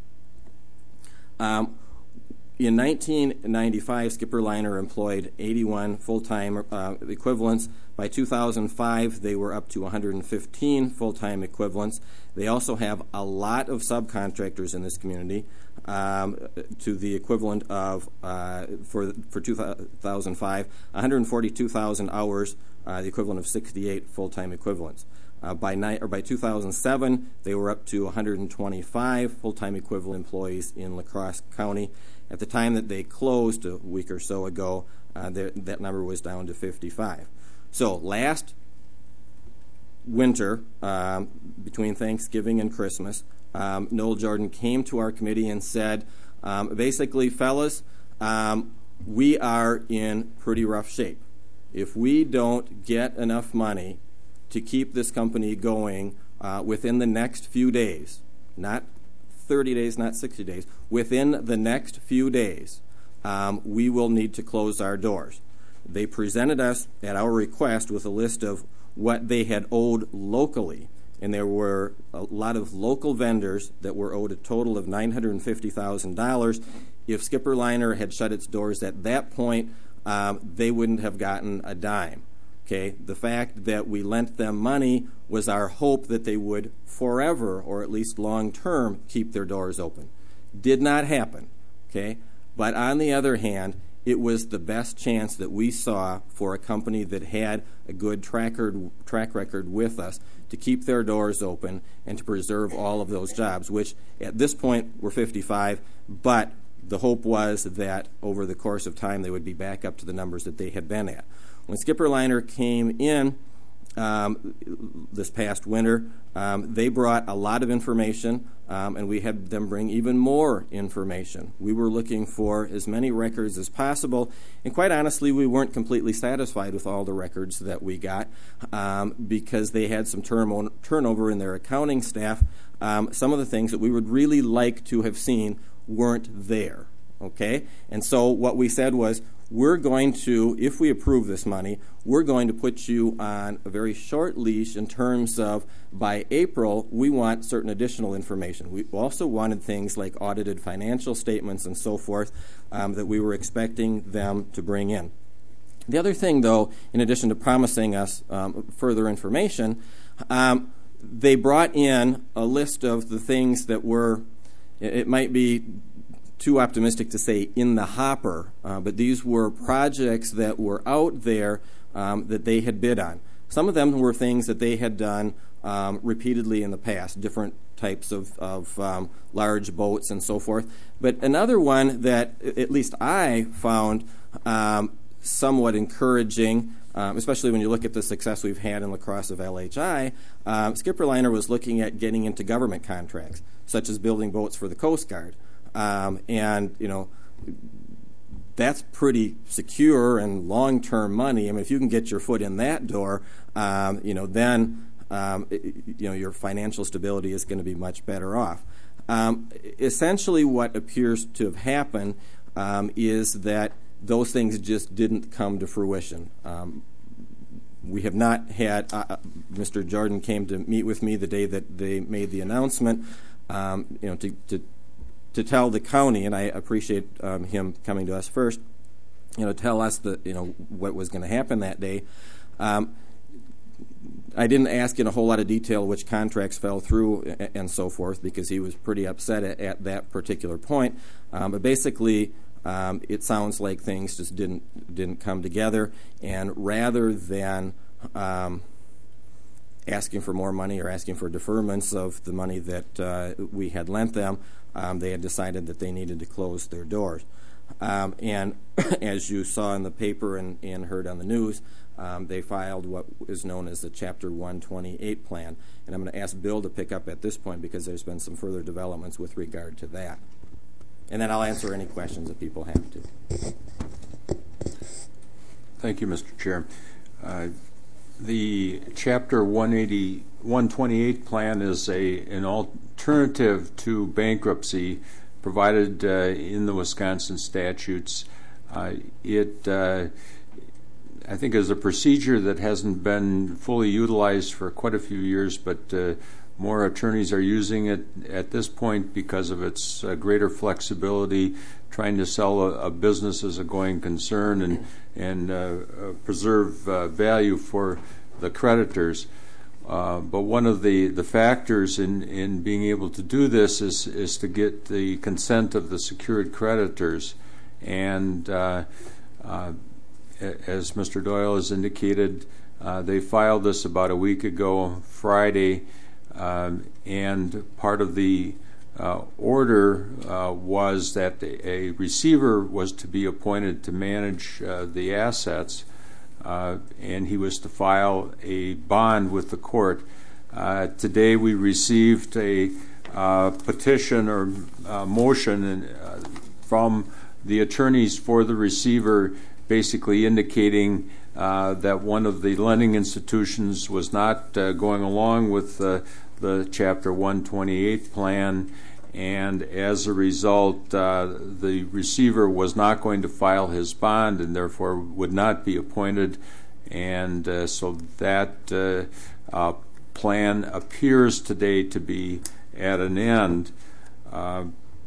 Um, in nineteen ninety-five, Skipper Liner employed eighty-one full-time uh, equivalents. By two thousand five, they were up to one hundred fifteen full-time equivalents. They also have a lot of subcontractors in this community, um, to the equivalent of, uh, for for two thousand five, one hundred forty-two thousand hours, uh, the equivalent of sixty-eight full-time equivalents. Uh, by, ni- or by two thousand seven, they were up to one hundred twenty-five full-time equivalent employees in La Crosse County. At the time that they closed a week or so ago, uh, that number was down to fifty-five. So last winter, um, between Thanksgiving and Christmas, um, Noel Jordan came to our committee and said, um, basically, fellas, um, we are in pretty rough shape. If we don't get enough money to keep this company going uh, within the next few days, not thirty days, not sixty days, within the next few days, um, we will need to close our doors. They presented us at our request with a list of what they had owed locally, and there were a lot of local vendors that were owed a total of nine hundred fifty thousand dollars. If Skipper Liner had shut its doors at that point, um, they wouldn't have gotten a dime. Okay, the fact that we lent them money was our hope that they would forever, or at least long term, keep their doors open. Did not happen. Okay, but on the other hand, it was the best chance that we saw for a company that had a good track record, track record with us to keep their doors open and to preserve all of those jobs, which at this point were fifty-five, but the hope was that over the course of time they would be back up to the numbers that they had been at. When Skipper Liner came in um, this past winter, um, they brought a lot of information, um, and we had them bring even more information. We were looking for as many records as possible, and quite honestly, we weren't completely satisfied with all the records that we got um, because they had some turn- turnover in their accounting staff. Um, some of the things that we would really like to have seen weren't there. Okay? And so what we said was, we're going to, if we approve this money, we're going to put you on a very short leash in terms of by April, we want certain additional information. We also wanted things like audited financial statements and so forth um, that we were expecting them to bring in. The other thing, though, in addition to promising us um, further information, um, they brought in a list of the things that were, it might be too optimistic to say in the hopper, uh, but these were projects that were out there um, that they had bid on. Some of them were things that they had done um, repeatedly in the past, different types of, of um, large boats and so forth. But another one that at least I found um, somewhat encouraging, um, especially when you look at the success we've had in La Crosse of L H I, um, Skipper Liner was looking at getting into government contracts, such as building boats for the Coast Guard. Um, and, you know, that's pretty secure and long-term money. I mean, if you can get your foot in that door, um, you know, then, um, it, you know, your financial stability is going to be much better off. Um, essentially what appears to have happened um, is that those things just didn't come to fruition. Um, we have not had, uh, Mister Jordan came to meet with me the day that they made the announcement, um, you know, to, to to tell the county, and I appreciate um, him coming to us first, you know, tell us the, you know, what was going to happen that day. Um, I didn't ask in a whole lot of detail which contracts fell through and, and so forth, because he was pretty upset at, at that particular point. Um, but basically, um, it sounds like things just didn't didn't come together, and rather than um, asking for more money or asking for deferments of the money that uh, we had lent them, um, they had decided that they needed to close their doors. Um, and as you saw in the paper and, and heard on the news, um, they filed what is known as the Chapter one twenty-eight plan. And I'm going to ask Bill to pick up at this point because there's been some further developments with regard to that. And then I'll answer any questions that people have to. Thank you, Mister Chair. Uh, the Chapter one eighty, one twenty-eight plan is a an alternative to bankruptcy provided uh, in the Wisconsin statutes. Uh, it, uh, I think, is a procedure that hasn't been fully utilized for quite a few years, but uh, more attorneys are using it at this point because of its uh, greater flexibility, trying to sell a, a business as a going concern and, and uh, uh, preserve uh, value for the creditors. Uh, but one of the, the factors in, in being able to do this is, is to get the consent of the secured creditors. And uh, uh, as Mister Doyle has indicated, uh, they filed this about a week ago, Friday, um, and part of the uh, order uh, was that a receiver was to be appointed to manage uh, the assets. Uh, and he was to file a bond with the court. Uh, today we received a uh, petition or uh, motion in, uh, from the attorneys for the receiver, basically indicating uh, that one of the lending institutions was not uh, going along with uh, the Chapter one twenty-eight plan, and as a result, uh, the receiver was not going to file his bond and therefore would not be appointed. And uh, so that uh, uh, plan appears today to be at an end. Uh,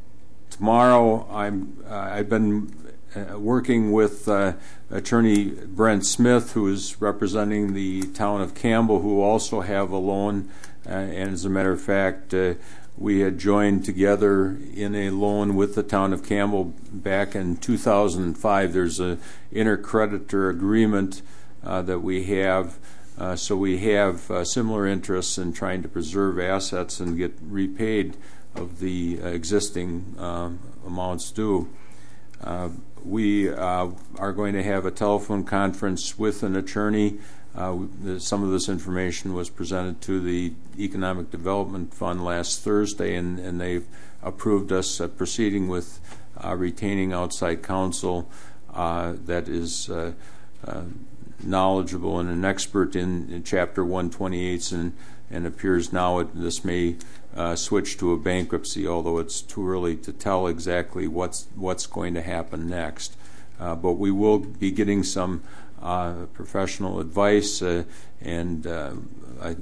tomorrow, I'm, uh, I've been uh, working with uh, Attorney Brent Smith, who is representing the town of Campbell, who also have a loan. Uh, and as a matter of fact, uh, we had joined together in a loan with the town of Campbell back in two thousand five. There's an intercreditor agreement uh, that we have, uh, so we have uh, similar interests in trying to preserve assets and get repaid of the uh, existing um, amounts due. Uh, we uh, are going to have a telephone conference with an attorney. Uh, the, some of this information was presented to the Economic Development Fund last Thursday, and, and they've approved us uh, proceeding with uh, retaining outside counsel uh, that is uh, uh, knowledgeable and an expert in, in Chapter one twenty-eights, and, and appears now it, this may uh, switch to a bankruptcy, although it's too early to tell exactly what's, what's going to happen next. Uh, but we will be getting some Uh, professional advice, uh, and uh, I,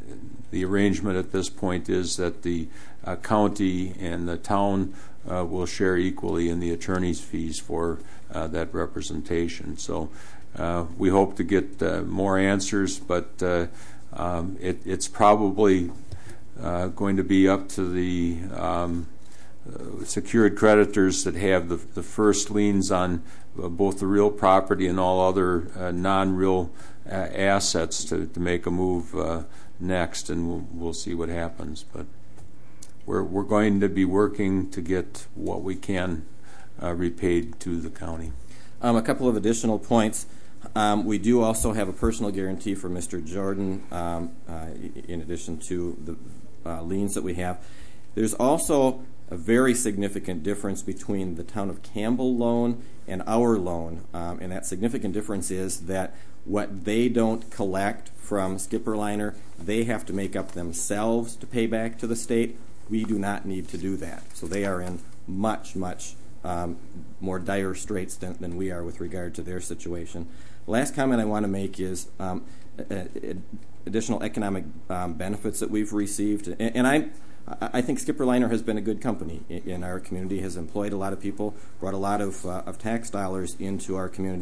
the arrangement at this point is that the uh, county and the town uh, will share equally in the attorney's fees for uh, that representation. So uh, we hope to get uh, more answers, but uh, um, it, it's probably uh, going to be up to the um, uh, secured creditors that have the, the first liens on Uh, both the real property and all other uh, non-real uh, assets to, to make a move uh, next, and we'll, we'll see what happens. But we're we're going to be working to get what we can uh, repaid to the county. Um, a couple of additional points. Um, we do also have a personal guarantee for Mister Jordan, um, uh, in addition to the uh, liens that we have. There's also a very significant difference between the town of Campbell loan and our loan, um, and that significant difference is that what they don't collect from Skipperliner, they have to make up themselves to pay back to the state. We do not need to do that. So they are in much, much um, more dire straits than, than we are with regard to their situation. Last comment I want to make is um, a, a, additional economic um, benefits that we've received, and, and I I think Skipperliner has been a good company in our community, has employed a lot of people, brought a lot of, uh, of tax dollars into our community.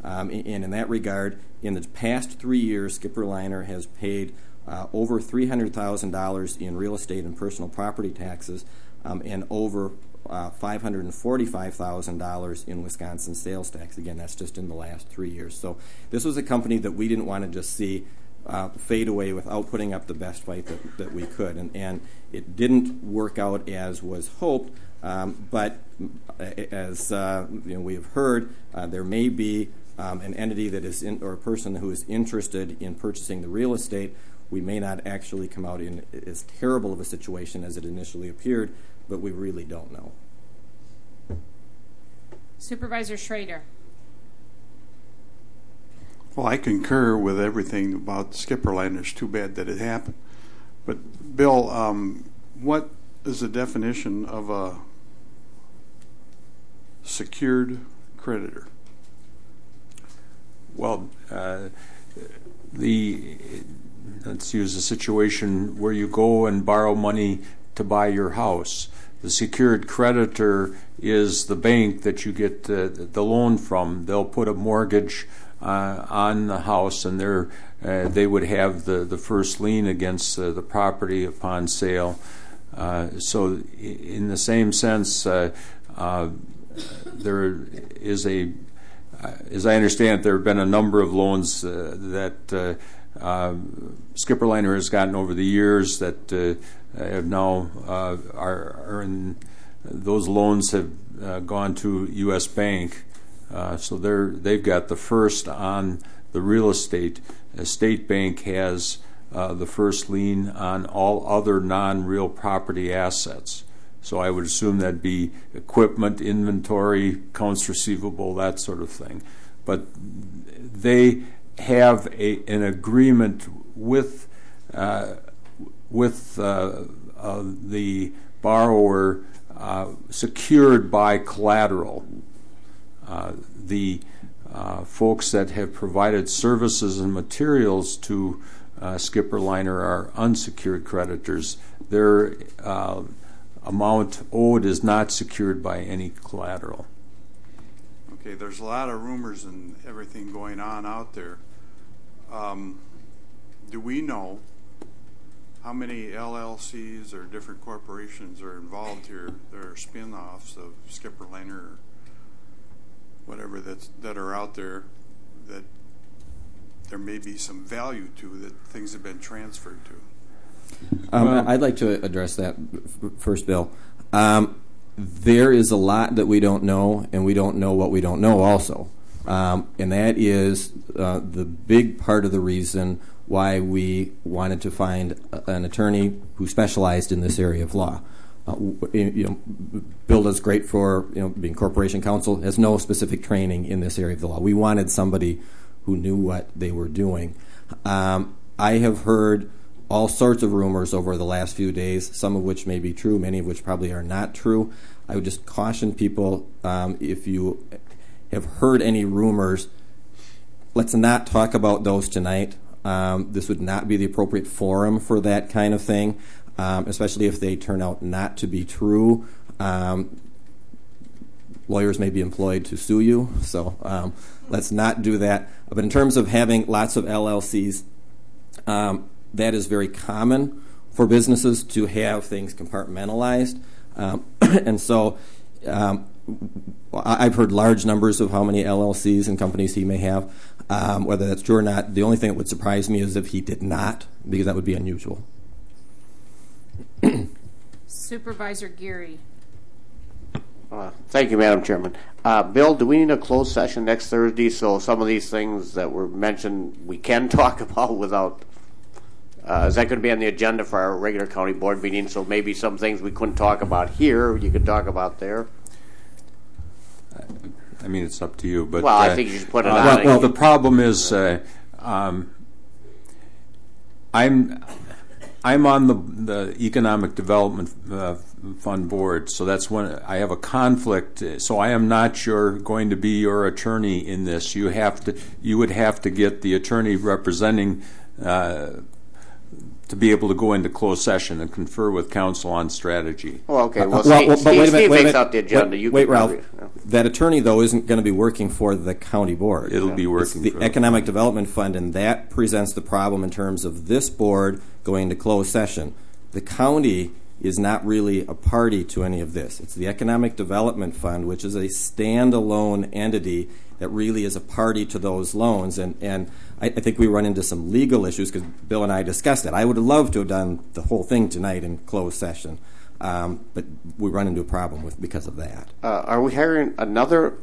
Um, and in that regard, in the past three years, Skipper Liner has paid uh, over three hundred thousand dollars in real estate and personal property taxes, um, and over uh, five hundred forty-five thousand dollars in Wisconsin sales tax. Again, that's just in the last three years. So this was a company that we didn't want to just see uh, fade away without putting up the best fight that, that we could. And, and it didn't work out as was hoped, um, but as uh, you know, we have heard, uh, there may be um, an entity that is in, or a person who is interested in purchasing the real estate. We may not actually come out in as terrible of a situation as it initially appeared, but we really don't know. Supervisor Schrader. Well, I concur with everything about Skipper Liner. It's too bad that it happened. But, Bill, um, what is the definition of a secured creditor? Well, uh, the let's use a situation where you go and borrow money to buy your house. The secured creditor is the bank that you get the, the loan from. They'll put a mortgage uh, on the house, and they're, uh, they would have the, the first lien against uh, the property upon sale. Uh, so in the same sense, uh, uh, there is a, uh, as I understand it, there have been a number of loans uh, that uh, uh, Skipper Liner has gotten over the years that uh, have now uh, are, are in, those loans have uh, gone to U S Bank, uh, so they're they've got the first on the real estate. A State Bank has uh, the first lien on all other non-real property assets. So I would assume that'd be equipment, inventory, accounts receivable, that sort of thing. But they have a, an agreement with uh, with uh, uh, the borrower uh, secured by collateral. Uh, the uh, folks that have provided services and materials to uh, Skipper Liner are unsecured creditors. Their uh, amount owed is not secured by any collateral. Okay, there's a lot of rumors and everything going on out there. Um, do we know how many L L Cs or different corporations are involved here? There are spin-offs of Skipper Liner or whatever that's, that are out there that there may be some value to, that things have been transferred to. Um, well, I'd like to address that first, Bill. Um, there is a lot that we don't know, and we don't know what we don't know also. Um, and that is uh, the big part of the reason why we wanted to find an attorney who specialized in this area of law. Uh, you know, Bill does great for you know being corporation counsel, has no specific training in this area of the law. We wanted somebody who knew what they were doing. Um, I have heard all sorts of rumors over the last few days, some of which may be true, many of which probably are not true. I would just caution people, um, if you have heard any rumors, let's not talk about those tonight. Um, this would not be the appropriate forum for that kind of thing, um, especially if they turn out not to be true. Um, lawyers may be employed to sue you, so um, let's not do that. But in terms of having lots of L L Cs, um, that is very common for businesses to have things compartmentalized. Um, and so um, I've heard large numbers of how many L L Cs and companies he may have. Um, whether that's true or not, the only thing that would surprise me is if he did not, because that would be unusual. Supervisor Geary. Uh, thank you, Madam Chairman. Uh, Bill, do we need a closed session next Thursday so some of these things that were mentioned we can talk about without... Uh, is that going to be on the agenda for our regular county board meeting? So maybe some things we couldn't talk about here, you could talk about there. I mean, it's up to you. But well, I uh, think you should put it uh, on. Well, well, the problem is, uh, um, I'm I'm on the the Economic Development uh, Fund board, so that's when I have a conflict. So I am not your going to be your attorney in this. You have to you would have to get the attorney representing. Uh, to be able to go into closed session and confer with counsel on strategy. Oh, okay. Well, Uh, Steve, well, Steve, but wait a minute, Steve wait a makes minute. out the agenda. Wait, you wait can Ralph. probably, yeah. that attorney, though, isn't going to be working for the county board. It'll be working it's for the Economic Development Fund, and that presents the problem in terms of this board going to closed session. The county is not really a party to any of this. It's the Economic Development Fund, which is a standalone entity that really is a party to those loans. And, and I, I think we run into some legal issues because Bill and I discussed it. I would have loved to have done the whole thing tonight in closed session. Um, but we run into a problem with because of that. Uh, are we hiring another?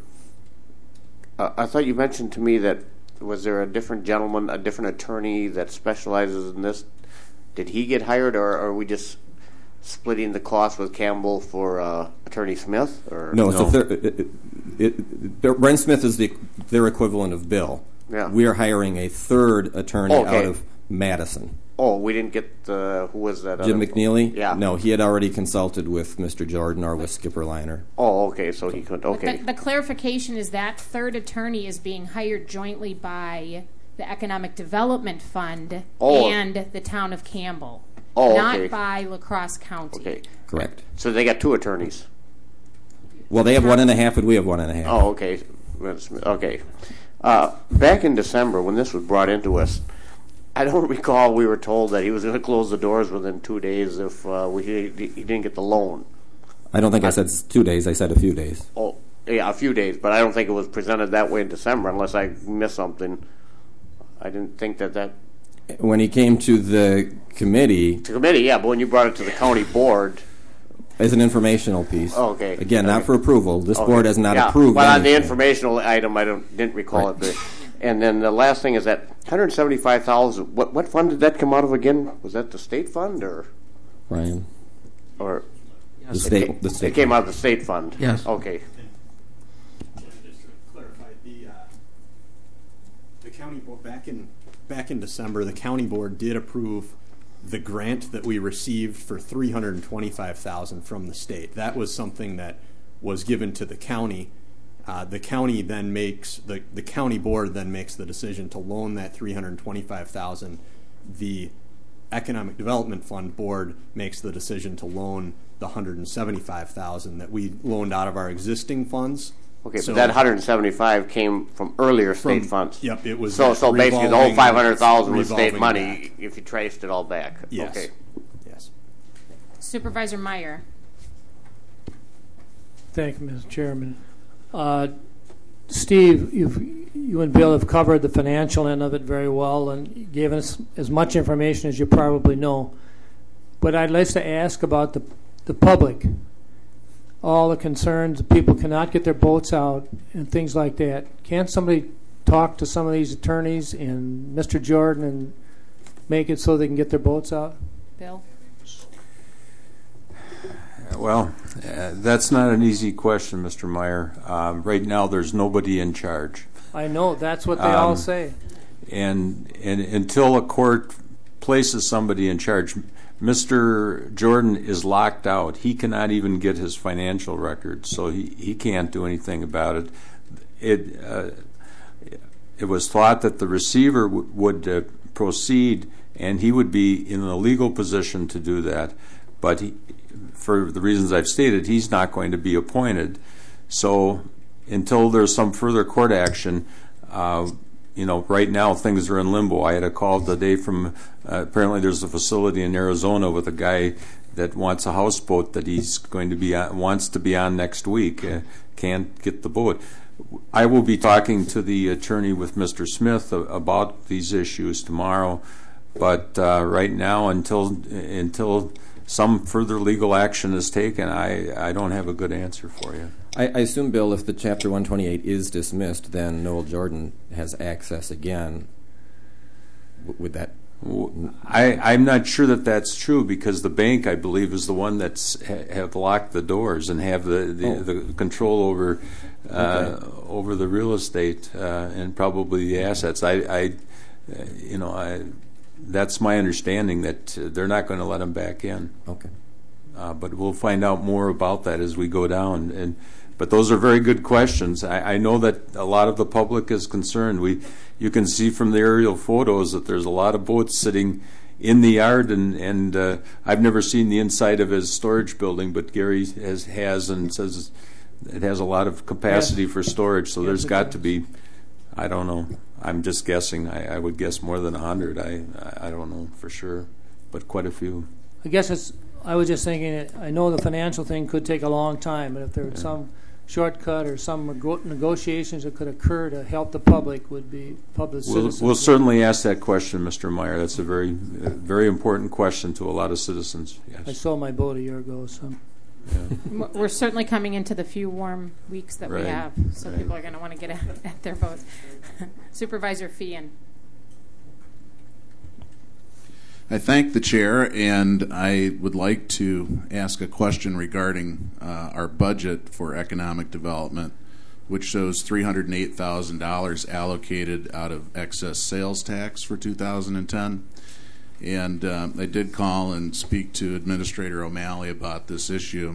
Uh, I thought you mentioned to me that was there a different gentleman, a different attorney that specializes in this? Did he get hired, or are we just splitting the cost with Campbell for uh, Attorney Smith? Or no, no. So it, it, it, Brent Smith is the their equivalent of Bill. Yeah. We are hiring a third attorney okay. out of Madison. Oh, we didn't get the, who was that? Jim McNeely? Yeah. No, he had already consulted with Mister Jordan or with Skipper Liner. Oh, okay, so he could, okay. The, the clarification is that third attorney is being hired jointly by the Economic Development Fund oh. and the town of Campbell, oh, not okay. by La Crosse County. Okay. Correct. So they got two attorneys? Well, they have one and a half and we have one and a half. Oh, okay. Okay. Uh, back in December, when this was brought into us, I don't recall we were told that he was going to close the doors within two days if uh, we, he, he didn't get the loan. I don't think I said two days. I said a few days. Oh, yeah, a few days. But I don't think it was presented that way in December unless I missed something. I didn't think that that... When he came to the committee... To committee, yeah, but when you brought it to the county board... As an informational piece. Oh, okay. Again, okay. not for approval. This okay. board has not yeah. approved Well, on anything. the informational item, I don't, didn't recall right. it. But, and then the last thing is that one hundred seventy-five thousand dollars, what, what fund did that come out of again? Was that the state fund or? Ryan. Or? Yes. The state. It, the state it came out of the state fund. Yes. Okay. Just to clarify, the, uh, the county board, back in, back in December, the county board did approve the grant that we received for three hundred twenty-five thousand dollars from the state. That was something that was given to the county. Uh, the county then makes the, the county board then makes the decision to loan that three hundred twenty-five thousand dollars. The Economic Development Fund board makes the decision to loan the one hundred seventy-five thousand dollars that we loaned out of our existing funds. Okay, so but that one hundred seventy-five came from earlier state from, funds. Yep, it was. So, so basically, the whole five hundred thousand was state money. Back. If you traced it all back. Yes. Okay. Yes. Supervisor Meyer. Thank you, Mister Chairman. Uh, Steve, you've, you and Bill have covered the financial end of it very well and gave us as much information as you probably know. But I'd like to ask about the the public. All the concerns, people cannot get their boats out and things like that. Can't somebody talk to some of these attorneys and Mister Jordan and make it so they can get their boats out? Bill? Well, uh, that's not an easy question, Mister Meyer. Um, right now, there's nobody in charge. I know, that's what they um, all say. And, and until a court places somebody in charge, Mister Jordan is locked out. He cannot even get his financial records, so he, he can't do anything about it. It uh, it was thought that the receiver w- would uh, proceed, and he would be in a legal position to do that. But he, for the reasons I've stated, he's not going to be appointed. So until there's some further court action, uh, you know, right now things are in limbo. I had a call today from, uh, apparently there's a facility in Arizona with a guy that wants a houseboat that he's going to be on, wants to be on next week, uh, can't get the boat. I will be talking to the attorney with Mister Smith about these issues tomorrow, but uh, right now, until until some further legal action is taken, I, I don't have a good answer for you. I, I assume, Bill, if the Chapter one twenty-eight is dismissed, then Noel Jordan has access again. W- would that? I, I'm not sure that that's true because the bank, I believe, is the one that's ha- have locked the doors and have the, the, Oh. the control over uh, Okay. over the real estate uh, and probably the assets. I, I uh, you know, I. That's my understanding that uh, they're not going to let him back in. Okay. Uh, but we'll find out more about that as we go down. And but those are very good questions. I, I know that a lot of the public is concerned. We, you can see from the aerial photos that there's a lot of boats sitting in the yard, and and uh, I've never seen the inside of his storage building, but Gary has has and says it has a lot of capacity Yes. for storage, so Yes, there's it got does. to be, I don't know, I'm just guessing. I, I would guess more than one hundred. I, I don't know for sure, but quite a few. I guess it's. I was just thinking. It, I know the financial thing could take a long time, but if there was Yeah. some shortcut or some nego- negotiations that could occur to help the public, would be public We'll, citizens. we'll certainly ask that question, Mister Meyer. That's a very, uh, very important question to a lot of citizens. I Yes. sold my boat a year ago, so. Yeah. We're certainly coming into the few warm weeks that Right. we have, so Right. people are going to want to get at, at their boats. Supervisor Fian. I thank the chair, and I would like to ask a question regarding uh, our budget for economic development, which shows three hundred eight thousand dollars allocated out of excess sales tax for two thousand ten. And um, I did call and speak to Administrator O'Malley about this issue.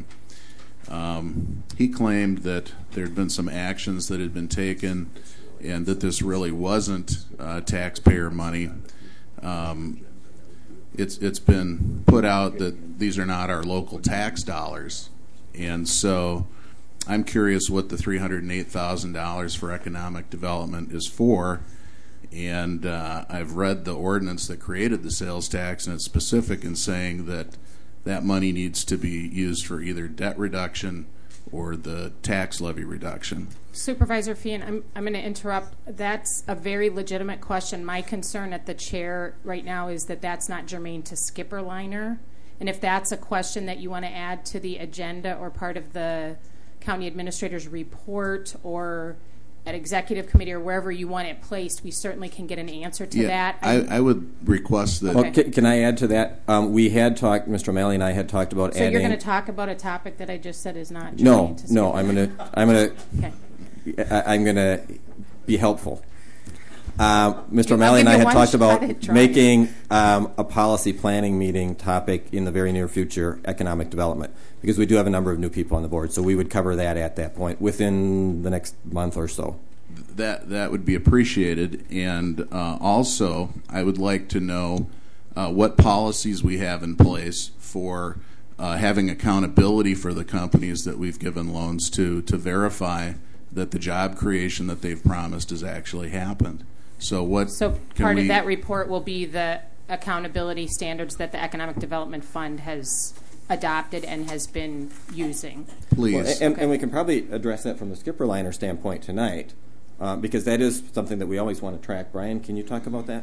Um, he claimed that there had been some actions that had been taken and that this really wasn't uh, taxpayer money. Um, it's it's been put out that these are not our local tax dollars, and so I'm curious what the three hundred eight thousand dollars for economic development is for. And uh, I've read the ordinance that created the sales tax, and it's specific in saying that that money needs to be used for either debt reduction or the tax levy reduction. Supervisor Fian, I'm, I'm going to interrupt. That's a very legitimate question. My concern at the chair right now is that that's not germane to Skipper Liner. And if that's a question that you want to add to the agenda or part of the county administrator's report or at executive committee or wherever you want it placed, we certainly can get an answer to Yeah, that. I, I would request that. Well, can, can I add to that? Um, we had talked, Mister O'Malley and I had talked about So adding. you're going to talk about a topic that I just said is not germane No, to no, Skipper I'm going to, I'm going to, Okay. I'm going to be helpful. Uh, Mister I'll O'Malley give and I you had one talked shot about at trying. making um, a policy planning meeting topic in the very near future, economic development, because we do have a number of new people on the board. So we would cover that at that point within the next month or so. That that would be appreciated, and uh, also I would like to know uh, what policies we have in place for uh, having accountability for the companies that we've given loans to to verify that the job creation that they've promised has actually happened. So what? So can part we, of that report will be the accountability standards that the Economic Development Fund has adopted and has been using. Please. Well, and, Okay. and we can probably address that from the Skipper Liner standpoint tonight, uh, because that is something that we always want to track. Brian, can you talk about that?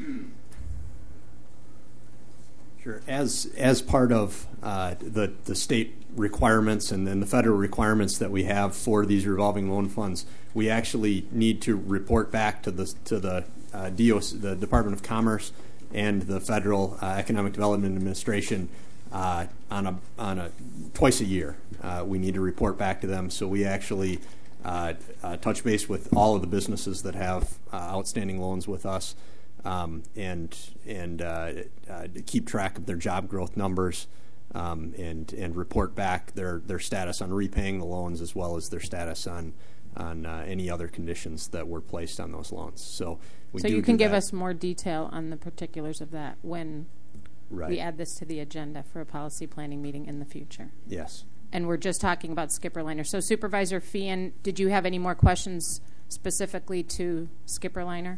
Sure. As as part of uh, the the state requirements and then the federal requirements that we have for these revolving loan funds, we actually need to report back to the to the uh, D O C, the Department of Commerce, and the Federal uh, Economic Development Administration uh, on a on a twice a year. Uh, we need to report back to them. So we actually uh, uh, touch base with all of the businesses that have uh, outstanding loans with us. Um, and and uh, uh, to keep track of their job growth numbers, um, and and report back their, their status on repaying the loans as well as their status on on uh, any other conditions that were placed on those loans. So we So do you can do give that. us more detail on the particulars of that when Right. we add this to the agenda for a policy planning meeting in the future. Yes. And we're just talking about Skipper Liner. So Supervisor Fian, did you have any more questions specifically to Skipper Liner?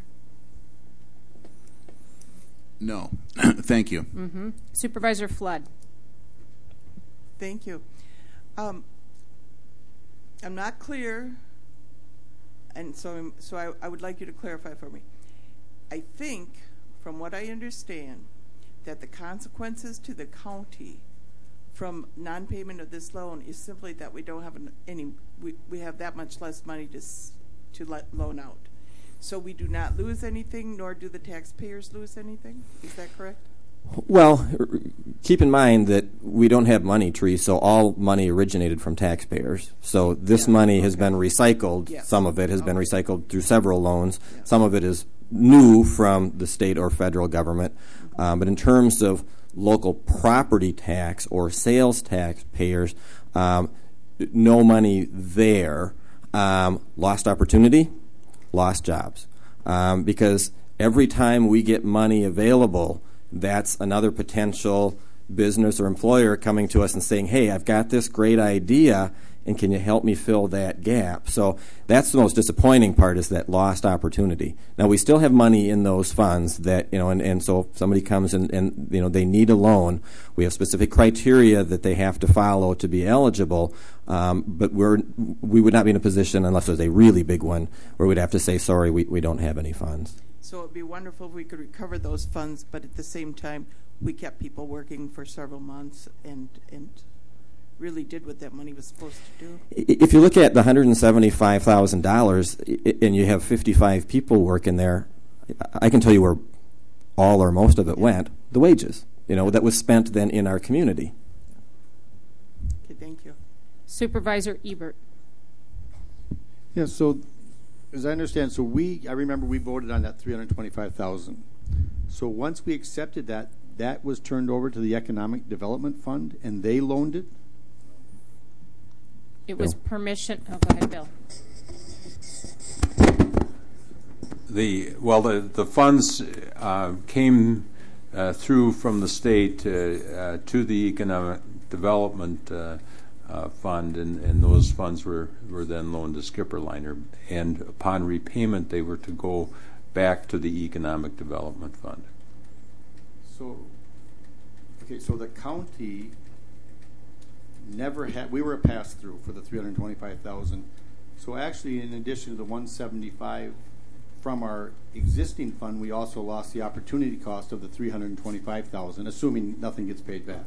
No. Thank you. Mm-hmm. Supervisor Flood. Thank you. Um, I'm not clear, and so I'm, so I, I would like you to clarify for me. I think, from what I understand, that the consequences to the county from non-payment of this loan is simply that we don't have an, any. We, we have that much less money to s- to let loan out. So we do not lose anything, nor do the taxpayers lose anything. Is that correct? Well, r- keep in mind that we don't have money trees, so all money originated from taxpayers. So this Yeah. money has Okay. been recycled. Yeah. Some of it has been Okay. recycled through several loans. Yeah. Some of it is new from the state or federal government. Um, but in terms of local property tax or sales tax payers, um, no money there. Um, lost opportunity, lost jobs. Um, because every time we get money available, that's another potential business or employer coming to us and saying, hey, I've got this great idea, and can you help me fill that gap? So that's the most disappointing part, is that lost opportunity. Now, we still have money in those funds that, you know, and, and so if somebody comes and, and, you know, they need a loan, we have specific criteria that they have to follow to be eligible, um, but we're, we would not be in a position, unless there's a really big one, where we'd have to say, sorry, we, we don't have any funds. So it would be wonderful if we could recover those funds, but at the same time, we kept people working for several months and and really did what that money was supposed to do. If you look at the one hundred seventy-five thousand dollars and you have fifty-five people working there, I can tell you where all or most of it went, the wages, you know, that was spent then in our community. Okay, thank you. Supervisor Ebert. Yeah, so as I understand, so we, I remember we voted on that three hundred twenty-five thousand dollars. So once we accepted that, that was turned over to the Economic Development Fund, and they loaned it? It was permission. Oh, go ahead, Bill. The well, the the funds uh, came uh, through from the state uh, uh, to the Economic Development uh, uh, Fund, and, and those funds were, were then loaned to Skipper Liner. And upon repayment, they were to go back to the Economic Development Fund. So, okay, so the county never had, we were a pass-through for the three hundred twenty-five thousand dollars. So actually, in addition to the one hundred seventy-five thousand dollars from our existing fund, we also lost the opportunity cost of the three hundred twenty-five thousand dollars, assuming nothing gets paid back.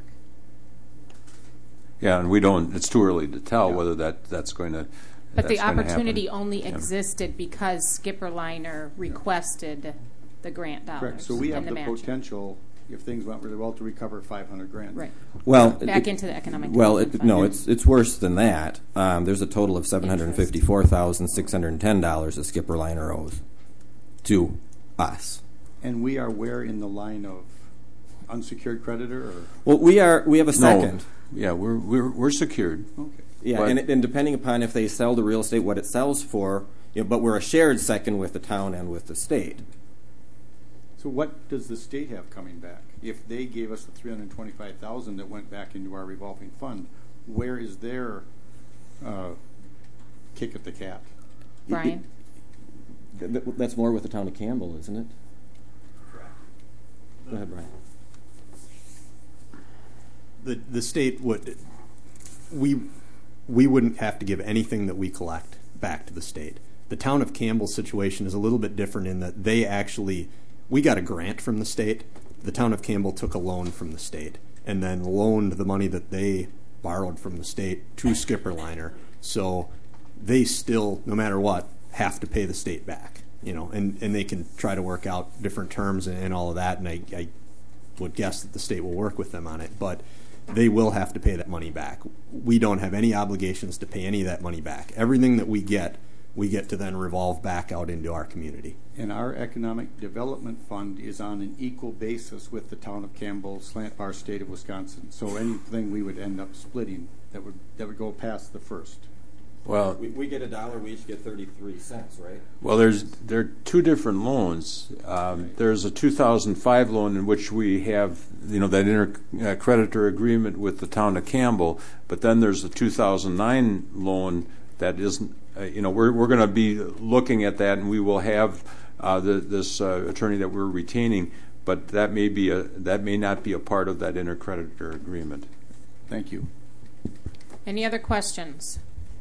Yeah, and we don't, it's too early to tell yeah. whether that, that's going to But the opportunity only yeah. existed because Skipper Liner requested yeah. the grant dollars. Correct. So we have the, the potential, if things went really well, to recover five hundred grand. Right. Well, back it, into the economic. Well, it, no, it's it's worse than that. Um, there's a total of seven hundred fifty-four thousand six hundred ten dollars that Skipper Liner owes to us. And we are where in the line of unsecured creditor? Or? Well, we are. We have a second. No. Yeah, we're we're we're secured. Okay. Yeah, and, and depending upon if they sell the real estate, what it sells for, you know, but we're a shared second with the town and with the state. So what does the state have coming back? If they gave us the three hundred twenty-five thousand dollars that went back into our revolving fund, where is their uh, kick at the cat? Brian? That's more with the town of Campbell, isn't it? Correct. Go ahead, Brian. The the state would we we wouldn't have to give anything that we collect back to the state. The town of Campbell's situation is a little bit different in that they actually we got a grant from the state. The town of Campbell took a loan from the state and then loaned the money that they borrowed from the state to Skipper Liner. So they still, no matter what, have to pay the state back. You know, and, and they can try to work out different terms and, and all of that. And I, I would guess that the state will work with them on it, but they will have to pay that money back. We don't have any obligations to pay any of that money back. Everything that we get, we get to then revolve back out into our community. And our economic development fund is on an equal basis with the town of Campbell, Slant Bar, state of Wisconsin. So anything we would end up splitting that would that would go past the first. Well, we, we get a dollar, we each get thirty-three cents, right? Well, there's there are two different loans. Um, right. There's a two thousand five loan in which we have, you know, that intercreditor agreement with the town of Campbell, but then there's a two thousand nine loan that isn't, uh, you know, we're we're going to be looking at that, and we will have uh, the, this uh, attorney that we're retaining, but that may be a that may not be a part of that intercreditor agreement. Thank you. Any other questions?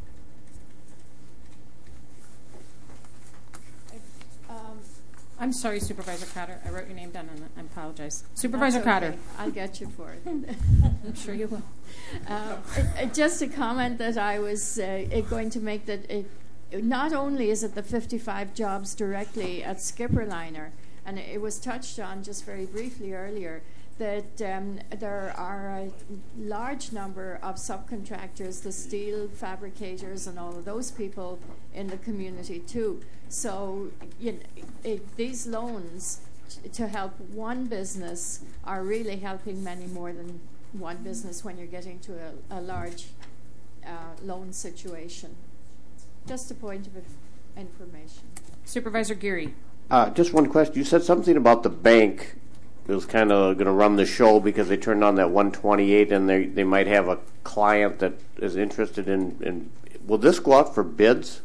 I'm sorry, Supervisor Crowder. I wrote your name down, and I apologize. Supervisor okay. Crowder. I'll get you for it. I'm sure you will. Uh, it, just a comment that I was uh, going to make that it, not only is it the fifty-five jobs directly at Skipper Liner, and it, it was touched on just very briefly earlier, that um, there are a large number of subcontractors, the steel fabricators and all of those people in the community too. So you know, it, these loans t- to help one business are really helping many more than one business when you're getting to a, a large uh, loan situation. Just a point of information. Supervisor Geary. Uh, just one question. You said something about the bank is kind of going to run the show because they turned on that one twenty-eight, and they they might have a client that is interested in, in. Will this go out for bids?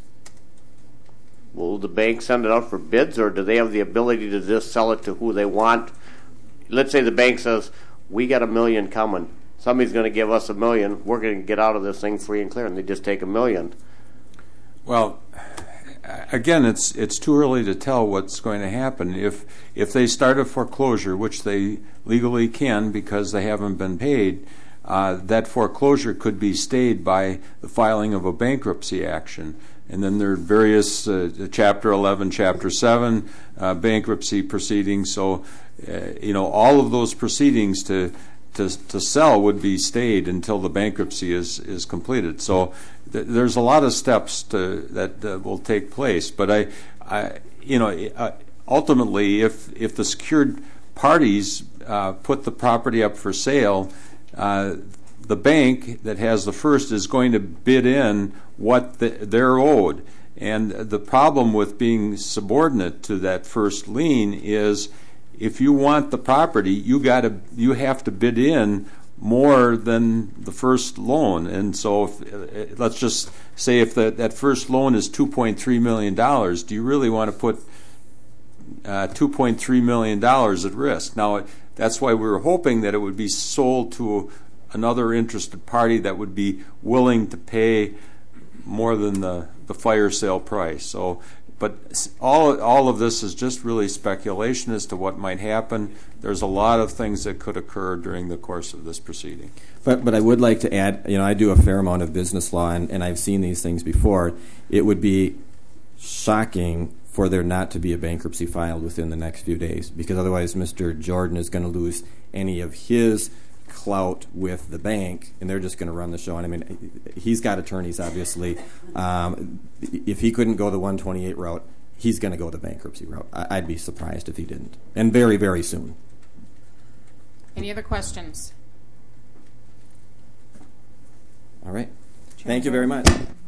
Will the bank send it out for bids, or do they have the ability to just sell it to who they want? Let's say the bank says, we got a million coming. Somebody's going to give us a million. We're going to get out of this thing free and clear, and they just take a million. Well, again, it's it's too early to tell what's going to happen. If if they start a foreclosure, which they legally can because they haven't been paid, uh, that foreclosure could be stayed by the filing of a bankruptcy action. And then there are various uh, Chapter eleven, Chapter seven uh, bankruptcy proceedings. So, uh, you know, all of those proceedings to to to sell would be stayed until the bankruptcy is is completed. So th- there's a lot of steps to, that uh, will take place. But I, I you know, uh, ultimately, if if the secured parties uh, put the property up for sale, uh, the bank that has the first is going to bid in what the, they're owed. And the problem with being subordinate to that first lien is if you want the property, you got to you have to bid in more than the first loan. And so if, uh, let's just say if the, that first loan is two point three million dollars, do you really want to put uh, two point three million dollars at risk? Now, that's why we were hoping that it would be sold to another interested party that would be willing to pay more than the, the fire sale price. So, but all all of this is just really speculation as to what might happen. There's a lot of things that could occur during the course of this proceeding. But but I would like to add, you know, I do a fair amount of business law, and, and I've seen these things before. It would be shocking for there not to be a bankruptcy filed within the next few days, because otherwise Mister Jordan is going to lose any of his clout with the bank, and they're just going to run the show. And I mean, he's got attorneys, obviously. Um, if he couldn't go the one twenty-eight route, he's going to go the bankruptcy route. I- I'd be surprised if he didn't, and very, very soon. Any other questions? All right. Thank you very much.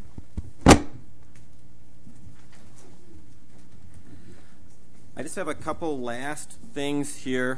I just have a couple last things here.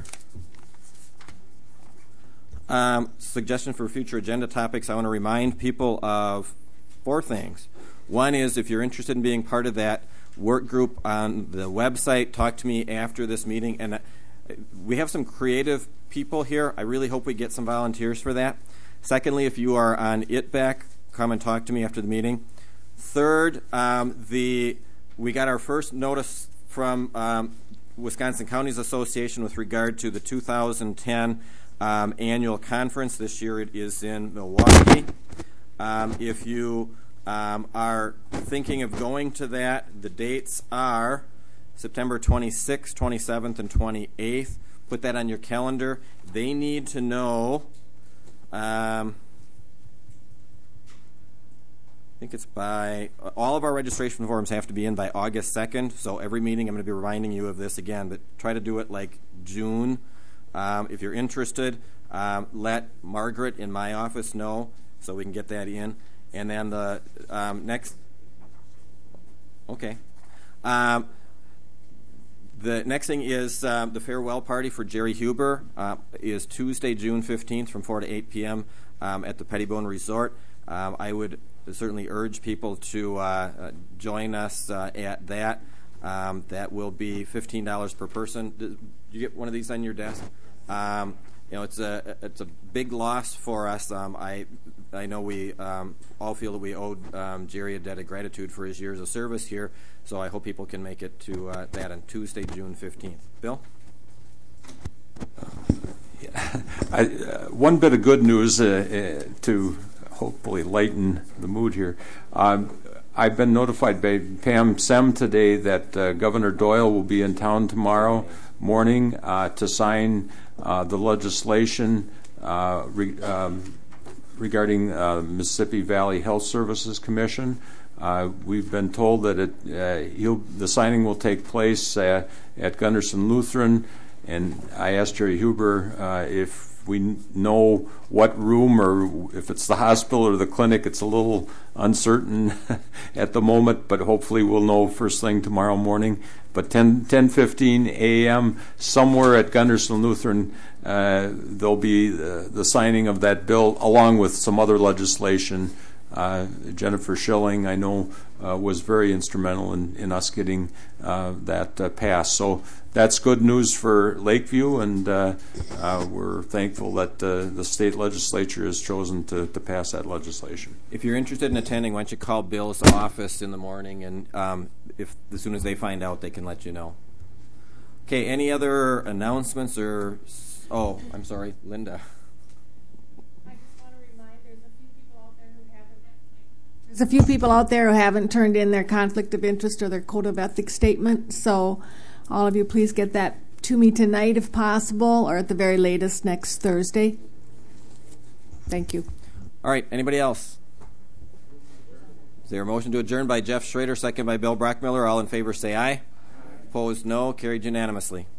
Um, suggestion for future agenda topics. I want to remind people of four things. One is, if you're interested in being part of that work group on the website, talk to me after this meeting. And uh, we have some creative people here. I really hope we get some volunteers for that. Secondly, if you are on I T B A C, come and talk to me after the meeting. Third, um, the we got our first notice from um, Wisconsin Counties Association with regard to the two thousand ten Um, annual conference. This year it is in Milwaukee. Um, if you um, are thinking of going to that, the dates are September twenty-sixth, twenty-seventh, and twenty-eighth. Put that on your calendar. They need to know, um, I think it's by, all of our registration forms have to be in by August second, so every meeting I'm going to be reminding you of this again, but try to do it like June. Um, if you're interested, um, let Margaret in my office know so we can get that in. And then the um, next, okay. Um, the next thing is um, the farewell party for Jerry Huber uh, is Tuesday, June fifteenth from four to eight p.m. Um, at the Pettibone Resort. Um, I would certainly urge people to uh, uh, join us uh, at that. Um, that will be fifteen dollars per person. Did you get one of these on your desk? Um, you know, it's a it's a big loss for us. Um, I I know we um, all feel that we owed um, Jerry a debt of gratitude for his years of service here. So I hope people can make it to uh, that on Tuesday, June fifteenth. Bill? Yeah. I, uh, one bit of good news uh, uh, to hopefully lighten the mood here. Um, I've been notified by Pam Sem today that uh, Governor Doyle will be in town tomorrow morning uh, to sign uh, the legislation uh, re- um, regarding uh, Mississippi Valley Health Services Commission. Uh, we've been told that it, uh, he'll, the signing will take place uh, at Gunderson Lutheran, and I asked Jerry Huber uh, if we know what room, or if it's the hospital or the clinic, it's a little uncertain at the moment, but hopefully we'll know first thing tomorrow morning. But ten, ten fifteen a.m. somewhere at Gunderson Lutheran, uh, there'll be the, the signing of that bill, along with some other legislation. Uh, Jennifer Schilling, I know, uh, was very instrumental in, in us getting uh, that uh, passed. So that's good news for Lakeview, and uh, uh, we're thankful that uh, the state legislature has chosen to, to pass that legislation. If you're interested in attending, why don't you call Bill's office in the morning, and um, if as soon as they find out, they can let you know. Okay, any other announcements or... Oh, I'm sorry, Linda. There's a few people out there who haven't turned in their conflict of interest or their code of ethics statement, so all of you please get that to me tonight if possible, or at the very latest next Thursday. Thank you. All right, anybody else? Is there a motion to adjourn by Jeff Schrader, second by Bill Brockmiller? All in favor say aye. Opposed, no. Carried unanimously.